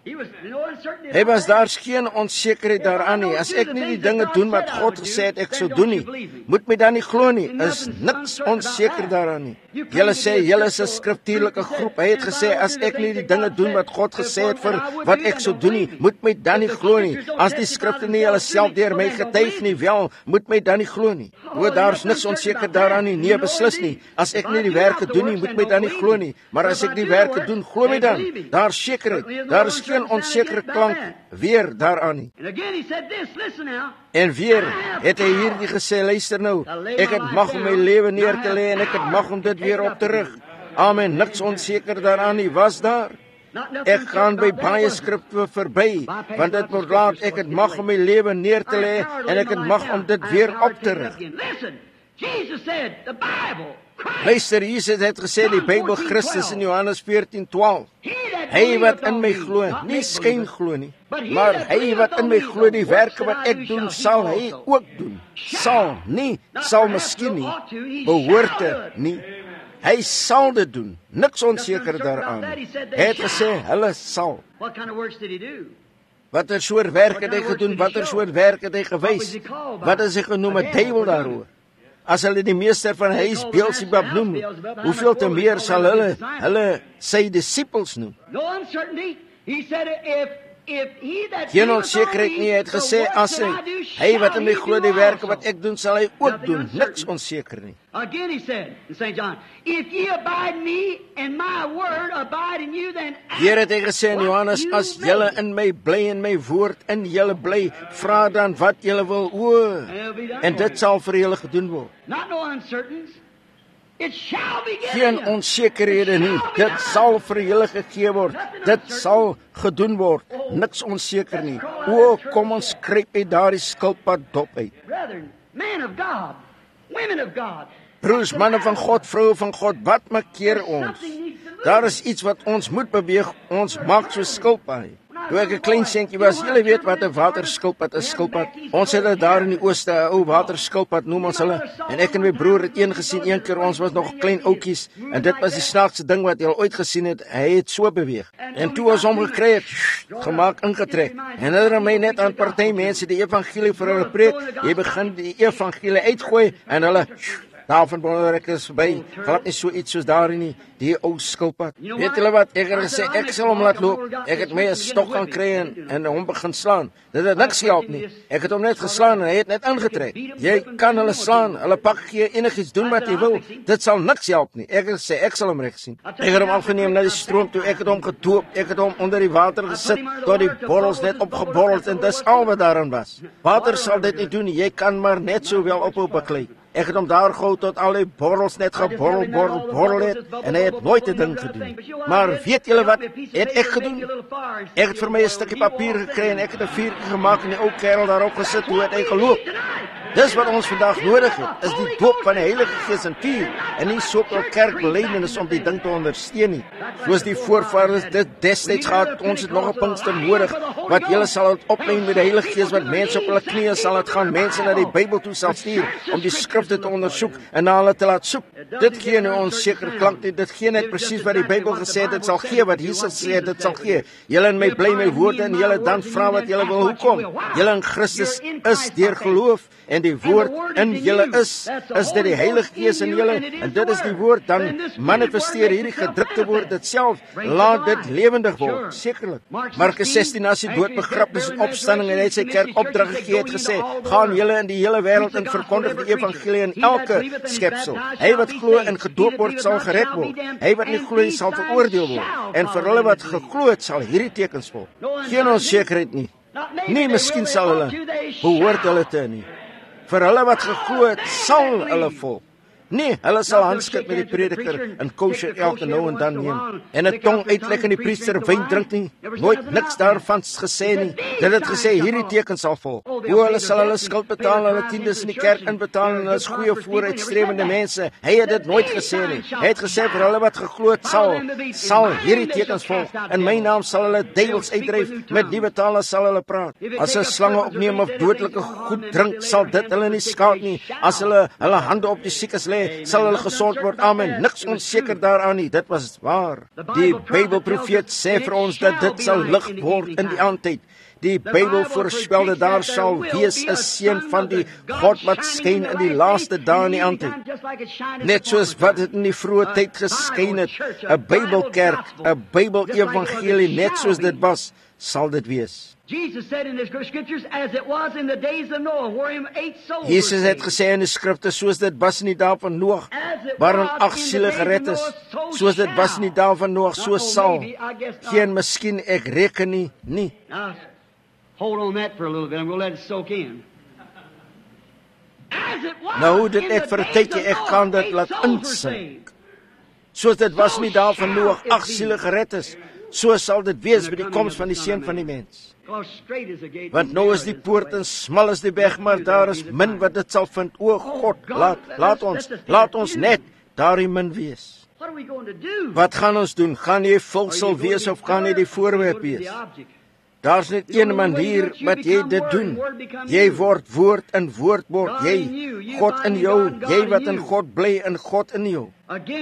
Hy was daar geen onsekerheid daaraan nie. As ek nie die dinge doen wat God gesê het ek sou doen nie, moet my dan nie glo nie. Is niks onseker daaraan nie. Julle sê, julle is 'n skriftuurlike groep. Hy het gesê, as ek nie die dinge doen wat God gesê het vir wat ek sou doen nie, moet my dan nie glo nie. As die skrifte nie hulle self deur my getuig nie, wel, moet my dan nie glo nie. O, daar's niks onseker daaraan nie. Nee, beslis nie. As ek nie die werke doen nie, moet my dan nie glo nie. Maar as ek die werke doen, glo my dan. Daar's sekerheid. Daar is geen onsekere klank weer daaraan nie. En weer het hy hierdie gesê, luister nou, ek het mag om my lewe neer te lê en ek het mag om dit weer op terug. Amen, niks onseker daaraan nie, was daar. Ek gaan by baie skrifte verby, want dit word laat, ek het mag om my lewe neer te lê en ek het mag om dit weer op te rig. Luister, Jesus het gesê, die Bybel, Christus in Johannes veertien twaalf. Hy wat in my glo, nie skyn glo nie, maar hy wat in my glo, die werke wat ek doen, sal hy ook doen. Sal nie, sal miskien nie, behoorte nie. Hy sal dit doen. Niks onseker daaraan. Hy het gesê, hulle sal. What kind of works did he do? Watter soort werk het hy gedoen? Watter soort werk het hy gewys? Wat is hy genoem? 'n Duiwel daaroor. As hulle die meester van huis Beelzebub noem, hoeveel te meer sal hulle hulle sy disippels noem? No uncertainty. He said, if if he that Geen onsekerheid nie, hy het gesê, as hy, hy wat in my glo die werke wat ek doen, sal hy ook doen. Niks onseker nie. Again he said in Saint John, if ye abide in me and my word abide in you, then Hier het hy gesê in Johannes, as julle in my bly en my woord in julle bly, vra dan wat julle wil, o, en dit sal vir julle gedoen word. Not no uncertainties. It shall be given. Geen onsekerhede nie, dit sal vir julle gegee word, dit sal gedoen word, niks onseker nie. O, kom ons kruip uit daardie skilpad dop uit. Brethren, men of God, women of God. Broers, manne van God, vroue van God, wat maak keer ons? Daar is iets wat ons moet beweeg, ons maak so skilpad. Toe ek 'n klein seentjie was, julle weet wat 'n waterskilpad is, skilpad. Ons het dit daar in die ooste, 'n ou waterskilpad noem ons hulle. En ek en my broer het een gesien een keer, ons was nog klein ouetjies, en dit was die snaakste ding wat jy al ooit gesien het. Hy het so beweeg. En toe ons hom gekry het, gemaak ingetrek. En herinner my net aan party mense die evangelie vir hulle preek. Jy begin die evangelie uitgooi en hulle daarvan wonder ek is verby. Glad nie so iets soos daar nie, die ou skilpad. Weet julle wat, ek het gesê, ek sal hom laat loop. Ek het my 'n stok gaan kry en, en hom begin slaan. Dit het niks gehelp nie. Ek het hom net geslaan en hy het net ingetrek. Jy kan hulle slaan, hulle pak gee, enigiets doen wat jy wil. Dit sal niks help nie. Ek het gesê, ek sal hom reg sien. Ek het hom afgeneem na die stroom toe, ek het hom gedoop, ek het hom onder die water gesit, tot die borrels net opgeborreld en dis al wat daarin was. Water sal dit nie doen nie, jy kan maar net so wel ophou baklei. Ek het hom daar gehou tot al die borrels net geborrel, borrel, borrel het, en hy het nooit 'n ding gedoen. Maar weet julle wat het ek gedoen? Ek het vir my 'n stukkie papier gekry en ek het 'n vuurtjie gemaak en die ou kerel daarop gesit, hoe het hy geloop? Dis wat ons vandag nodig het, is die doop van die Heilige Gees en vuur, en nie soveel kerkbelydenis om die ding te ondersteun nie. Soos die voorvaders dit destyds gehad, ons het nog 'n Pinkster nodig, wat julle sal oplei met die Heilige Gees, wat mense op hulle knieë sal het gaan, mense na die Bybel toe sal stuur, om die skrifte te ondersoek en na hulle te laat soek. Dit gee nou ons seker klank nie, dit gee net presies wat die Bybel gesê het, dit sal gee, wat Jesus sê, dit sal gee. Julle in my bly my woorde en julle dan vra wat julle wil, hoekom? Julle in Christus is deur geloof, en die woord in julle is, is dit die Heilige Gees in julle, en dit is die woord, dan manifesteer hierdie gedrukte woord dit self, laat dit lewendig word, sekerlik. Markus sestien, as die dood, begrafnis en opstanding, en hy het sy kerk opdrag gegee, het gesê, gaan julle in die hele wêreld en verkondig die evangelie in elke skepsel. Hy wat glo en gedoop word, sal gered word. Hy wat nie glo nie, sal veroordeel word. En vir hulle wat geglo het, sal hierdie tekens volg. Geen onsekerheid nie. Nee, miskien sal hulle, behoort hulle te nie. Vir hulle wat geglo het, sal hulle volg. Nee, hulle sal handskud met die prediker en kosher elke nou en dan neem. En 'n tong uitlek en die priester wyn drink nie. Nooit niks daarvan gesê nie. Dit het gesê hierdie teken sal volg. O, hulle sal hulle skuld betaal, hulle tiendes in die kerk inbetaal en hulle is goeie vooruitstrewende mense. Hy het dit nooit gesê nie. Hy het gesê vir hulle wat geglo het sal, sal hierdie tekens volg. In my naam sal hulle duiwels uitdryf, met nuwe tale sal hulle praat. As hulle slange opneem of dodelike goed drink, sal dit hulle nie skaad nie. As hulle hulle hande op die siekes lê, sal hulle gesond word. Amen. Niks onseker daaraan nie. Dit was waar. Die Bybelprofeet sê vir ons dat dit sal lig word in die aandtyd. Die Bybel voorspel dat daar sal wees 'n seun van die God wat skyn in die laaste dae in die aandtyd. Net soos wat dit in die vroeë tyd geskyn het, 'n Bybelkerk, 'n Bybel-evangelie, net soos dit was, sal dit wees. Jesus said in the scriptures, as it was in the days of Noah, wherein eight souls Jesus het gesê in die skrifte, soos dit was in die dae van Noag, waarin agt siele gered is, soos dit was in die dae van Noag, so sal. Geen miskien, ek reken nie, nie. Now, hold on that for a little bit. I'm going to let it soak in. As it was Nou, dit in net the vir 'n days tydjie, of ek Noah, kan dit eight laat souls were insink. saved. Soos dit was in die dae van Noag, agt siele gered is, so sal dit wees by die koms van die Seun van die Mens. Want nou is die poort en smal is die weg, maar daar is min wat dit sal vind. O God, laat, laat ons, laat ons net daarin min wees. What are we going to do? Wat gaan ons doen? Gaan jy vulsel wees of gaan jy die voorwerp wees? Daar's net een manier wat jy dit doen. Jy word woord en woord word jy. God in jou, jy wat in God bly en God in jou.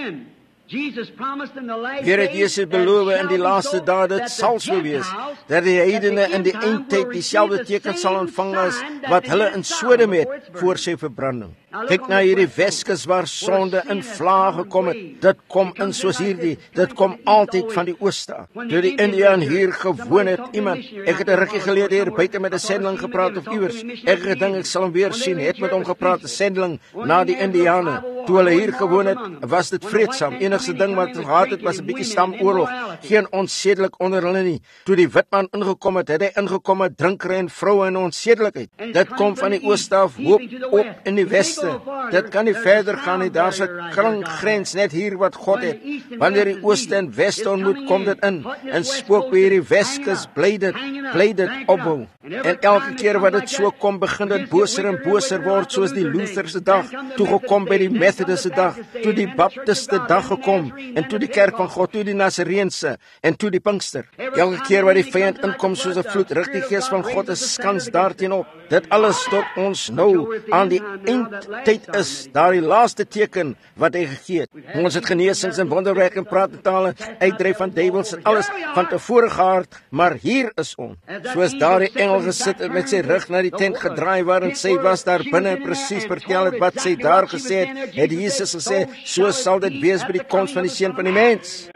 Weer het Jesus beloof in die laaste dae, dit sal so wees, dat die heidene in die eindtyd dieselfde teken sal ontvang as wat hulle in Sodom het voor sy verbranding. Kyk na hierdie Weskus waar sonde in vlae gekom het. Dit kom in soos hierdie, dit kom altyd van die ooste af. Toe die Indiaan hier gewoon het, iemand, ek het 'n rukkie gelede hier buite met 'n sendeling gepraat of iewers. Ek het gedink ek sal hom weer sien, het met hom gepraat, 'n sendeling na die Indiane. Toe hulle hier gewoon het, was dit vreedsaam. Enigste ding wat hulle gehad het, was 'n bietjie stamoorlog. Geen onsedelik onder hulle nie. Toe die wit man ingekom het, het hy ingekom met drinkery en vroue en onsedelikheid. Dit kom van die ooste af, hoop op in die weste. Dit kan nie verder gaan nie, daar's 'n krankgrens net hier wat God het. Wanneer die ooste en weste ontmoet, kom dit in. En spook by hierdie Weskus, bly dit, bly dit opbou. En elke keer wat dit so kom, begin dit boser en boser word, soos die Lutherse dag, toe gekom by die Methodiste dag, toe die Baptiste dag gekom, en toe die kerk van God, toe die Nasareense, en toe die Pinkster. Elke keer wat die vyand inkom soos 'n vloed, rig die gees van God 'n skans daarteenoor. Dit alles tot ons nou aan die eindtyd is, daar die laaste teken wat hy gegee het. Ons het genesings en wonderwerke en praat in tale, uitdryf van duiwels en alles van tevore gehad, maar hier is ons. Soos daar die engel gesit het met sy rug na die tent gedraai waarin sy was daar binne en presies vertel het wat sy daar gesê het, het Jesus gesê, so sal dit wees by die koms van die Seun van die Mens.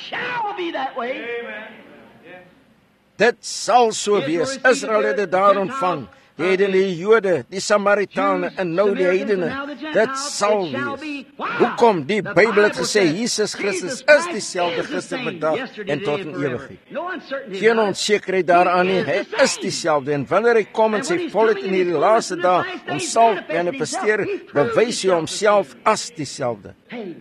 Dit sal so wees. Israel het dit daar ontvang. Die heidene, die Jode, die Samaritane en nou die heidene. Dit sal wees. Hoekom? Die Bybel het gesê, Jesus Christus is dieselfde gister, vandag en tot in ewigheid. Geen onsekerheid daaraan nie, hy is dieselfde. En wanneer hy kom in sy volheid in hierdie laaste dag, om sal manifesteer, bewys hy homself as dieselfde.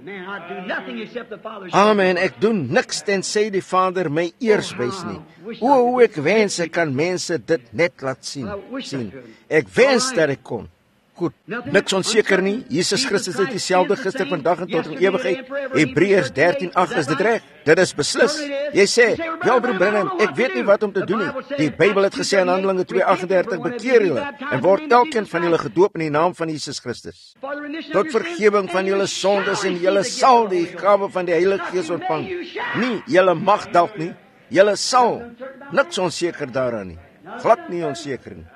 Amen, ek doen niks tensy die Vader my eers wys nie. O, hoe ek wens ek kan mense dit net laat sien. sien. Ek wens dat ek kon. Goed, niks onseker nie. Jesus Christus is dieselfde gister, vandag en tot in ewigheid. Hebreërs dertien agt is dit reg. Dit is beslis. Jy sê, ja broer Branham, ek weet nie wat om te doen nie. Die Bybel het gesê in Handelinge twee agt en dertig, bekeer julle en word elkeen van julle gedoop in die naam van Jesus Christus tot vergifnis van julle sondes, en julle sal die gawe van die Heilige Gees ontvang. Nie, julle mag dalk nie. Julle sal. Niks onseker daaraan nie. Glad nie onseker nie.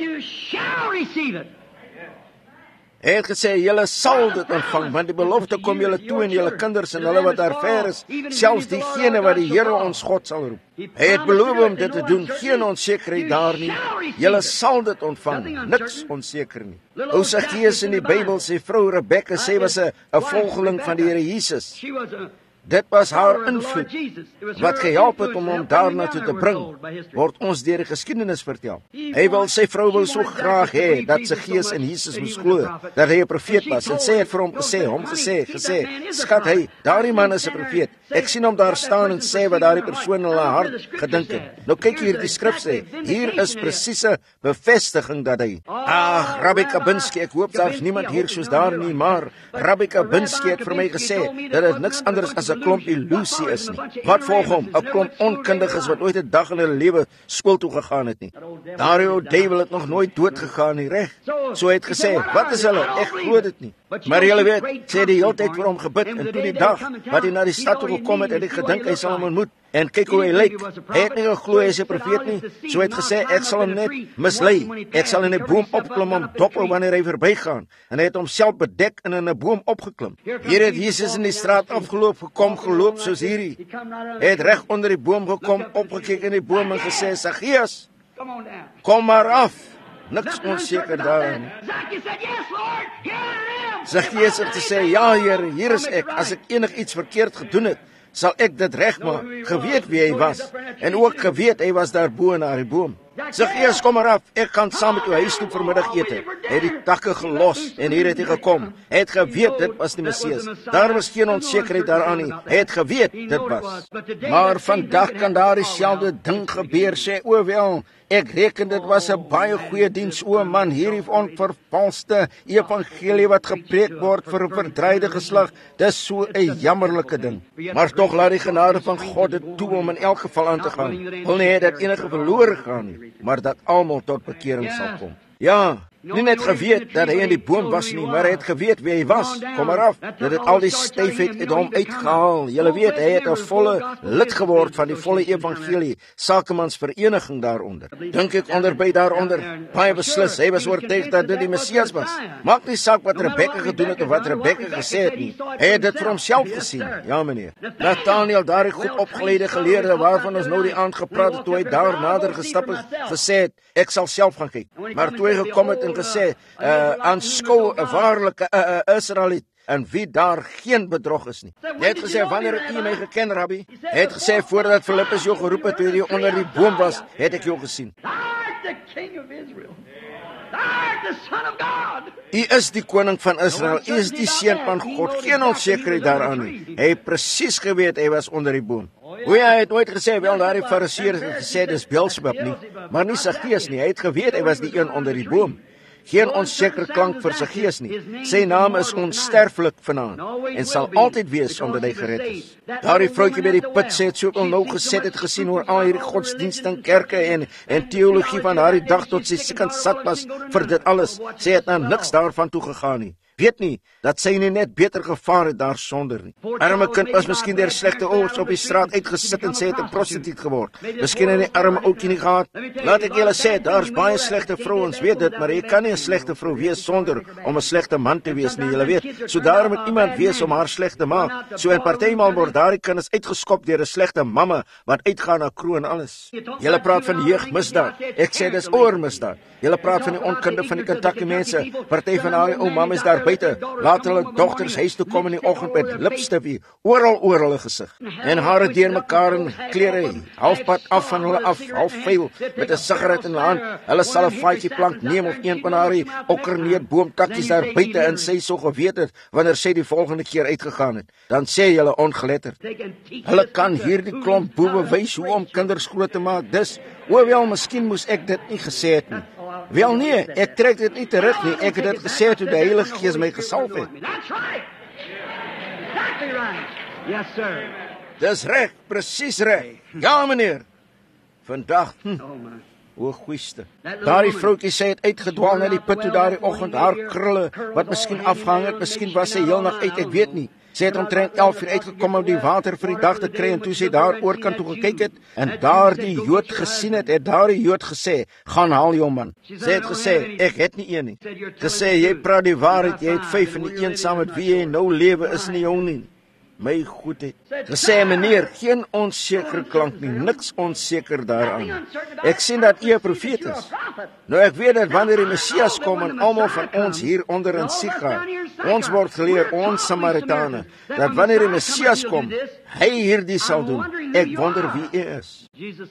Hy het gesê, julle sal dit ontvang, want die belofte kom julle toe en julle kinders en hulle wat daar ver is, selfs diegene wat die Here ons God sal roep. Hy het beloof om dit te doen, geen onsekerheid daar nie. Julle sal dit ontvang, niks onseker nie. Ou Zacchaeus in die Bybel, sy vrou Rebekka, sy was 'n volgeling van die Here Jesus. Dit was haar invloed wat gehelp het om hom daarna toe te bring, word ons deur die geskiedenis vertel. Hy wil, sy vrou wil so graag hê dat Zacchaeus in Jesus moes glo, dat hy 'n profeet was, en sy het vir hom gesê, hom gesê, gesê, skat, hy, daardie man is 'n profeet. Ek sien hom daar staan en sê wat daardie persoon in hulle hart gedink het. Nou kyk hier die skrif sê, hier is presiese bevestiging dat hy, ag, Rabbi Kabinski, ek hoop daar's niemand hier soos daar nie, maar Rabbi Kabinski het vir my gesê, dat dit niks anders as 'n klomp illusie is nie. Wat volg hom? 'n Klomp onkundiges wat ooit 'n dag in hulle lewe skool toe gegaan het nie. Daardie ou duiwel het nog nooit dood gegaan nie, reg? So hy het gesê, wat is hulle? Ek glo dit nie. Maar julle weet, sê die hele tyd vir hom gebid, en toe die dag wat hy na die stad toe gekom het, het hy gedink hy sal hom ontmoet. En kyk hoe hy lyk. Hy het nie geglo hy is 'n profeet nie. So hy het gesê, ek sal hom net mislei. Ek sal in 'n boom opklim om dophou wanneer hy verbygaan. En hy het homself bedek en in 'n boom opgeklim. Hier het Jesus in die straat afgeloop, gekom, geloop soos hierdie. Hy het reg onder die boom gekom, opgekyk in die boom en gesê, Zacchaeus, kom maar af. Niks onseker daarin. Zacchaeus het gesê, ja Here, hier is ek. As ek enigiets verkeerd gedoen het, sal ek dit regmaak. Geweet wie hy was, en ook geweet hy was daar bo na die boom. Zacchaeus, kom maar af, ek gaan saam met u huis toe vanmiddag ete. Hy het die takke gelos en hier het hy gekom. Hy het geweet dit was die Messias. Daar was geen onsekerheid daaraan nie. Hy het geweet dit was. Maar vandag kan daar dieselfde ding gebeur, sê, o wel, Ek reken dit was 'n baie goeie diens, o man, hierdie onvervalste evangelie wat gepreek word vir 'n verdryde geslag. Dis so 'n jammerlike ding. Maar tog laat die genade van God dit toe om in elk geval aan te gaan. Wil nie hê dat enige verlore gaan nie, maar dat almal tot bekering sal kom. Ja, nie net geweet dat hy in die boom was nie, maar hy het geweet wie hy was. Kom maar af, dat het al die styfheid uit hom uitgehaal. Julle weet, hy het 'n volle lid geword van die volle evangelie, Sakemans vereniging daaronder. Dink ek onderby daaronder, baie beslis, hy was oortuig dat dit die Messias was. Maak nie saak wat Rebekka gedoen het of wat Rebekka gesê het nie. Hy het dit vir homself gesien. Ja meneer. Nathanael, daardie goed opgeleide geleerde waarvan ons nou die aand gepraat het, toe hy daar nader gestap het, gesê het, ek sal self gaan kyk. Maar toe hy gekom het en gesê, uh, aanskou 'n waarlike uh, uh, Israeliet, en wie daar geen bedrog is nie. Hy het gesê, wanneer het u my geken, Rabbi? Hy het gesê, voordat Filippus jou geroep het, toe jy onder die boom was, het ek jou gesien. U is die koning van Israel, u is die seun van God, geen onsekerheid daaraan nie. Hy het presies geweet, hy was onder die boom. O ja, hy het nooit gesê, wel daar die fariseërs het gesê, dis Beelzebub nie, maar nie sy gees nie, hy het geweet, hy was die een onder die boom. Geen onseker klank vir sy gees nie. Sy naam is onsterflik vanaand en sal altyd wees omdat hy gered is. Daardie vroutjie by die put sê het soveel nou gesit het gesien oor al hierdie godsdienst en kerke en, en teologie van daardie dag tot sy siekend sat was vir dit alles. Sy het na niks daarvan toe gegaan nie. Weet nie, dat sy nie net beter gevaar het daar sonder nie. Arme kind was miskien deur slegte ouers op die straat uitgesit en sy het 'n prostituut geword. Miskien het die arme ouetjie nie gehad. Laat ek julle sê, daar's baie slegte vrouens, weet dit, maar jy kan nie 'n slegte vrou wees sonder om 'n slegte man te wees nie, julle weet. So daar moet iemand wees om haar sleg te maak. So en partymal word daardie kinders uitgeskop deur 'n slegte mamma wat uitgaan na kroon en alles. Julle praat van jeugmisdaad. Ek sê dis oormisdaad. Julle praat van die onkunde van die Kentucky mense. Party van daai ou mammas daar buite, laat hulle dogters huis toe kom in die oggend met lipstifie oral oor hulle gesig en hare deur mekaar en klere halfpad af van hulle af, half vuil met 'n sigaret in die hand. Hulle sal 'n vaatjie plank neem of een van haar okkerneet boomtakkies daar buite en sy so geweet het wanneer sy die volgende keer uitgegaan het. Dan sê julle ongeletterd. Hulle kan hierdie klomp boewe wys hoe om kinders groot te maak. Dis, hoewel miskien moes ek dit nie gesê het nie. Wel nee, ek trek dit nie terug nie. Ek het dit gesê toe die Heilige Gees my gesalf het. Dis reg, presies reg. Ja, meneer. Vandag, hm, o goeieste. Daardie vroutjie sê het uitgedwaal na die put toe daardie oggend, haar krulle, wat miskien afgehang het, miskien was sy heel nag uit, ek weet nie. Sy het omtrent elf uur uitgekom om die water vir die dag te kry en toe sy daar oorkant toe gekyk het en daar die Jood gesien het, het daar die Jood gesê, gaan haal jou man. Sy het gesê, ek het nie een nie. Gesê, jy praat die waarheid, jy het vyf en die een saam met wie jy nou lewe is nie jou nie. My goedheid. Gesê, meneer, geen onseker klank nie, niks onseker daaraan. Ek sien dat u 'n profeet is. Nou ek weet dat wanneer die Messias kom en almal van ons hier onder in siek gaan, ons word geleer, ons Samaritane, dat wanneer die Messias kom, hy hierdie sal doen. Ek wonder wie u is.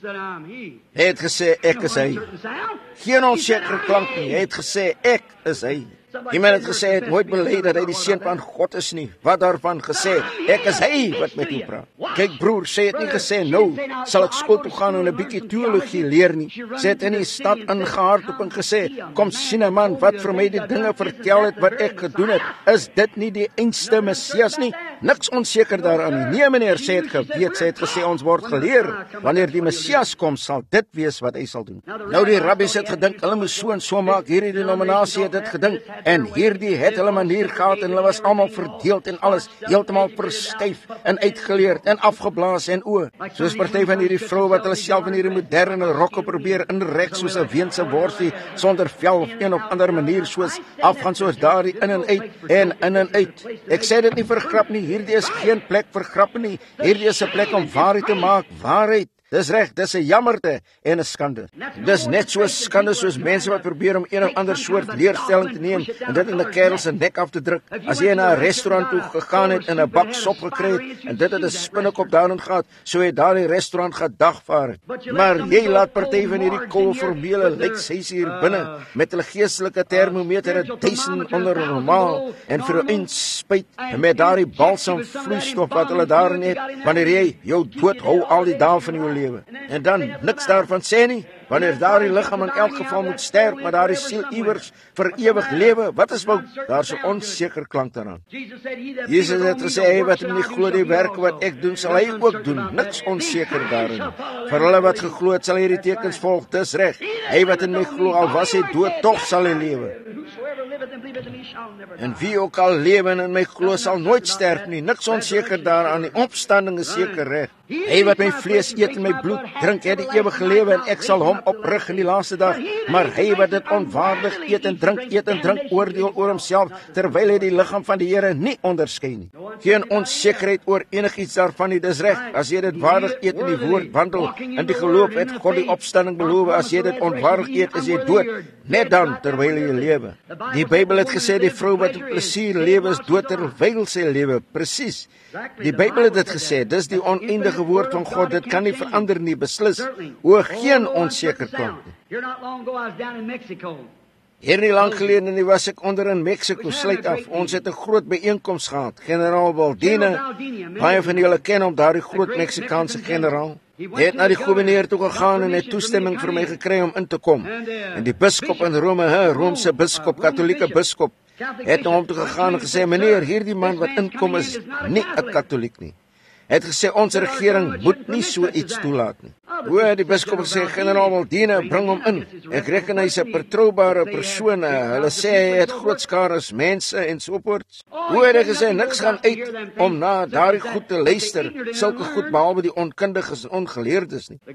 Hy het gesê, ek is hy. Geen onseker klank nie, hy het gesê, ek is hy. Iemand het gesê, het nooit bely dat hy die seun van God is nie. Wat daarvan gesê, ek is hy wat met u praat. Kyk broer, sy het nie gesê, nou sal ek skool toe gaan en 'n bietjie teologie leer nie. Sy het in die stad ingehardloop en gesê, kom sien 'n man wat vir my die dinge vertel het wat ek gedoen het. Is dit nie die einste Messias nie? Niks onseker daaraan nie. Nee meneer, sy het geweet, sy het gesê, ons word geleer. Wanneer die Messias kom, sal dit wees wat hy sal doen. Nou die rabbies het gedink, hulle moes so en so maak, hierdie denominasie het dit gedink. En hierdie het hulle manier gehad en hulle was almal verdeeld en alles heeltemal verstyf en uitgeleerd en afgeblaas en o. Soos party van hierdie vroue wat hulle self in hierdie moderne rokke probeer inrek soos 'n weense worsie sonder vel of een of ander manier soos afgaan soos daardie in en uit en in en uit. Ek sê dit nie vir grap nie, hierdie is geen plek vir grappe nie. Hierdie is 'n plek om waarheid te maak, waarheid. Dis reg, dis 'n jammerte en 'n skande. Dis net so skande soos mense wat probeer om een of ander soort leerstelling te neem en dit in 'n kerel se nek af te druk. As jy na 'n restaurant toe gegaan het en 'n bak sop gekry het en dit het 'n spinnekop daarin gehad, sou jy daardie restaurant gedagvaar het. Maar jy laat party van hierdie koue formele lykshuise hier binne met hulle geestelike termometer 'n duisend onder normaal en vir 'n inspuit en met daardie balsam vloeistof wat hulle daarin het, wanneer jy jou dood hou al die dae van jou lewe. En dan niks daarvan sê nie. Wanneer daardie liggaam in elk geval moet sterf, maar daardie siel iewers vir ewig lewe, wat is fout? Daar's 'n onseker klank daaraan. Jesus het gesê, hy wat in my glo die werke wat ek doen, sal hy ook doen. Niks onseker daarin. Vir hulle wat geglo het, sal hierdie tekens volg. Dis reg. Hy wat in my glo, al was hy dood, tog sal hy lewe. En wie ook al lewe en in my glo, sal nooit sterf nie. Niks onseker daaraan. Die opstanding is seker reg. Hy wat my vlees eet en my bloed drink, het die ewige lewe en ek sal hom oprig in die laaste dag. Maar hy wat dit onwaardig eet en drink, eet en drink, oordeel oor homself, terwyl hy die liggaam van die Here nie onderskei nie. Geen onsekerheid oor enigiets daarvan nie. Dis reg. As jy dit waardig eet in die woord wandel, in die geloof het God die opstanding beloof. As jy dit onwaardig eet, is jy dood, net dan terwyl jy lewe. Die Bybel het gesê die vrou wat op plesier lewe is dood terwyl sy lewe. Presies. Die Bybel het dit gesê. Dis die oneindige woord van God. Dit kan nie verander nie, beslis. O, geen onseker klank nie. Hier nie lang gelede nie was ek onder in Mexico, sluit af. Ons het 'n groot byeenkoms gehad. Generaal Baldini, baie van julle ken hom, daardie groot Meksikaanse generaal. Hy het na die gouverneur toe gegaan en het toestemming vir my gekry om in te kom. En die biskop in Rome, hè, Romeinse biskop, Katolieke biskop, het na hom toe gegaan en gesê, meneer, hierdie man wat inkom is nie 'n Katoliek nie. Hy het gesê, ons regering moet nie so iets toelaat nie. O, die biskop het gesê, generaal Baldini, bring hom in. Ek reken hy's 'n betroubare persoon. Hulle sê hy het groot skares mense en so voort. O, het hy gesê, niks gaan uit om na daardie goed te luister, sulke goed behalwe die onkundiges en ongeleerdes nie.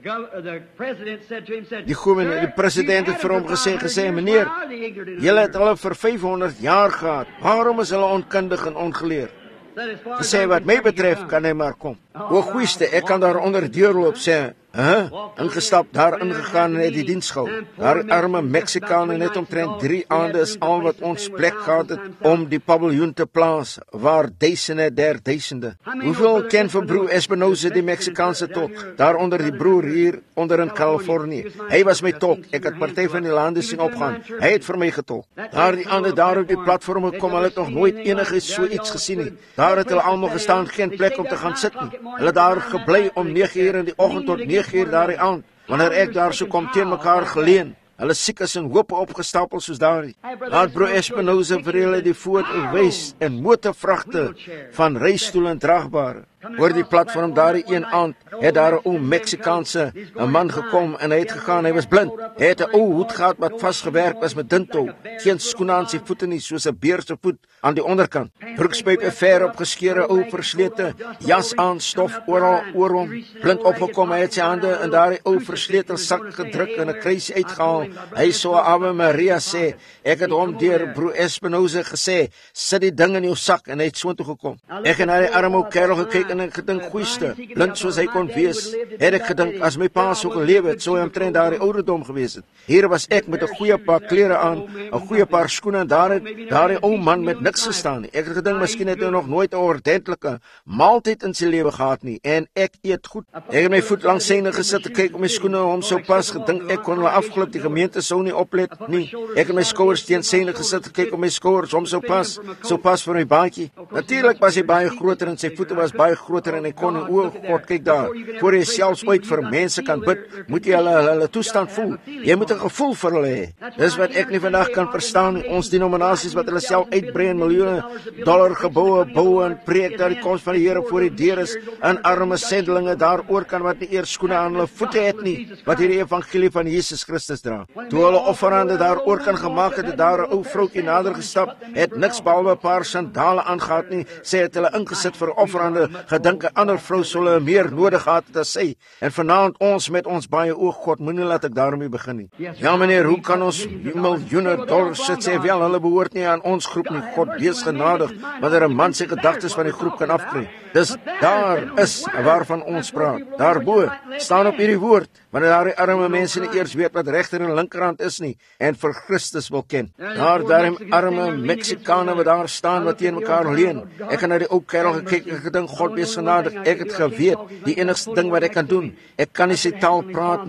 Die gouverneur, die president het vir hom gesê, gesê, meneer, julle het hulle vir vyfhonderd jaar gehad. Waarom is hulle onkundig en ongeleerd? Gesê, wat my betref, kan hy maar kom. O, goeieste, ek kan daar onder deurloop, sê, huh? ingestap, daar ingegaan en het die diens gehou. Daar arme Mexikane net omtrent drie aande is al wat ons plek gehad het om die paviljoen te plaas, waar duisende der duisende. Hoeveel ken vir broer Espinosa, die Mexikaanse tolk, daar onder die broer hier onder in Californië. Hy was my tolk, ek het party van die lande sien opgaan, hy het vir my getolk. Daar die aande daar op die platform gekom, hulle het nog nooit enigiets so iets gesien nie. Daar het hulle almal gestaan, geen plek om te gaan sit nie. Hulle daar gebly om nege uur in die oggend tot nege uur daardie aand, wanneer ek daar so kom teen mekaar geleen. Hulle siekes en hoope opgestapel soos daardie. Laat broer Espinosa vir hulle die foto wys en motorvragte van reistoel en dragbare. Oor die platform daardie een aand het daar 'n ou Mexikaanse 'n man gekom en hy het gegaan, hy was blind. Hy het 'n ou hoed gehad wat vasgewerk was met dintou, geen skoene aan sy voete nie, soos 'n beer se voet aan die onderkant. Broekspype ver opgeskeure, ou verslete jas aan, stof oral oor hom, blind opgekom. Hy het sy hande in daardie ou verslete sak gedruk en 'n kruisie uitgehaal. Hy sou Ave Maria sê. Ek het hom deur broer Espinosa gesê, sit die ding in jou sak, en hy het soontoe gekom. Ek het na die arme ou kerel gekyk en ek gedink, goeieste, blind soos hy kon wees, het ek gedink, as my pa so geleef het, sou hy omtrent daardie ouderdom gewees het. Hier was ek met 'n goeie paar klere aan, 'n goeie paar skoene, en daar het daardie ou man met niks gestaan nie. Ek het gedink, miskien het hy nog nooit 'n ordentlike maaltyd in sy lewe gehad nie, en ek eet goed. Ek het my voet langs syne gesit, te kyk om my skoene hom sou pas, gedink ek kon hulle afklip, die gemeente sou nie oplet nie. Ek het my skouers teen syne gesit, te kyk om my skouers hom sou pas, sou pas vir my baadjie. Natuurlik was hy baie groter en sy voete was baie groter en hy kon nie, o God, kyk daar, voor jy selfs ooit vir mense kan bid, moet jy hulle, hulle toestand voel. Jy moet 'n gevoel vir hulle hê. Dis wat ek nie vandag kan verstaan nie. Ons denominasies wat hulle self uitbrei en miljoene dollar geboue bou en preek dat die koms van die Here voor die deur is, en arme sendelinge daar oor kan wat nie eers skoene aan hulle voete het nie, wat hierdie evangelie van Jesus Christus dra. Toe hulle offerande daar oor kan gemaak het, het daar 'n ou vroutjie nader gestap, het niks behalwe 'n paar sandale aangehad nie, sê het hulle ingesit vir offerande, gedink 'n ander vrou sou hulle meer nodig gehad het as sy. En vanaand ons met ons baie oog, God, moenie laat ek daarmee begin nie. Ja meneer, hoe kan ons miljoene dollars sit, sê wel, hulle behoort nie aan ons groep nie. God, wees genadig, wanneer 'n man sy gedagtes van die groep kan afkry. Dis daar is waarvan ons praat. Daarbo staan op hierdie woord, wanneer daar die arme mense nie eers weet wat regter en linkerhand is nie, en vir Christus wil ken. Daar daar arme Meksikane wat daar staan, wat teen mekaar leun. Ek het na die ou kerel gekyk en gedink, God wees genadig, ek het geweet, die enigste ding wat ek kan doen, ek kan nie sy taal praat nie.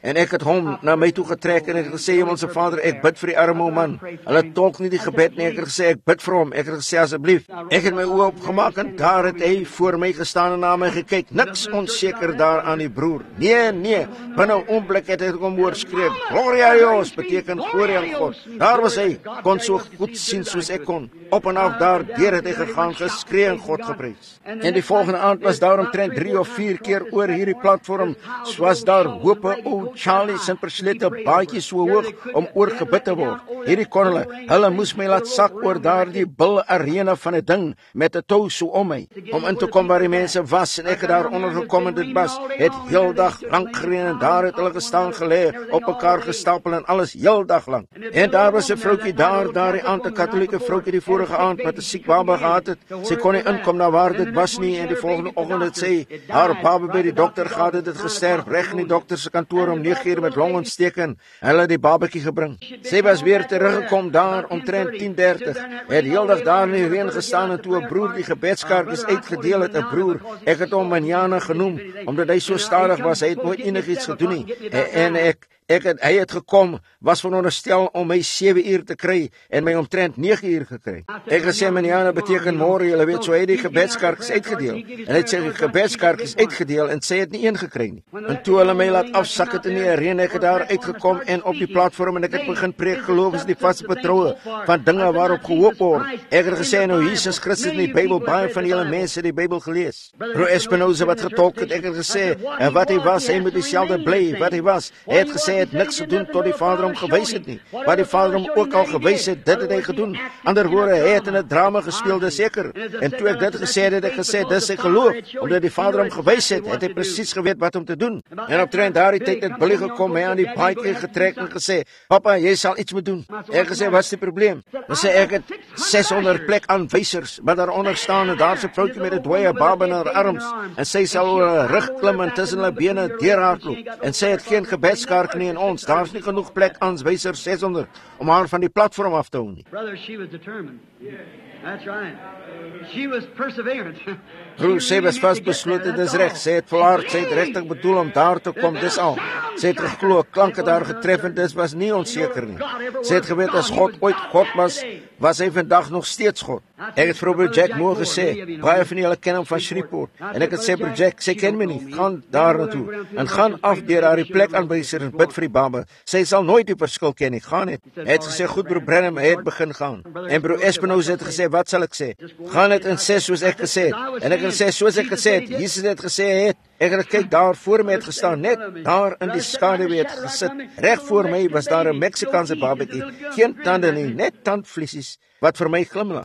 En ek het hom na my toe getrek en ek het gesê, Hemelse Vader, ek bid vir die arme man. Hulle tolk nie die gebed nie. Ek het gesê, ek bid vir hom. Ek het gesê, asseblief. Ek het my oë opgemaak en daar het hy voor my gestaan en na my gekyk. Niks onseker daar aan die broer. Nee, nee. Binne 'n oomblik het ek hom hoor skree, Gloria a Dios, beteken glorie aan God. Daar was hy, kon so goed sien soos ek kon. Op en af daar deur het hy gegaan, geskree en God geprys. En die volgende aand was daar omtrent drie of vier keer oor hierdie platform, was daar hope ou Charlie se verslete baadjie so hoog om oor gebid te word. Hierdie kon hulle, hulle moes my laat sak oor daardie bil arena van 'n ding met 'n tou so om my, om in te kom waar die mense was en ek het daar onder gekom en dit was, het heel dag lank gereën en daar het hulle gestaan gelê, op mekaar gestapel en alles heel dag lank. En daar was 'n vroutjie daar, daar die aand 'n Katolieke vroutjie die vorige aand wat 'n siek baba gehad het. Sy kon nie inkom na waar dit was nie en die volgende oggend het sy haar baba by die dokter gehad, het dit gesterf reg in die dokter se kantoor om nege uur met longontsteking. Hulle het die babatjie gebring. Sy was weer teruggekom daar omtrent tien dertig. Het heeldag daar in die reën gestaan en toe 'n broer die gebedskaartjies uitgedeel het, 'n broer. Ek het hom Manjana genoem omdat hy so stadig was. Hy het nooit enigiets gedoen nie. En, en ek Ek het, hy het gekom, was veronderstel om my sewe uur te kry en my omtrent nege uur gekry. Ek gesê, Manjana beteken môre, julle weet, so hy het die gebedskaartjies uitgedeel. En hy het sy gebedskaartjies uitgedeel en sy het nie een gekry nie. En toe hulle my laat afsak het in die arena, ek het daar uitgekom en op die platform en ek het begin preek, geloof is die vaste vertroue van dinge waarop gehoop word. Ek het gesê, nou Jesus Christus in die Bybel, baie van julle mense die Bybel gelees. Bro Espinosa wat getolk het, ek het gesê, en wat hy was, hy moet dieselfde bly, wat hy was. Hy het gesê, hy het niks gedoen tot die Vader hom gewys het nie. Wat die Vader hom ook al gewys het, dit het hy gedoen. Ander woorde, hy het in 'n drama gespeel, dis seker. En toe ek dit gesê het, het ek gesê, dis sy geloof, omdat die Vader hom gewys het, het hy presies geweet wat om te doen. En op trein daardie tyd het Billy gekom, hy aan die baadjie getrek en gesê, papa, jy sal iets moet doen. Ek gesê, wat is die probleem? Dan sê ek het seshonderd plek aanwysers, wat daaronder staan, en daar's 'n vroutjie met 'n dooie baba in haar arms, en sy sal oor 'n rug klim en tussen hulle bene deurhardloop. En sy het geen gebedskaart nie in ons. Daar's nie genoeg plek aanwysers seshonderd om haar van die platform af te hou nie. Brother, she was determined. That's right. She was perseverant. Broer, sy was vasbeslote, dis reg. Sy het volhard, sy het regtig bedoel om daar te kom, dis al. Sy het geglo, klanke daar getref en dis was nie onseker nie. Sy het geweet as God ooit God was, was hy vandag nog steeds God. Ek het vir Brother Jack Moore gesê, baie van julle ken hom van Shreveport, en ek het sê, Brother Jack, sy ken my nie, gaan daar naartoe, en gaan af deur haar die plek aanwyser en bid vir die baba. Sy sal nooit die verskil ken nie, gaan net. Hy het gesê, goed Broer Branham, hy het begin gaan. En Broer Espinosa het gesê, wat sal ek sê? Gaan net en sê soos ek gesê het. En ek het gesê, soos ek gesê het, Jesus het gesê, hy het, ek het kyk daar voor my het gestaan, net daar in die skaduwee het gesit. Reg voor my was daar 'n Meksikaanse babatjie, geen tande nie, net tandvliesies, wat vir my glimlag.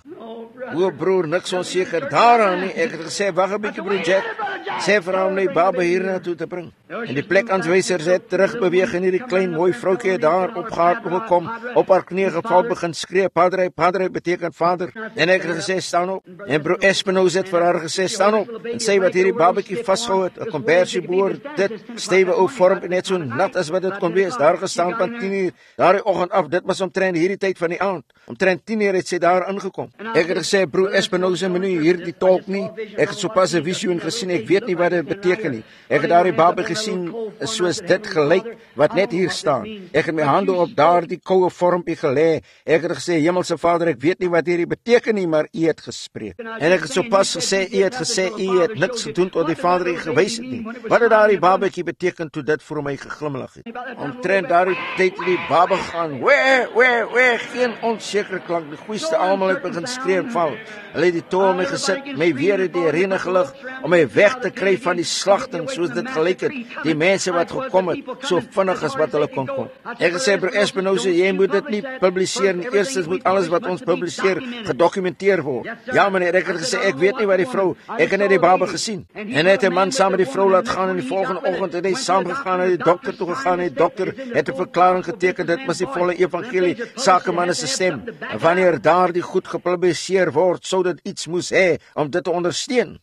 O broer, niks onseker daaraan nie. Ek het gesê, wag 'n bietjie Broer Jack, sê vir hom die baba hier na toe te bring. En die plek aanwysers het terugbeweeg en hierdie klein mooi vroutjie het daar opgehardloop gekom, op haar knieë geval begin skree, Padre, Padre beteken Vader. En ek het gesê, staan op. En Broer Espinosa het vir haar gesê, staan op. En sy wat hierdie babatjie vasgehou het, 'n kombersie boor, dit stewe ou vorm net so nat as wat dit kon wees, daar gestaan van tien uur, daardie oggend af, dit was omtrent hierdie tyd van die aand. Omtrent tien uur het sy daar ingekom. Ek het gesê, Broer Espinosa, moenie hierdie tolk nie. Ek het sopas 'n visioen gesien, ek weet nie wat dit beteken nie. Ek het daardie baba gesien soos dit gelyk wat net hier staan. Ek het my hande op daardie koue vormpie gelê. Ek het gesê, Hemelse Vader, ek weet nie wat hierdie beteken nie, maar U het gespreek. En ek het sopas gesê, U het gesê, U het niks gedoen tot die Vader U gewys het nie. Wat het daardie babatjie beteken toe dit vir my geglimlag het? Omtrent daardie tyd die baba gaan, wee, wee, wee, geen onseker klank, die goeieste almal het begin skree en val. Hulle het die toe my gesit, my weer het die arena gelig, om my weg te kry van die slagting, soos dit gelyk het, die mense wat gekom het, so vinnig as wat hulle kon kom. Ek het gesê, Broer Espinosa, jy moet dit nie publiseer nie, eerstens moet alles wat ons publiseer, gedokumenteer word. Ja meneer, ek het gesê, ek weet nie wat die vrou, ek het net die baba gesien, en het 'n man saam met die vrou laat gaan, en die volgende oggend het hy saam gegaan, en die dokter toe gegaan, en die dokter het 'n verklaring geteken, dit was die volle evangelie, sakemanne se stem, en wanneer daar die goed gepubliseer word, sou dit iets moes hê, om dit te ondersteun.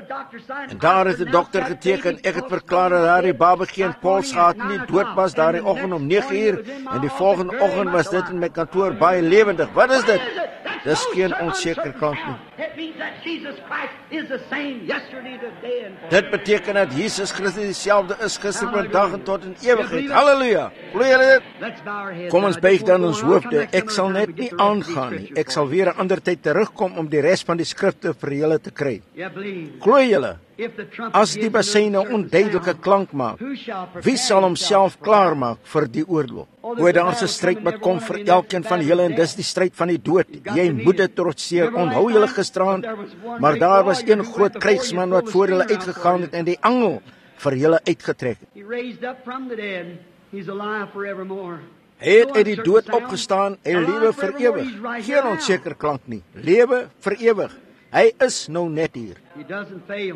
En daar het die dokter geteken, ek het verklaar dat daar die baba geen pols gehad nie, dood was daar die oggend om nege uur, en die volgende oggend was dit in my kantoor baie lewendig. Wat is dit? Dis geen onseker klank nie. means that Jesus Christ is the same yesterday, today, and forever. Dit beteken dat Jesus Christus dieselfde is gister, vandag en tot in ewigheid. Halleluja. Glo julle dit? Let's bow our heads. Kom ons now. buig dan Before ons going on, come hoofde. next Ek to sal me, net we nie get the rest of these aangaan nie. scriptures. Ek sal weer 'n ander tyd terugkom om die res van die skrifte vir julle te kry. Yeah, believe. Glo julle? If the trumpet As gives die a little basyne certain onduidelike sound, klank maak, who shall prepare wie sal homself himself klaar maak vir die oorlog? O, daar's 'n stryd wat kom vir elkeen van julle en dis die stryd van die dood. Jy moet dit trotseer. Onthou julle gisteraan, maar daar was een groot krygsman wat voor julle uitgegaan het en die angel vir julle uitgetrek het. He raised up from the dead. He's alive forevermore. Hy het uit die dood opgestaan en lewe vir ewig. Geen onseker klank nie. Lewe vir ewig. Hy is nou net hier. He doesn't fail.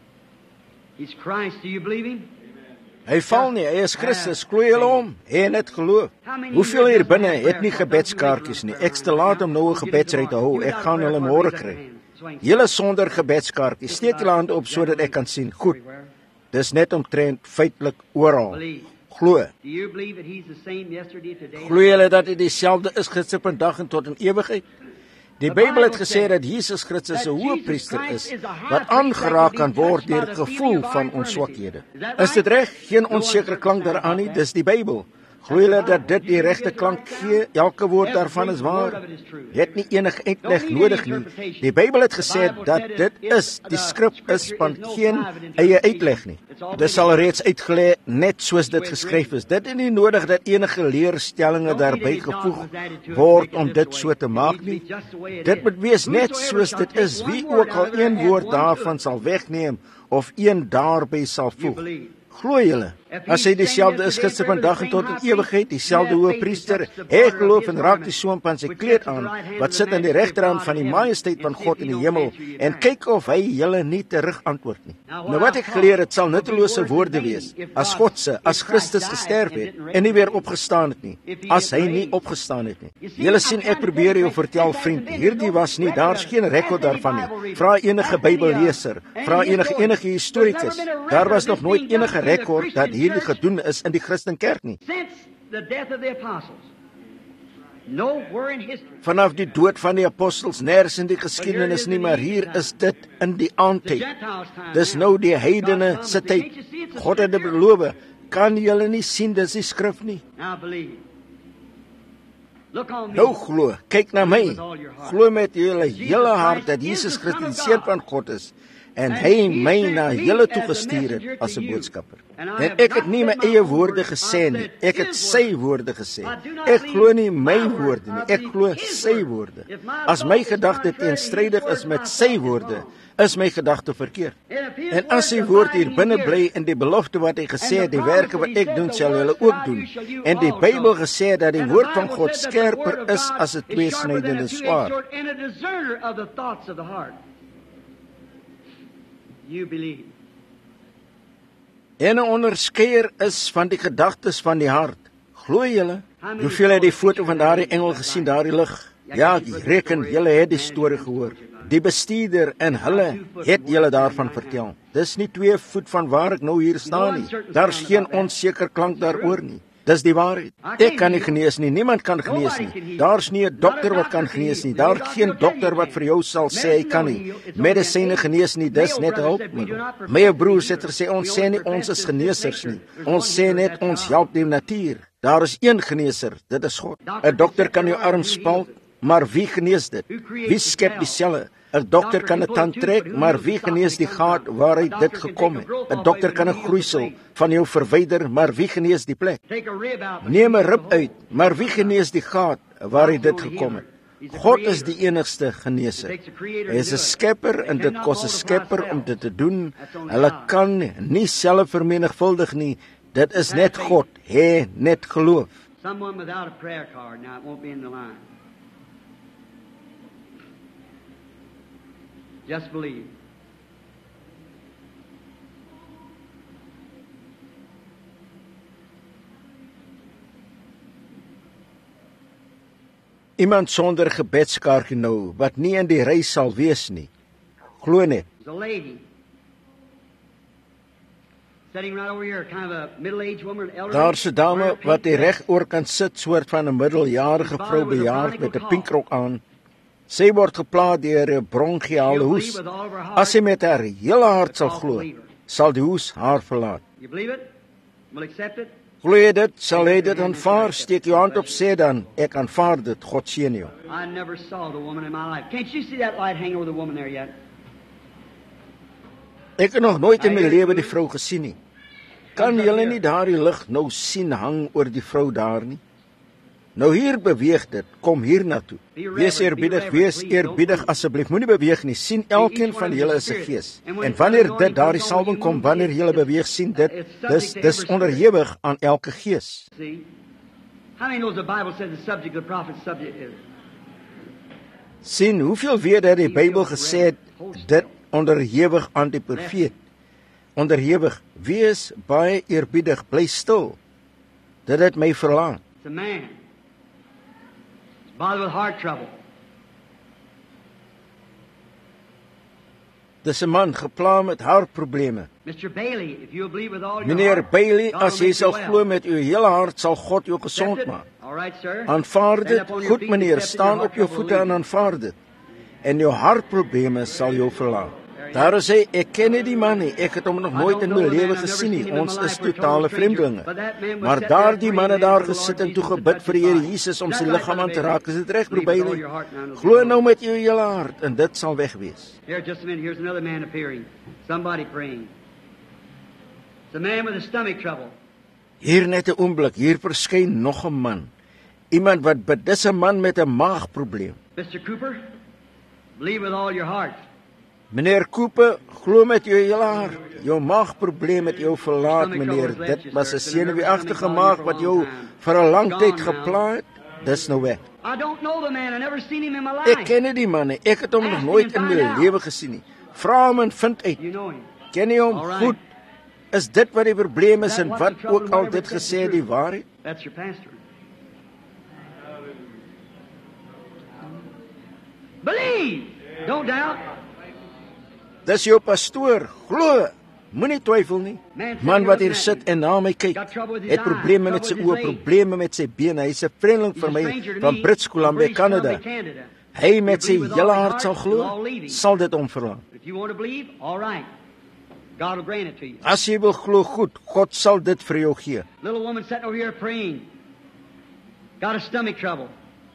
He's Christ. Do you believe him? Hy val nie, hy is Christus. Glo julle hom? En dit geloof. Hoeveel hier binne het nie gebedskaartjies nie? Ek stel laat om nou 'n gebedsry te hou. Ek gaan hulle môre kry. Julle sonder gebedskaartjies, steek julle hand op sodat ek kan sien. Goed. Dis net omtrent feitelik oral. Glo. Do you believe that he's the same yesterday, today? Glo julle dat hy dieselfde is gister, vandag en tot in ewigheid? Die Bybel het gesê dat Jesus Christus 'n hoëpriester is wat aangeraak kan word deur die gevoel van ons swakhede. Is dit reg? Geen onsekere klank daaraan nie, dis die Bybel. Glo julle dat dit die regte klank gee? Elke woord daarvan is waar. Jy het nie enige uitleg nodig nie. Die Bybel het gesê dat dit is, die skrif is van geen eie uitleg nie. Dit sal reeds uitgelê net soos dit geskryf is. Dit is nie nodig dat enige leerstellinge daarbey gevoeg word om dit so te maak nie. Dit moet wees net soos dit is. Wie ook al een woord daarvan sal wegneem of een daarbey sal voeg. Glo julle? As hy dieselfde is gister, vandag en tot in ewigheid, dieselfde hoëpriester, hy geloof en raak die soem van sy kleed aan, wat sit aan die regterhand van die majesteit van God in die hemel, en kyk of hy julle nie terug antwoord nie. Nou wat ek geleer het, sal nuttelose woorde wees, as God se, as Christus gesterf het, en nie weer opgestaan het nie, as hy nie opgestaan het nie. Julle sien, ek probeer jou vertel, vriend, hierdie was nie, daar's geen rekord daarvan nie. Vra enige Bybelleser, vra enige enige historikus, daar was nog nooit enige rekord dat hierdie gedoen is in die Christenkerk nie. Vanaf die dood van die apostels, nêrens in die geskiedenis nie, maar hier is dit in die aandtyd. Dis nou die heidene se tyd. God het dit beloof. Kan julle nie sien dis die skrif nie? Nou glo, kyk na my. Glo met julle hele hart dat Jesus Christus die seun van God is. En hy my na julle toe gestuur het as 'n boodskapper. En ek het nie my eie woorde gesê nie, ek het sy woorde gesê. Ek glo nie my woorde nie, ek glo sy woorde. As my gedagte teenstrydig is met sy woorde, is my gedagte verkeerd. En as sy woord hier binne bly in die belofte wat hy gesê het, die werke wat ek doen, sal julle ook doen. En die Bybel gesê dat die woord van God skerper is as 'n tweesnydende swaard. You believe. En 'n onderskeier is van die gedagtes van die hart. Glo julle? Hoeveel het die foto van daardie engel gesien daar die lig? Ja, ek reken julle het die storie gehoor. Die bestuurder en hulle het julle daarvan vertel. Dis nie twee voet van waar ek nou hier staan nie. Daar's geen onseker klank daaroor nie. Dis die waarheid. Ek kan nie genees nie, niemand kan genees nie. Daar's nie 'n dokter wat kan genees nie. Daar's geen dokter wat vir jou sal sê hy kan nie. Medisyne genees nie, dis net 'n hulpmiddel. My broers het gesê ons sê nie ons is geneesers nie. Ons sê net ons help die natuur. Daar is een geneeser, dit is God. 'n Dokter kan jou arm spalk, maar wie genees dit? Wie skep die selle? 'n Dokter kan 'n tand trek, maar wie genees die gat waaruit dit gekom het? 'n Dokter kan 'n groeisel van jou verwyder, maar wie genees die plek? Neem 'n rib uit, maar wie genees die gat waaruit dit gekom het? God is die enigste geneeser. Hy is 'n skepper en dit kos 'n skepper om dit te doen. Hulle kan nie self vermenigvuldig nie. Dit is net God, hê net geloof. Someone without a prayer card, now it won't be in the line. Just believe. Iemand sonder gebedskaartjie nou, wat nie in die ry sal wees nie. Glo net. There's a lady sitting right over here, kind of a middle-aged woman, elderly. Daar's 'n dame wat die reg oor kan sit, soort van 'n middeljarige vrou bejaard met 'n pinkrok aan. Sy word geplaag deur 'n bronchiale hoes. As sy met haar hele hart sal glo, sal die hoes haar verlaat. Glo jy dit, sal hy dit aanvaar, steek jou hand op, sê dan, ek aanvaar dit, God seën jou. I never saw the woman in my life. Can't you see that light hanging over the woman there yet? Ek het nog nooit in my lewe die vrou gesien nie. Kan julle nie daardie lig nou sien hang oor die vrou daar nie? Nou hier beweeg dit, kom hier na toe. Wees eerbiedig, wees eerbiedig asseblief. Moenie beweeg nie, sien elkeen van julle is 'n gees. En wanneer dit daardie salwing kom, wanneer julle beweeg, sien dit, dis dis onderhewig aan elke gees. Sien, hoeveel weet dat die Bybel gesê het, dit onderhewig aan die profeet. Onderhewig, wees baie eerbiedig, bly stil. Dit het my verlaat. It's a man. He's bothered with heart trouble. Dis 'n man gepla met hartprobleme. Mister Bailey, if you believe with all your Meneer heart, Bailey, God as will jy make you sal well. glo met u hele hart, sal God jou gesond maak. All right, sir. Aanvaar Stand dit, up on your goed feet, meneer, accept it, staan your op jou heart voete en trouble will aanvaar dit. En jou hartprobleme sal jou verlaat. Daar is hy, ek ken nie die man nie, ek het hom nog nooit in my lewe gesien nie, ons is totale vreemdelinge. Maar daar die manne daar gesit en toe gebid vir die Here Jesus om sy liggaam aan te raak, is dit reg, broer Bailey? Glo nou met jou hele hart en dit sal wegwees. Here, just a minute. Here's another man appearing. Somebody praying. It's a man with a stomach trouble. Hier net 'n oomblik, hier verskyn nog 'n man. Iemand wat bid, dis 'n man met 'n maagprobleem. Mister Cooper, believe with all your heart. Meneer Cooper, glo met jou hele hart. Jou maagprobleem het jou verlaat, meneer. Dit was 'n senuweeagtige maag wat jou vir 'n lang tyd gepla het. Dis nou weg. I don't know the man. I never seen him in my life. Ek ken nie die man nie. Ek het hom nog nooit in my lewe gesien nie. Vra hom en vind uit. You know him. Ken jy hom goed? Is dit wat die probleem is en wat ook al dit gesê die waarheid? That's your pastor. Believe. Don't doubt. Dis jou pastoor, glo. Moenie twyfel nie. Man wat hier sit en na my kyk, het probleme met sy oë, probleme met sy bene. Hy's 'n vreemdeling vir my van Brits Columbia, Canada. Hy met sy hele hart sal glo, sal dit hom verlaat. If you want to believe, all right. God will grant it to you. As jy wil glo, goed, God sal dit vir jou gee. Little woman sitting over here praying. Got a stomach trouble.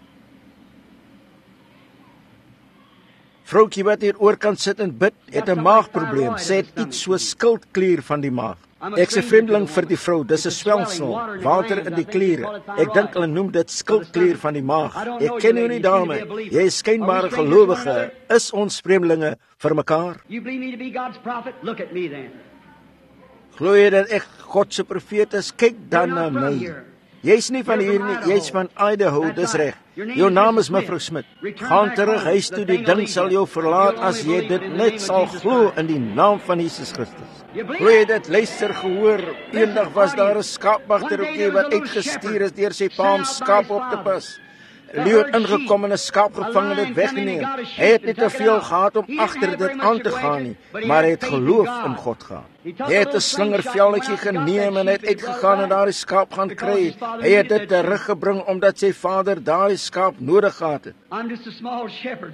Vroukie wat hier oorkant sit en bid, het 'n maagprobleem. Sy het iets so skildklier van die maag. Ek's 'n vreemdeling vir die vrou. Dis 'n swelsel, water in die kliere. Ek dink hulle noem dit skildklier van die maag. Ek ken jou nie, dame. Jy is skynbare gelowige. Is ons vreemdelinge vir mekaar? You believe me to be God's prophet? Look at me then. Glo jy dat ek God se profeet is? Kyk dan na my. Jy's nie van hier nie, jy's van Idaho, dis reg. Jou naam is Mevrou Smit. Gaan terug huis toe, die ding sal jou verlaat as jy dit net sal glo in die naam van Jesus Christus. Glo jy dit? Luister, gehoor. Eendag was daar 'n skaapwagtertjie wat uitgestuur is deur sy pa om skaap op te pas. Leeu het ingekom en 'n skaap gevang en dit weggeneem. Hy het nie te veel gehad om agter dit aan te gaan nie, maar hy het geloof in God gehad. Hy het 'n slingervelletjie geneem en hy het uitgegaan en daardie skaap gaan kry. Hy het dit teruggebring omdat sy vader daardie skaap nodig gehad het. I'm just a small shepherd.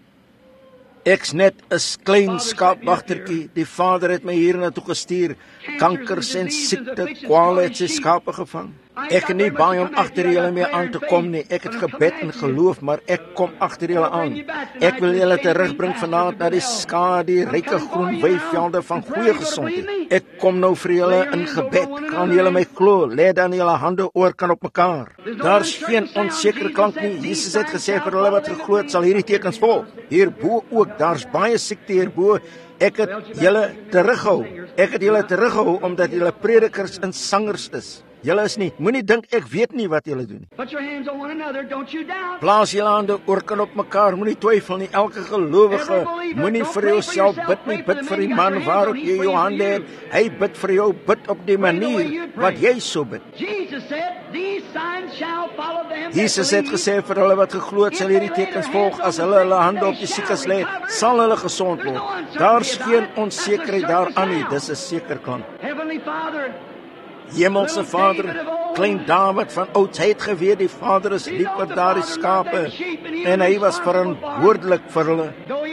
Ek's net 'n klein skaapwagtertjie. Die Vader het my hier na toe gestuur. Kankers en siekte, kwale het sy skape gevang. Ek het nie baie om agter julle mee aan te kom nie. Ek het gebed en geloof, maar ek kom agter julle aan. Ek wil julle terugbring vanaand na die skade, die ryke groen weivelde van goeie gesondheid. Ek kom nou vir julle in gebed. Kan julle my glo? Lê dan julle hande oor kan op mekaar. Daar's geen onsekere klank nie. Jesus het gesê vir hulle wat geglo het, sal hierdie tekens volg. Hierbo ook, daar's baie siekte hierbo. Ek het julle terughou. Ek het julle terughou omdat julle predikers en sangers is. Julle is nie. Moenie dink ek weet nie wat julle doen nie. Put your hands on one another, don't you doubt. Plaas julle hande oor kan op mekaar. Moenie twyfel nie. Elke gelowige moenie vir jouself bid nie. Bid vir die man waarop jy jou hande het. Hy bid vir jou. Bid op die manier wat jy so bid. Jesus said, these signs shall follow them. Jesus het gesê vir hulle wat geglo het, sal hierdie tekens volg. As hulle hulle hande op die siekes lê, sal hulle gesond word. Daar's geen onsekerheid daaraan nie. Dis 'n seker klank. Heavenly Father, Hemelse Vader, klein David van oudsheid geweet, die Vader is lief vir daardie skape, en hy was verantwoordelik vir hulle.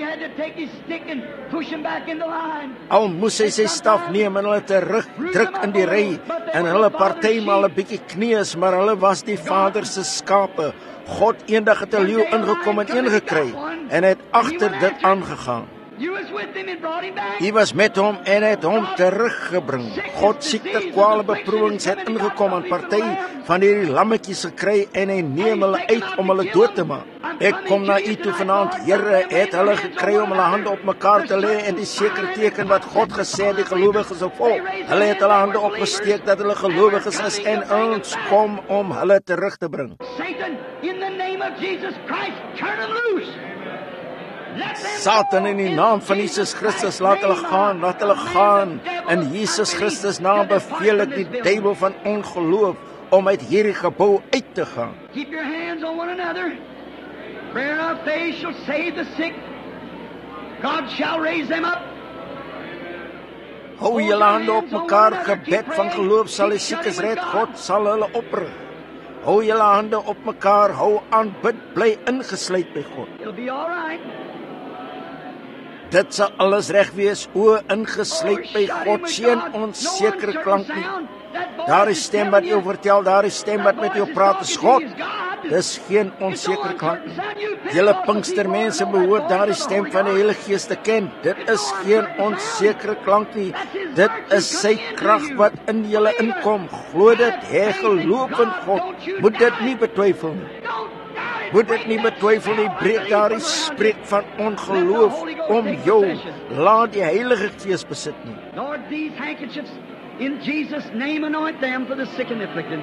Al moes hy sy staf neem en hulle terug druk in die ry, en hulle partymal 'n bietjie kneus, maar hulle was die Vader se skape. God eendag het 'n leeu ingekom en ingekry, en het agter dit aangegaan. Hy was met hom en het hom teruggebring. God siekte, kwale, beproewings het ingekom en party van hierdie lammetjies gekry en hy neem hulle uit om hulle dood te maak. Ek kom na u toe vanaand, Here, het hulle gekry om hulle hande op mekaar te lê en die sekere teken wat God gesê die gelowiges sou volg. Hulle het hulle hande opgesteek dat hulle gelowiges is en ons kom om hulle terug te bring. Satan, in the name of Jesus Christ, turn them loose. Satan, in die naam van Jesus Christus, laat hulle gaan, laat hulle gaan. In Jesus Christus naam beveel ek die duiwel van ongeloof om uit hierdie gebou uit te gaan. Keep your hands on one another. Prayer of faith shall save the sick. God shall raise them up. Hou julle hande op mekaar, gebed van geloof sal die siekes red, God sal hulle oprig. Hou julle hande op mekaar, hou aan bid, bly ingesluit by God. It'll be all right. Dit sal alles reg wees, o ingesluit by God, seën ons sekere klank nie. Daar is stem wat jou vertel, daar is stem wat met jou praat, is God. Dis geen onsekere klank nie. Julle Pinkstermense behoort daar die stem van die Heilige Gees te ken. Dit is geen onsekere klank nie. Dit is sy krag wat in julle inkom. Glo dit, hê geloof in God. Moet dit nie betwyfel nie. Moet dit nie betwyfel nie, breek daardie spreek van ongeloof om jou. Laat die Heilige Gees besit nie. Lord, these handkerchiefs, in Jesus' name, anoint them for the sick and afflicted.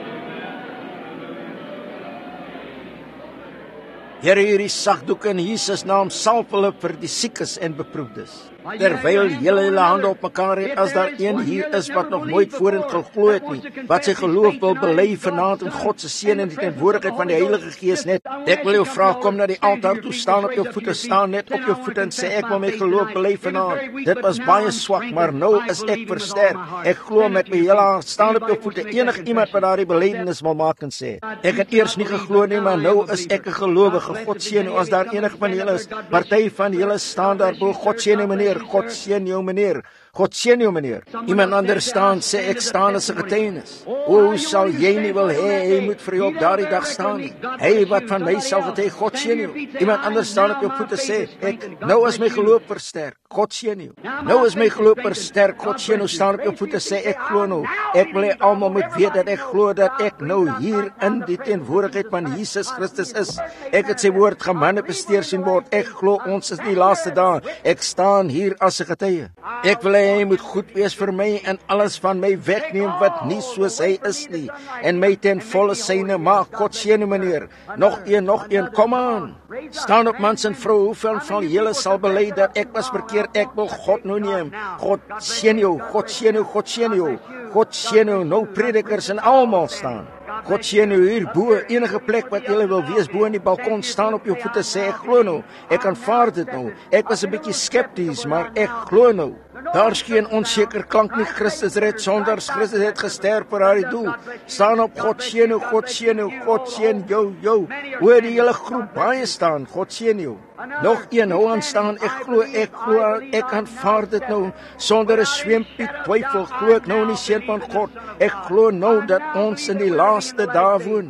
Here, hierdie sagdoek in Jesus naam salf hulle vir die siekes en beproewdes. Terwyl julle julle hande op mekaar het, as daar een hier is wat nog nooit voorheen geglo het nie, wat sy geloof wil bely vanaand in God se seën en die teenwoordigheid van die Heilige Gees net. Ek wil jou vra, kom na die altaar toe, staan op jou voete, staan net op jou voete en sê ek wil my geloof bely vanaand. Dit was baie swak, maar nou is ek versterk. Ek glo met my hele hart, staan op jou voete. Enig iemand wat daardie belydenis wil maak en sê, ek het eers nie geglo nie, maar nou is ek 'n gelowige. God seën jou, as daar enige van julle is, party van julle staan daar bo, God seën jou meneer, God seën jou meneer, God seën jou meneer. Iemand anders staan, sê ek staan as 'n getuienis. O, hoe sal jy nie wil hê, hy moet vir jou op daardie dag staan nie. Hy wat van my sal getuig, God seën jou. Iemand anders staan op jou voete sê, ek, nou is my geloof versterk, God seën jou. Nou is my geloof versterk, God seën jou, staan op jou voete sê, ek glo nou. Ek wil hê almal moet weet dat ek glo dat ek nou hier in die teenwoordigheid van Jesus Christus is. Ek het sy woord gemanifesteer sien word. Ek glo ons is die laaste dae. Ek staan hier as 'n getuie. Ek wil hê hy moet goed wees vir my en alles van my wegneem wat nie soos hy is nie en my ten volle syne maak. God seën u meneer. Nog een, nog een, kom aan. Staan op mans en vrou, hoeveel van julle sal bely dat ek was verkeerd, ek wil God nou neem. God seën jou, God seën jou, God seën jou. God seën jou, nou predikers en almal staan. God seën jou hier bo, enige plek wat jy wil wees, bo in die balkon, staan op jou voete, sê ek glo nou, ek aanvaar dit nou. Ek was 'n bietjie skepties, maar ek glo nou. Daar's geen onseker klank nie. Christus red sonders, Christus het gesterf vir haar doel. Staan op, God seën jou, God seën jou, God seën jou, jou. Hoor die hele groep baie staan, God seën jou. Nog een, hou aan staan, ek glo, ek glo, ek aanvaar dit nou, sonder 'n swempie twyfel, glo ek nou in die seën van God. Ek glo nou dat ons in die laaste dae woon.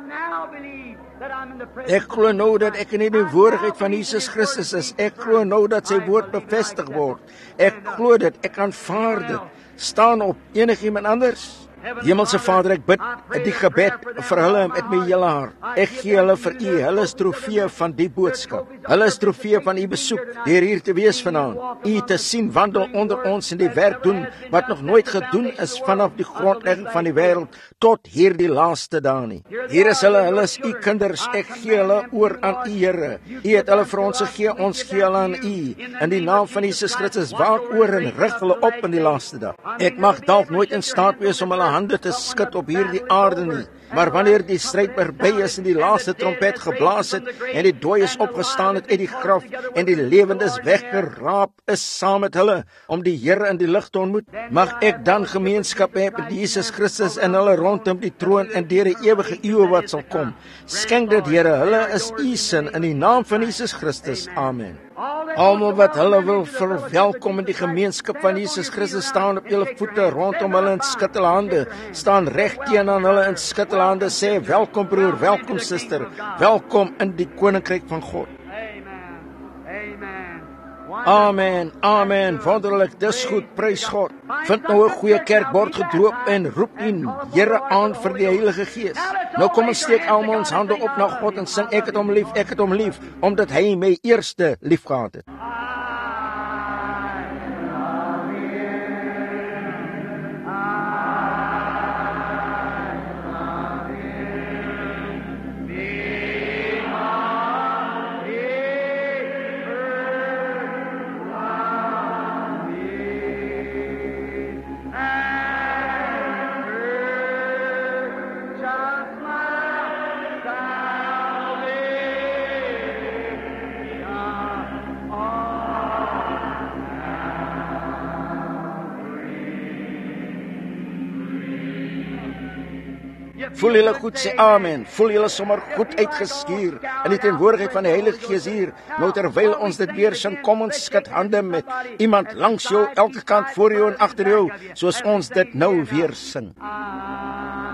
Ek glo nou dat ek in die teenwoordigheid van Jesus Christus is. Ek glo nou dat sy woord bevestig word. Ek glo dit, ek aanvaar dit. Staan op, enigiemand anders? Hemelse Vader, ek bid die gebed vir hulle met my hele hart. Ek gee hulle vir u, hulle is trofee van die boodskap. Hulle is trofee van u besoek, deur hier te wees vanaand. U te sien wandel onder ons en die werk doen wat nog nooit gedoen is vanaf die grondlegging van die wêreld tot hierdie laaste dae nie. Hier is hulle, hulle is u kinders. Ek gee hulle oor aan u, Here. U het hulle vir ons gegee, ons gee hulle aan u. In die naam van Jesus Christus, waak oor en rig hulle op in die laaste dag. Ek mag dalk nooit in staat wees om hulle hande te skud op hierdie aarde nie. Maar wanneer die stryd verby is en die laaste trompet geblaas het en die dooies opgestaan het uit die graf en die lewendes weggeraap is saam met hulle om die Here in die lig te ontmoet, mag ek dan gemeenskap hê met Jesus Christus en hulle rondom die troon en deur die ewige eeue wat sal kom. Skenk dit, Here, hulle is u sin in die naam van Jesus Christus. Amen. Almal wat hulle wil verwelkom in die gemeenskap van Jesus Christus staan op julle voete rondom hulle in skittel hande, staan reg teen aan hulle in skittel hande, sê welkom broer, welkom suster, welkom in die koninkryk van God. Amen, amen, wonderlik, dis goed, prys God. Vind nou 'n goeie kerkbord gedroop en roep die Here aan vir die Heilige Gees. Nou kom ons steek almal ons hande op na God en sing ek het hom lief, ek het hom lief, omdat hy my eerste lief gehad het. Voel julle goed, sê amen. Voel julle sommer goed uitgeskuur in die teenwoordigheid van die Heilige Gees hier. Nou terwyl ons dit weer sing, kom ons skud hande met iemand langs jou, elke kant voor jou en agter jou, soos ons dit nou weer sing.